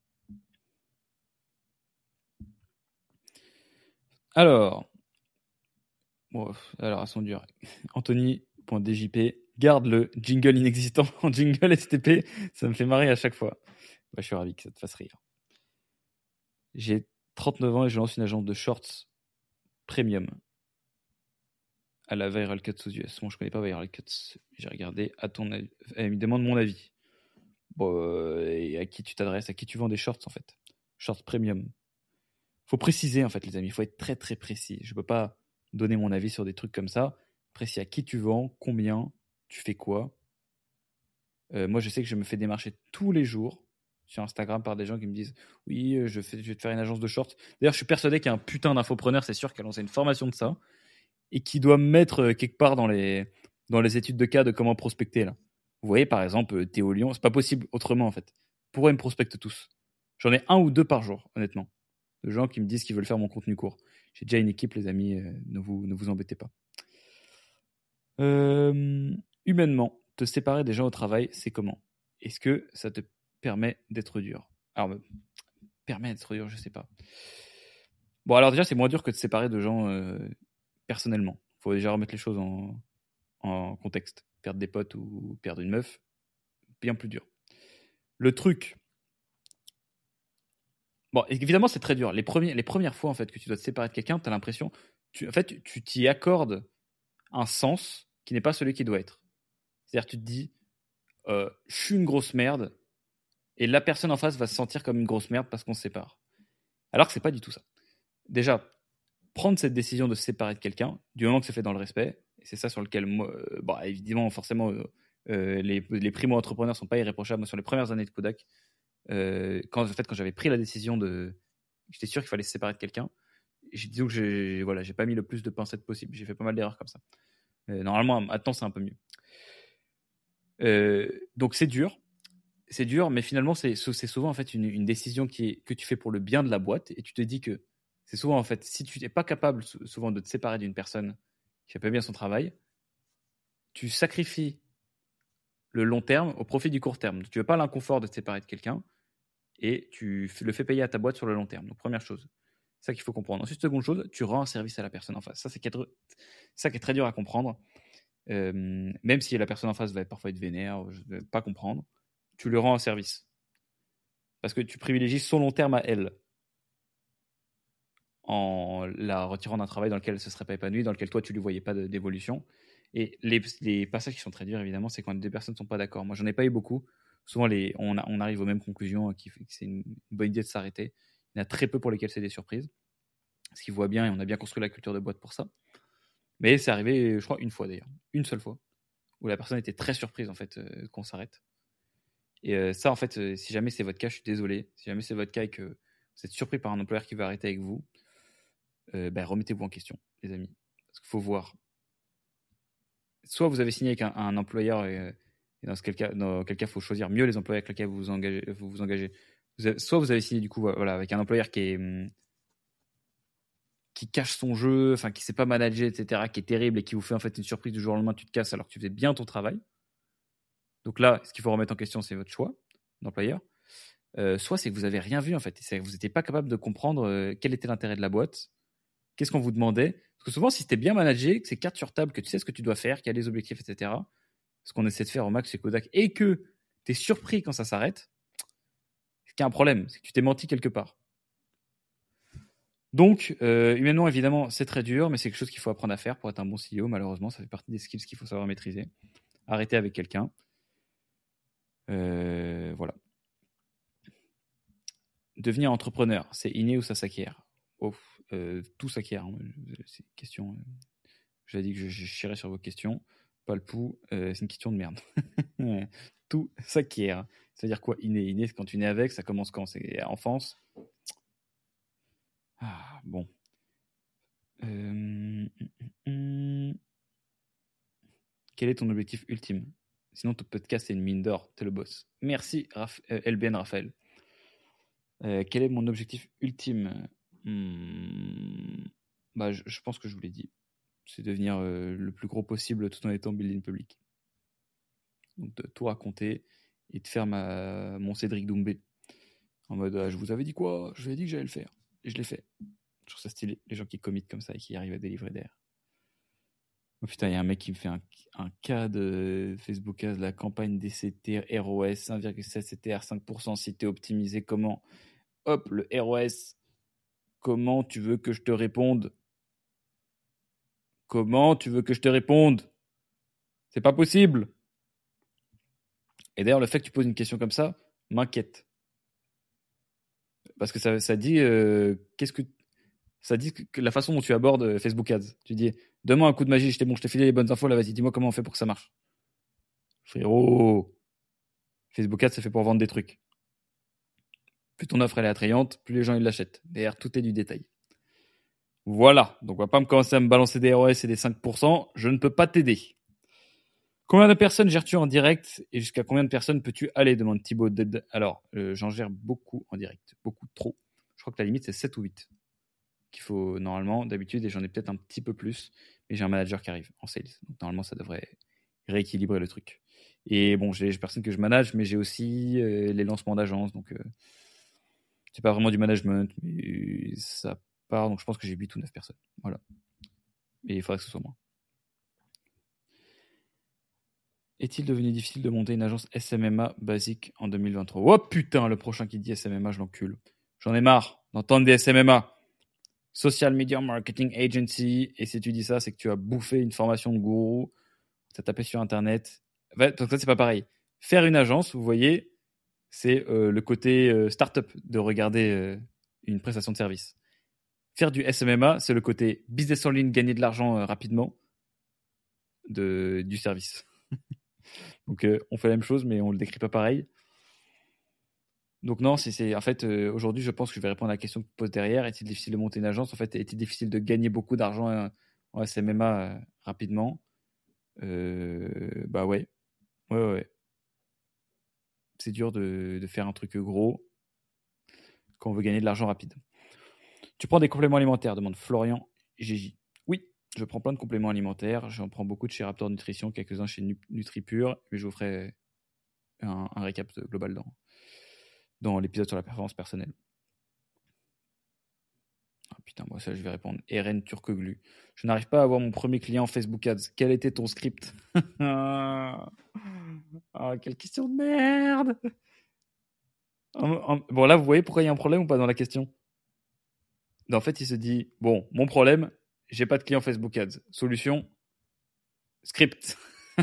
Alors, bon, alors elles sont dures. Anthony.djp, garde le jingle inexistant en jingle S T P, ça me fait marrer à chaque fois. Bah, je suis ravi que ça te fasse rire. J'ai trente-neuf ans et je lance une agence de shorts premium à la Viral Cuts aux U S. Bon, je connais pas Viral Cuts. J'ai regardé à ton avis. Elle me demande mon avis. Bon, euh, et à qui tu t'adresses, à qui tu vends des shorts en fait. Shorts premium. Faut préciser en fait, les amis. Il faut être très très précis. Je peux pas donner mon avis sur des trucs comme ça. Précis à qui tu vends, combien, tu fais quoi. Euh, moi, je sais que je me fais démarcher tous les jours sur Instagram par des gens qui me disent oui, je, fais, je vais te faire une agence de shorts. D'ailleurs, je suis persuadé qu'il y a un putain d'infopreneur, c'est sûr, qui a lancé une formation de ça et qui doit me mettre quelque part dans les, dans les études de cas de comment prospecter là. Vous voyez, par exemple, Théo Lyon, c'est pas possible autrement en fait. Pourquoi ils me prospectent tous? J'en ai un ou deux par jour, honnêtement, de gens qui me disent qu'ils veulent faire mon contenu court. J'ai déjà une équipe, les amis, euh, ne, vous, ne vous embêtez pas. Euh, humainement, te séparer des gens au travail, c'est comment? Est-ce que ça te permet d'être dur? Alors, me permet d'être dur, je sais pas. Bon, alors déjà, c'est moins dur que de se séparer de gens euh, personnellement. Il faut déjà remettre les choses en, en contexte. Perdre des potes ou perdre une meuf, bien plus dur. Le truc, bon, évidemment, c'est très dur. Les, premiers, les premières fois en fait, que tu dois te séparer de quelqu'un, tu as l'impression, tu, en fait, tu t'y accordes un sens qui n'est pas celui qui doit être. C'est-à-dire, tu te dis, euh, je suis une grosse merde, et la personne en face va se sentir comme une grosse merde parce qu'on se sépare. Alors que c'est pas du tout ça. Déjà, prendre cette décision de se séparer de quelqu'un, du moment que c'est fait dans le respect, et c'est ça sur lequel, moi, euh, bon, évidemment, forcément, euh, euh, les, les primo-entrepreneurs sont pas irréprochables. Moi, sur les premières années de Kodak, euh, quand, en fait, quand j'avais pris la décision de. J'étais sûr qu'il fallait se séparer de quelqu'un, j'ai dit que j'ai, voilà, j'ai pas mis le plus de pincettes possible. J'ai fait pas mal d'erreurs comme ça. Euh, normalement, maintenant, c'est un peu mieux. Euh, donc, c'est dur. C'est dur, mais finalement, c'est, c'est souvent en fait une, une décision qui est, que tu fais pour le bien de la boîte, et tu te dis que c'est souvent en fait, si tu n'es pas capable souvent de te séparer d'une personne qui fait pas bien son travail, tu sacrifies le long terme au profit du court terme. Tu veux pas l'inconfort de te séparer de quelqu'un et tu le fais payer à ta boîte sur le long terme. Donc première chose, c'est ça qu'il faut comprendre. Ensuite, seconde chose, tu rends un service à la personne en face. Ça, c'est ça qui est très dur à comprendre. Euh, même si la personne en face va parfois être vénère, je ne vais pas comprendre, tu le rends un service. Parce que tu privilégies son long terme à elle, en la retirant d'un travail dans lequel elle ne se serait pas épanouie, dans lequel toi, tu ne lui voyais pas d'évolution. Et les, les passages qui sont très durs, évidemment, c'est quand deux personnes ne sont pas d'accord. Moi, j'en ai pas eu beaucoup. Souvent, les, on, on arrive aux mêmes conclusions, qui fait que c'est une bonne idée de s'arrêter. Il y en a très peu pour lesquels c'est des surprises. Ce qu'ils voient bien, et on a bien construit la culture de boîte pour ça. Mais c'est arrivé, je crois, une fois d'ailleurs. Une seule fois. Où la personne était très surprise, en fait, euh, qu'on s'arrête. Et euh, ça, en fait, euh, si jamais c'est votre cas, je suis désolé. Si jamais c'est votre cas et que vous êtes surpris par un employeur qui veut arrêter avec vous, euh, ben, remettez-vous en question, les amis. Parce qu'il faut voir. Soit vous avez signé avec un, un employeur, et, et dans, ce quel cas, dans quel cas, il faut choisir mieux les employeurs avec lesquels vous vous engagez. Vous vous engagez. Vous avez, soit vous avez signé du coup voilà, avec un employeur qui est qui cache son jeu, enfin qui ne sait pas manager, et cetera, qui est terrible et qui vous fait en fait une surprise du jour au lendemain, tu te casses alors que tu faisais bien ton travail. Donc là, ce qu'il faut remettre en question, c'est votre choix d'employeur. Euh, soit c'est que vous n'avez rien vu en fait, c'est que vous n'étiez pas capable de comprendre euh, quel était l'intérêt de la boîte, qu'est-ce qu'on vous demandait. Parce que souvent, si c'était bien managé, que c'est carte sur table, que tu sais ce que tu dois faire, qu'il y a des objectifs, et cetera, ce qu'on essaie de faire au max chez Kodak, et que tu es surpris quand ça s'arrête, c'est qu'il y a un problème, c'est que tu t'es menti quelque part. Donc, euh, humainement, évidemment, c'est très dur, mais c'est quelque chose qu'il faut apprendre à faire pour être un bon C E O. Malheureusement, ça fait partie des skills qu'il faut savoir maîtriser. Arrêter avec quelqu'un. Euh, voilà. Devenir entrepreneur, c'est inné ou ça s'acquiert? Oh, euh, tout s'acquiert. Hein. C'est une question. Euh, J'avais dit que je, je chierais sur vos questions. Pas le pouls, euh, c'est une question de merde. Tout s'acquiert. Ça veut dire quoi, inné? Inné, c'est quand tu nais avec, ça commence quand? C'est à enfance. Ah, bon. Euh... Quel est ton objectif ultime? Sinon, ton podcast, c'est une mine d'or. T'es le boss. Merci, Raph... euh, L B N Raphaël. Euh, quel est mon objectif ultime? hmm... bah, je, je pense que je vous l'ai dit. C'est devenir euh, le plus gros possible tout en étant building public. Donc, de tout raconter et de faire ma... mon Cédric Doumbé. En mode, ah, je vous avais dit quoi? Je vous ai dit que j'allais le faire. Et je l'ai fait. Je trouve ça stylé, les gens qui committent comme ça et qui arrivent à délivrer derrière. Oh putain, il y a un mec qui me fait un, un cas de Facebook Ads, la campagne D C T R O S, un virgule sept C T R, cinq pour cent si t'es optimisé. Comment? Hop, le R O S. Comment tu veux que je te réponde? Comment tu veux que je te réponde? C'est pas possible. Et d'ailleurs, le fait que tu poses une question comme ça m'inquiète. Parce que ça, ça dit euh, qu'est-ce que ça dit que la façon dont tu abordes Facebook Ads. Tu dis, donne-moi un coup de magie, je t'ai bon, je t'ai filé les bonnes infos, là, vas-y, dis-moi comment on fait pour que ça marche. Frérot, Facebook Ads, c'est fait pour vendre des trucs. Plus ton offre elle est attrayante, plus les gens ils l'achètent. Derrière, tout est du détail. Voilà, donc on va pas me commencer à me balancer des R O S et des cinq pour cent, je ne peux pas t'aider. Combien de personnes gères-tu en direct et jusqu'à combien de personnes peux-tu aller, demande Thibaut. Alors, euh, j'en gère beaucoup en direct, beaucoup trop. Je crois que la limite c'est sept ou huit qu'il faut normalement d'habitude, et j'en ai peut-être un petit peu plus, mais j'ai un manager qui arrive en sales. Donc normalement ça devrait rééquilibrer le truc. Et bon, j'ai, j'ai personne que je manage, mais j'ai aussi euh, les lancements d'agences, donc euh, c'est pas vraiment du management, mais ça part, donc je pense que j'ai huit ou neuf personnes. Voilà. Et il faudrait que ce soit moi. Est-il devenu difficile de monter une agence S M M A basique en deux mille vingt-trois? Oh putain, le prochain qui dit S M M A, je l'encule. J'en ai marre d'entendre des S M M A. Social Media Marketing Agency. Et si tu dis ça, c'est que tu as bouffé une formation de gourou. Tu as tapé sur Internet. Parce que ça, c'est pas pareil. Faire une agence, vous voyez, c'est euh, le côté euh, start-up de regarder euh, une prestation de service. Faire du S M M A, c'est le côté business en ligne, gagner de l'argent euh, rapidement de, du service. Donc, euh, on fait la même chose, mais on le décrit pas pareil. Donc, non, c'est, c'est en fait, euh, aujourd'hui, je pense que je vais répondre à la question que tu poses derrière. Est-il difficile de monter une agence? En fait, est-il difficile de gagner beaucoup d'argent euh, en S M M A euh, rapidement? euh, Bah ouais. Ouais, ouais, ouais. C'est dur de, de faire un truc gros quand on veut gagner de l'argent rapide. Tu prends des compléments alimentaires? Demande Florian G J. Oui, je prends plein de compléments alimentaires. J'en prends beaucoup de chez Raptor Nutrition, quelques-uns chez NutriPure, mais je vous ferai un, un récap global dans, dans l'épisode sur la performance personnelle. Ah, putain, moi ça je vais répondre. Eren Turkoglu. Je n'arrive pas à avoir mon premier client Facebook Ads. Quel était ton script? Ah, quelle question de merde. Bon, là, vous voyez pourquoi il y a un problème ou pas dans la question? En fait, il se dit, bon, mon problème, j'ai pas de client Facebook Ads. Solution, script.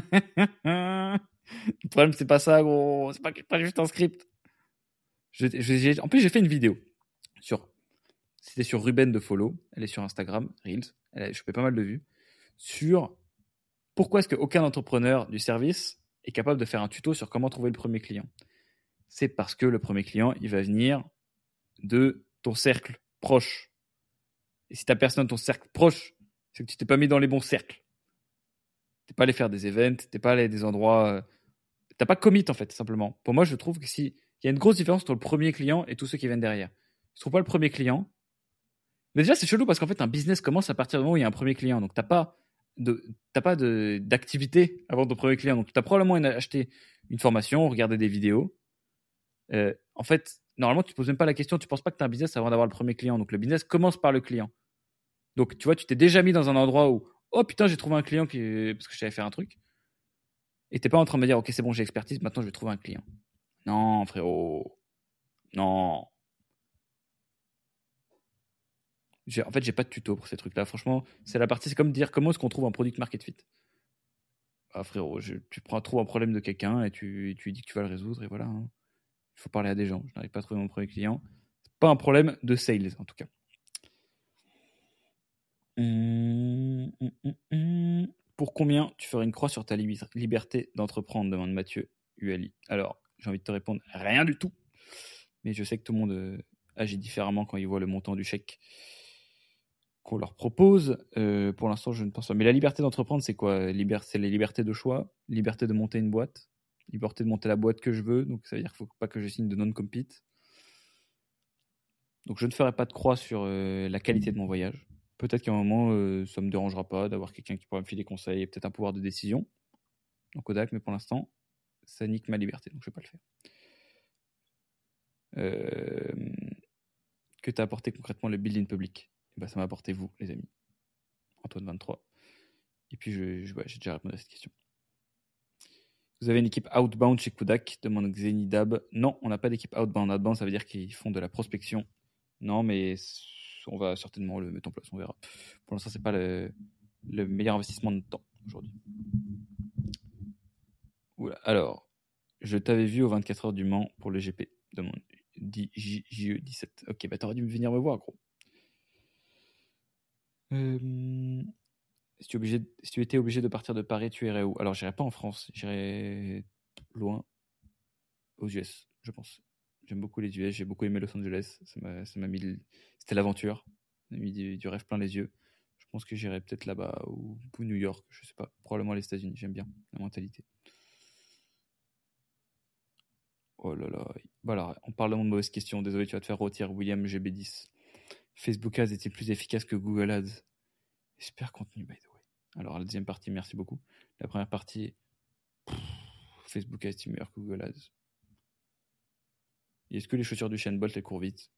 Le problème, c'est pas ça, gros. C'est pas, pas juste un script. Je, je, en plus, j'ai fait une vidéo sur. C'était sur Ruben de Follow. Elle est sur Instagram, Reels. Elle a chopé pas mal de vues. Sur pourquoi est-ce qu'aucun entrepreneur du service est capable de faire un tuto sur comment trouver le premier client. C'est parce que le premier client, il va venir de ton cercle proche. Et si t'as personne de ton cercle proche, c'est que tu t'es pas mis dans les bons cercles. T'es pas allé faire des events, t'es pas allé à des endroits. Euh, t'as pas commit en fait, simplement. Pour moi, je trouve que si il y a une grosse différence entre le premier client et tous ceux qui viennent derrière. Je trouve pas le premier client. Mais déjà, c'est chelou parce qu'en fait, un business commence à partir du moment où il y a un premier client. Donc, t'as pas de, t'as pas de, d'activité avant ton premier client. Donc, t'as probablement une, acheté une formation, regardé des vidéos. Euh, en fait, normalement, tu te poses même pas la question. Tu penses pas que t'as un business avant d'avoir le premier client. Donc, le business commence par le client. Donc, tu vois, tu t'es déjà mis dans un endroit où, oh putain, j'ai trouvé un client qui, parce que je savais faire un truc. Et t'es pas en train de me dire, ok, c'est bon, j'ai expertise, maintenant je vais trouver un client. Non, frérot. Non. J'ai, en fait, j'ai pas de tuto pour ces trucs-là. Franchement, c'est la partie, c'est comme dire comment est-ce qu'on trouve un product market fit. Ah, frérot, je, tu prends, trouves un problème de quelqu'un et tu, tu lui dis que tu vas le résoudre et voilà. Hein. Il faut parler à des gens. Je n'arrive pas à trouver mon premier client. C'est pas un problème de sales, en tout cas. Hum, hum, hum, hum. Pour combien tu ferais une croix sur ta li- liberté d'entreprendre? Demande Mathieu U L I. Alors, j'ai envie de te répondre rien du tout. Mais je sais que tout le monde euh, agit différemment quand il voit le montant du chèque qu'on leur propose. Euh, pour l'instant, je ne pense pas. Mais la liberté d'entreprendre, c'est quoi? Liber- C'est les libertés de choix, liberté de monter une boîte, liberté de monter la boîte que je veux. Donc, ça veut dire qu'il ne faut pas que je signe de non-compete. Donc, je ne ferai pas de croix sur euh, la qualité de mon voyage. Peut-être qu'à un moment, euh, ça ne me dérangera pas d'avoir quelqu'un qui pourra me filer des conseils et peut-être un pouvoir de décision en Kodak, mais pour l'instant, ça nique ma liberté, donc je ne vais pas le faire. Euh, que t'a apporté concrètement le building public? Eh ben, ça m'a apporté vous, les amis. Antoine vingt-trois. Et puis, je, je, ouais, j'ai déjà répondu à cette question. Vous avez une équipe outbound chez Kodak? Demande Xenidab. Non, on n'a pas d'équipe outbound. Outbound, ça veut dire qu'ils font de la prospection. Non, mais on va certainement le mettre en place, on verra. Pour l'instant, c'est pas le, le meilleur investissement de temps aujourd'hui. Oula. Alors, je t'avais vu au vingt-quatre heures du Mans pour le G P. Demande J E dix-sept. Ok, bah t'aurais dû venir me voir, gros. Euh, si, tu obligé, si tu étais obligé de partir de Paris, tu irais où? Alors, j'irais pas en France, j'irais loin, aux U S, je pense. J'aime beaucoup les U S, j'ai beaucoup aimé Los Angeles, ça m'a, ça m'a mis, le... c'était l'aventure, ça m'a mis du, du rêve plein les yeux. Je pense que j'irais peut-être là-bas, ou, ou New York, je sais pas, probablement les États-Unis, j'aime bien la mentalité. Oh là là, voilà, on parle de mon mauvaise question, désolé, tu vas te faire rôtir, William G B dix. Facebook Ads était plus efficace que Google Ads. Super contenu, by the way. Alors, la deuxième partie, merci beaucoup. La première partie, pff, Facebook Ads est meilleur que Google Ads. Et est-ce que les chaussures du Shane Bolt, elles courent vite?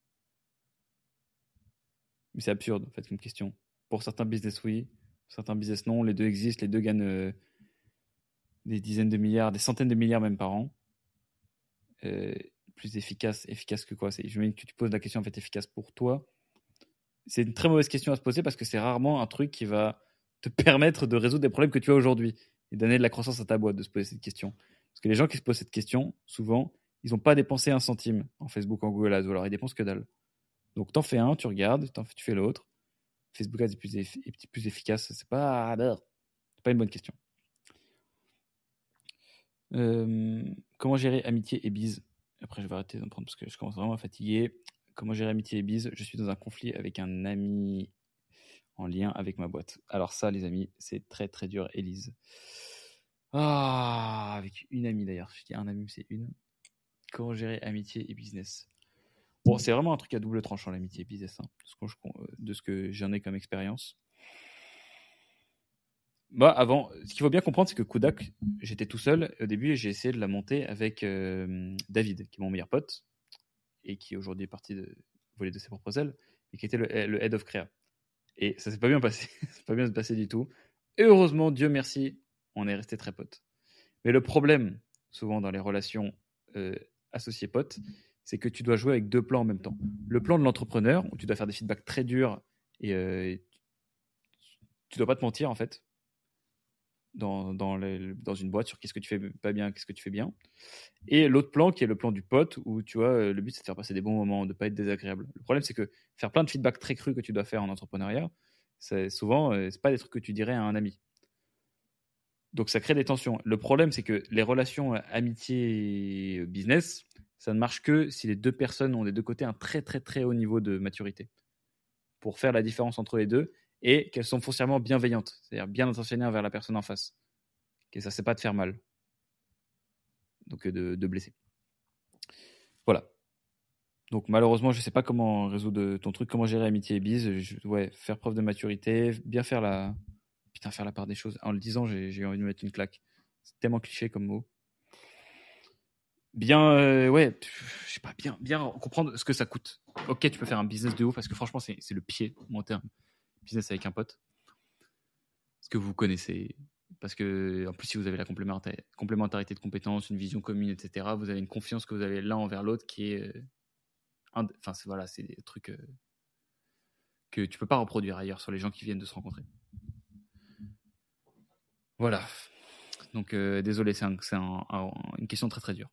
Mais c'est absurde, en fait, comme question. Pour certains business, oui. Pour certains business, non. Les deux existent. Les deux gagnent, euh, des dizaines de milliards, des centaines de milliards même par an. Euh, plus efficace, efficace que quoi? C'est, je me dis que tu te poses la question en fait efficace pour toi. C'est une très mauvaise question à se poser parce que c'est rarement un truc qui va te permettre de résoudre des problèmes que tu as aujourd'hui et donner de la croissance à ta boîte de se poser cette question. Parce que les gens qui se posent cette question, souvent, ils n'ont pas dépensé un centime en Facebook, en Google Ads, ou alors ils dépensent que dalle. Donc t'en fais un, tu regardes, t'en fais, tu fais l'autre. Facebook Ads est plus, effi- est plus efficace. C'est pas, c'est pas une bonne question. Euh, comment gérer amitié et bise? Après, je vais arrêter d'en prendre parce que je commence vraiment à fatiguer. Comment gérer amitié et bise? Je suis dans un conflit avec un ami en lien avec ma boîte. Alors ça, les amis, c'est très très dur. Élise. Ah, avec une amie d'ailleurs. Je dis un ami, mais c'est une. Comment gérer amitié et business? Bon, c'est vraiment un truc à double tranchant, l'amitié et business, hein, de ce que, je- de ce que j'en ai comme expérience. Bah, avant, ce qu'il faut bien comprendre, c'est que Kodak, j'étais tout seul au début et j'ai essayé de la monter avec euh, David, qui est mon meilleur pote et qui aujourd'hui est parti de voler de ses propres ailes, et qui était le, le head of créa. Et ça s'est pas bien passé, c'est pas bien se passer du tout. Et heureusement, Dieu merci, on est resté très potes. Mais le problème, souvent dans les relations euh, associées potes, c'est que tu dois jouer avec deux plans en même temps. Le plan de l'entrepreneur, où tu dois faire des feedbacks très durs et euh, tu dois pas te mentir en fait dans, dans, les, dans une boîte sur qu'est-ce que tu fais pas bien, qu'est-ce que tu fais bien. Et l'autre plan qui est le plan du pote où tu vois, le but c'est de faire passer des bons moments, de ne pas être désagréable. Le problème c'est que faire plein de feedbacks très crus que tu dois faire en entrepreneuriat, c'est souvent, euh, c'est pas des trucs que tu dirais à un ami. Donc ça crée des tensions. Le problème, c'est que les relations amitié-business, ça ne marche que si les deux personnes ont des deux côtés un très très très haut niveau de maturité pour faire la différence entre les deux et qu'elles sont foncièrement bienveillantes, c'est-à-dire bien intentionnées envers la personne en face. Et ça, c'est pas de faire mal, donc euh, de, de blesser. Voilà. Donc malheureusement, je sais pas comment résoudre ton truc, comment gérer amitié et bise. Je- ouais, faire preuve de maturité, bien faire la, putain, faire la part des choses. En le disant, j'ai, j'ai envie de me mettre une claque. C'est tellement cliché comme mot. Bien, euh, ouais, pff, je sais pas, bien, bien comprendre ce que ça coûte. Ok, tu peux faire un business de ouf parce que franchement, c'est, c'est le pied, monter un business avec un pote. Ce que vous connaissez. Parce que, en plus, si vous avez la complémentarité, complémentarité de compétences, une vision commune, et cetera, vous avez une confiance que vous avez l'un envers l'autre qui est. euh, un- Enfin, c'est, voilà, c'est des trucs euh, que tu peux pas reproduire ailleurs sur les gens qui viennent de se rencontrer. Voilà. Donc, euh, désolé, c'est, un, c'est un, un, une question très très dure.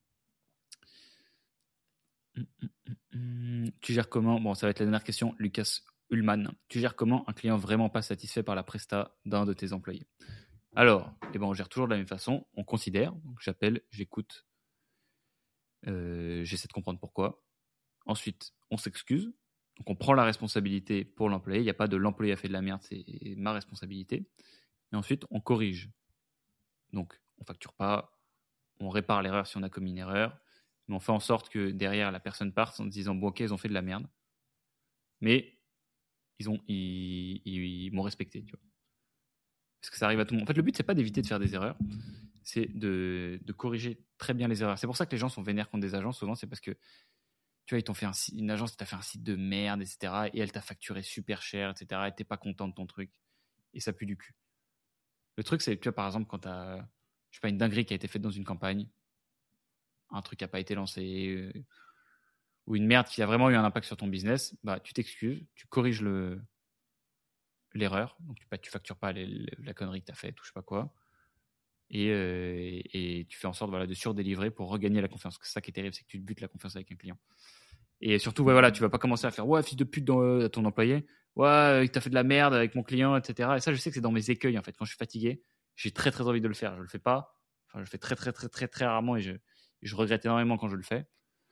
Hum, hum, hum, hum. Tu gères comment? Bon, ça va être la dernière question. Lucas Ullmann. Tu gères comment un client vraiment pas satisfait par la presta d'un de tes employés? Alors, eh ben, on gère toujours de la même façon. On considère. Donc, j'appelle, j'écoute, euh, j'essaie de comprendre pourquoi. Ensuite, on s'excuse. Donc, on prend la responsabilité pour l'employé. Il n'y a pas de l'employé a fait de la merde, c'est ma responsabilité. Et ensuite, on corrige. Donc, on facture pas, on répare l'erreur si on a commis une erreur, mais on fait en sorte que derrière, la personne parte en disant bon, ok, ils ont fait de la merde, mais ils, ont, ils, ils, ils m'ont respecté. Tu vois. Parce que ça arrive à tout le monde. En fait, le but, c'est pas d'éviter de faire des erreurs, c'est de, de corriger très bien les erreurs. C'est pour ça que les gens sont vénères contre des agences, souvent, c'est parce que tu vois, ils t'ont fait un, une agence t'a fait un site de merde, et cetera. Et elle t'a facturé super cher, et cetera. Et t'es pas content de ton truc. Et ça pue du cul. Le truc, c'est, tu vois, par exemple, quand t'as, je sais pas, une dinguerie qui a été faite dans une campagne, un truc qui a pas été lancé, euh, ou une merde qui a vraiment eu un impact sur ton business, bah, tu t'excuses, tu corriges le, l'erreur. Donc, tu, bah, tu factures pas les, les, la connerie que t'as faite, ou je sais pas quoi. Et, euh, et, et tu fais en sorte voilà, de surdélivrer pour regagner la confiance. C'est ça qui est terrible, c'est que tu te butes la confiance avec un client. Et surtout, ouais, voilà, tu vas pas commencer à faire ouais, fils de pute dans, euh, à ton employé, ouais, il t'a fait de la merde avec mon client, et cetera. Et ça, je sais que c'est dans mes écueils en fait. Quand je suis fatigué, j'ai très très envie de le faire. Je le fais pas. Enfin, je le fais très très très très très rarement et je, je regrette énormément quand je le fais.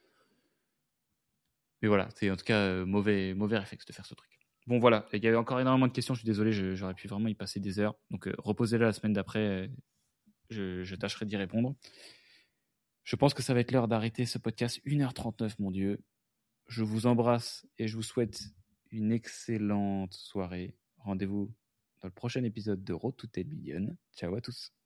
Mais voilà, c'est en tout cas euh, mauvais mauvais réflexe de faire ce truc. Bon voilà, il y avait encore énormément de questions. Je suis désolé, je, j'aurais pu vraiment y passer des heures. Donc euh, reposez-le la semaine d'après. Euh, je, je tâcherai d'y répondre. Je pense que ça va être l'heure d'arrêter ce podcast. une heure trente-neuf, mon Dieu. Je vous embrasse et je vous souhaite une excellente soirée. Rendez-vous dans le prochain épisode de Road to ten million. Ciao à tous.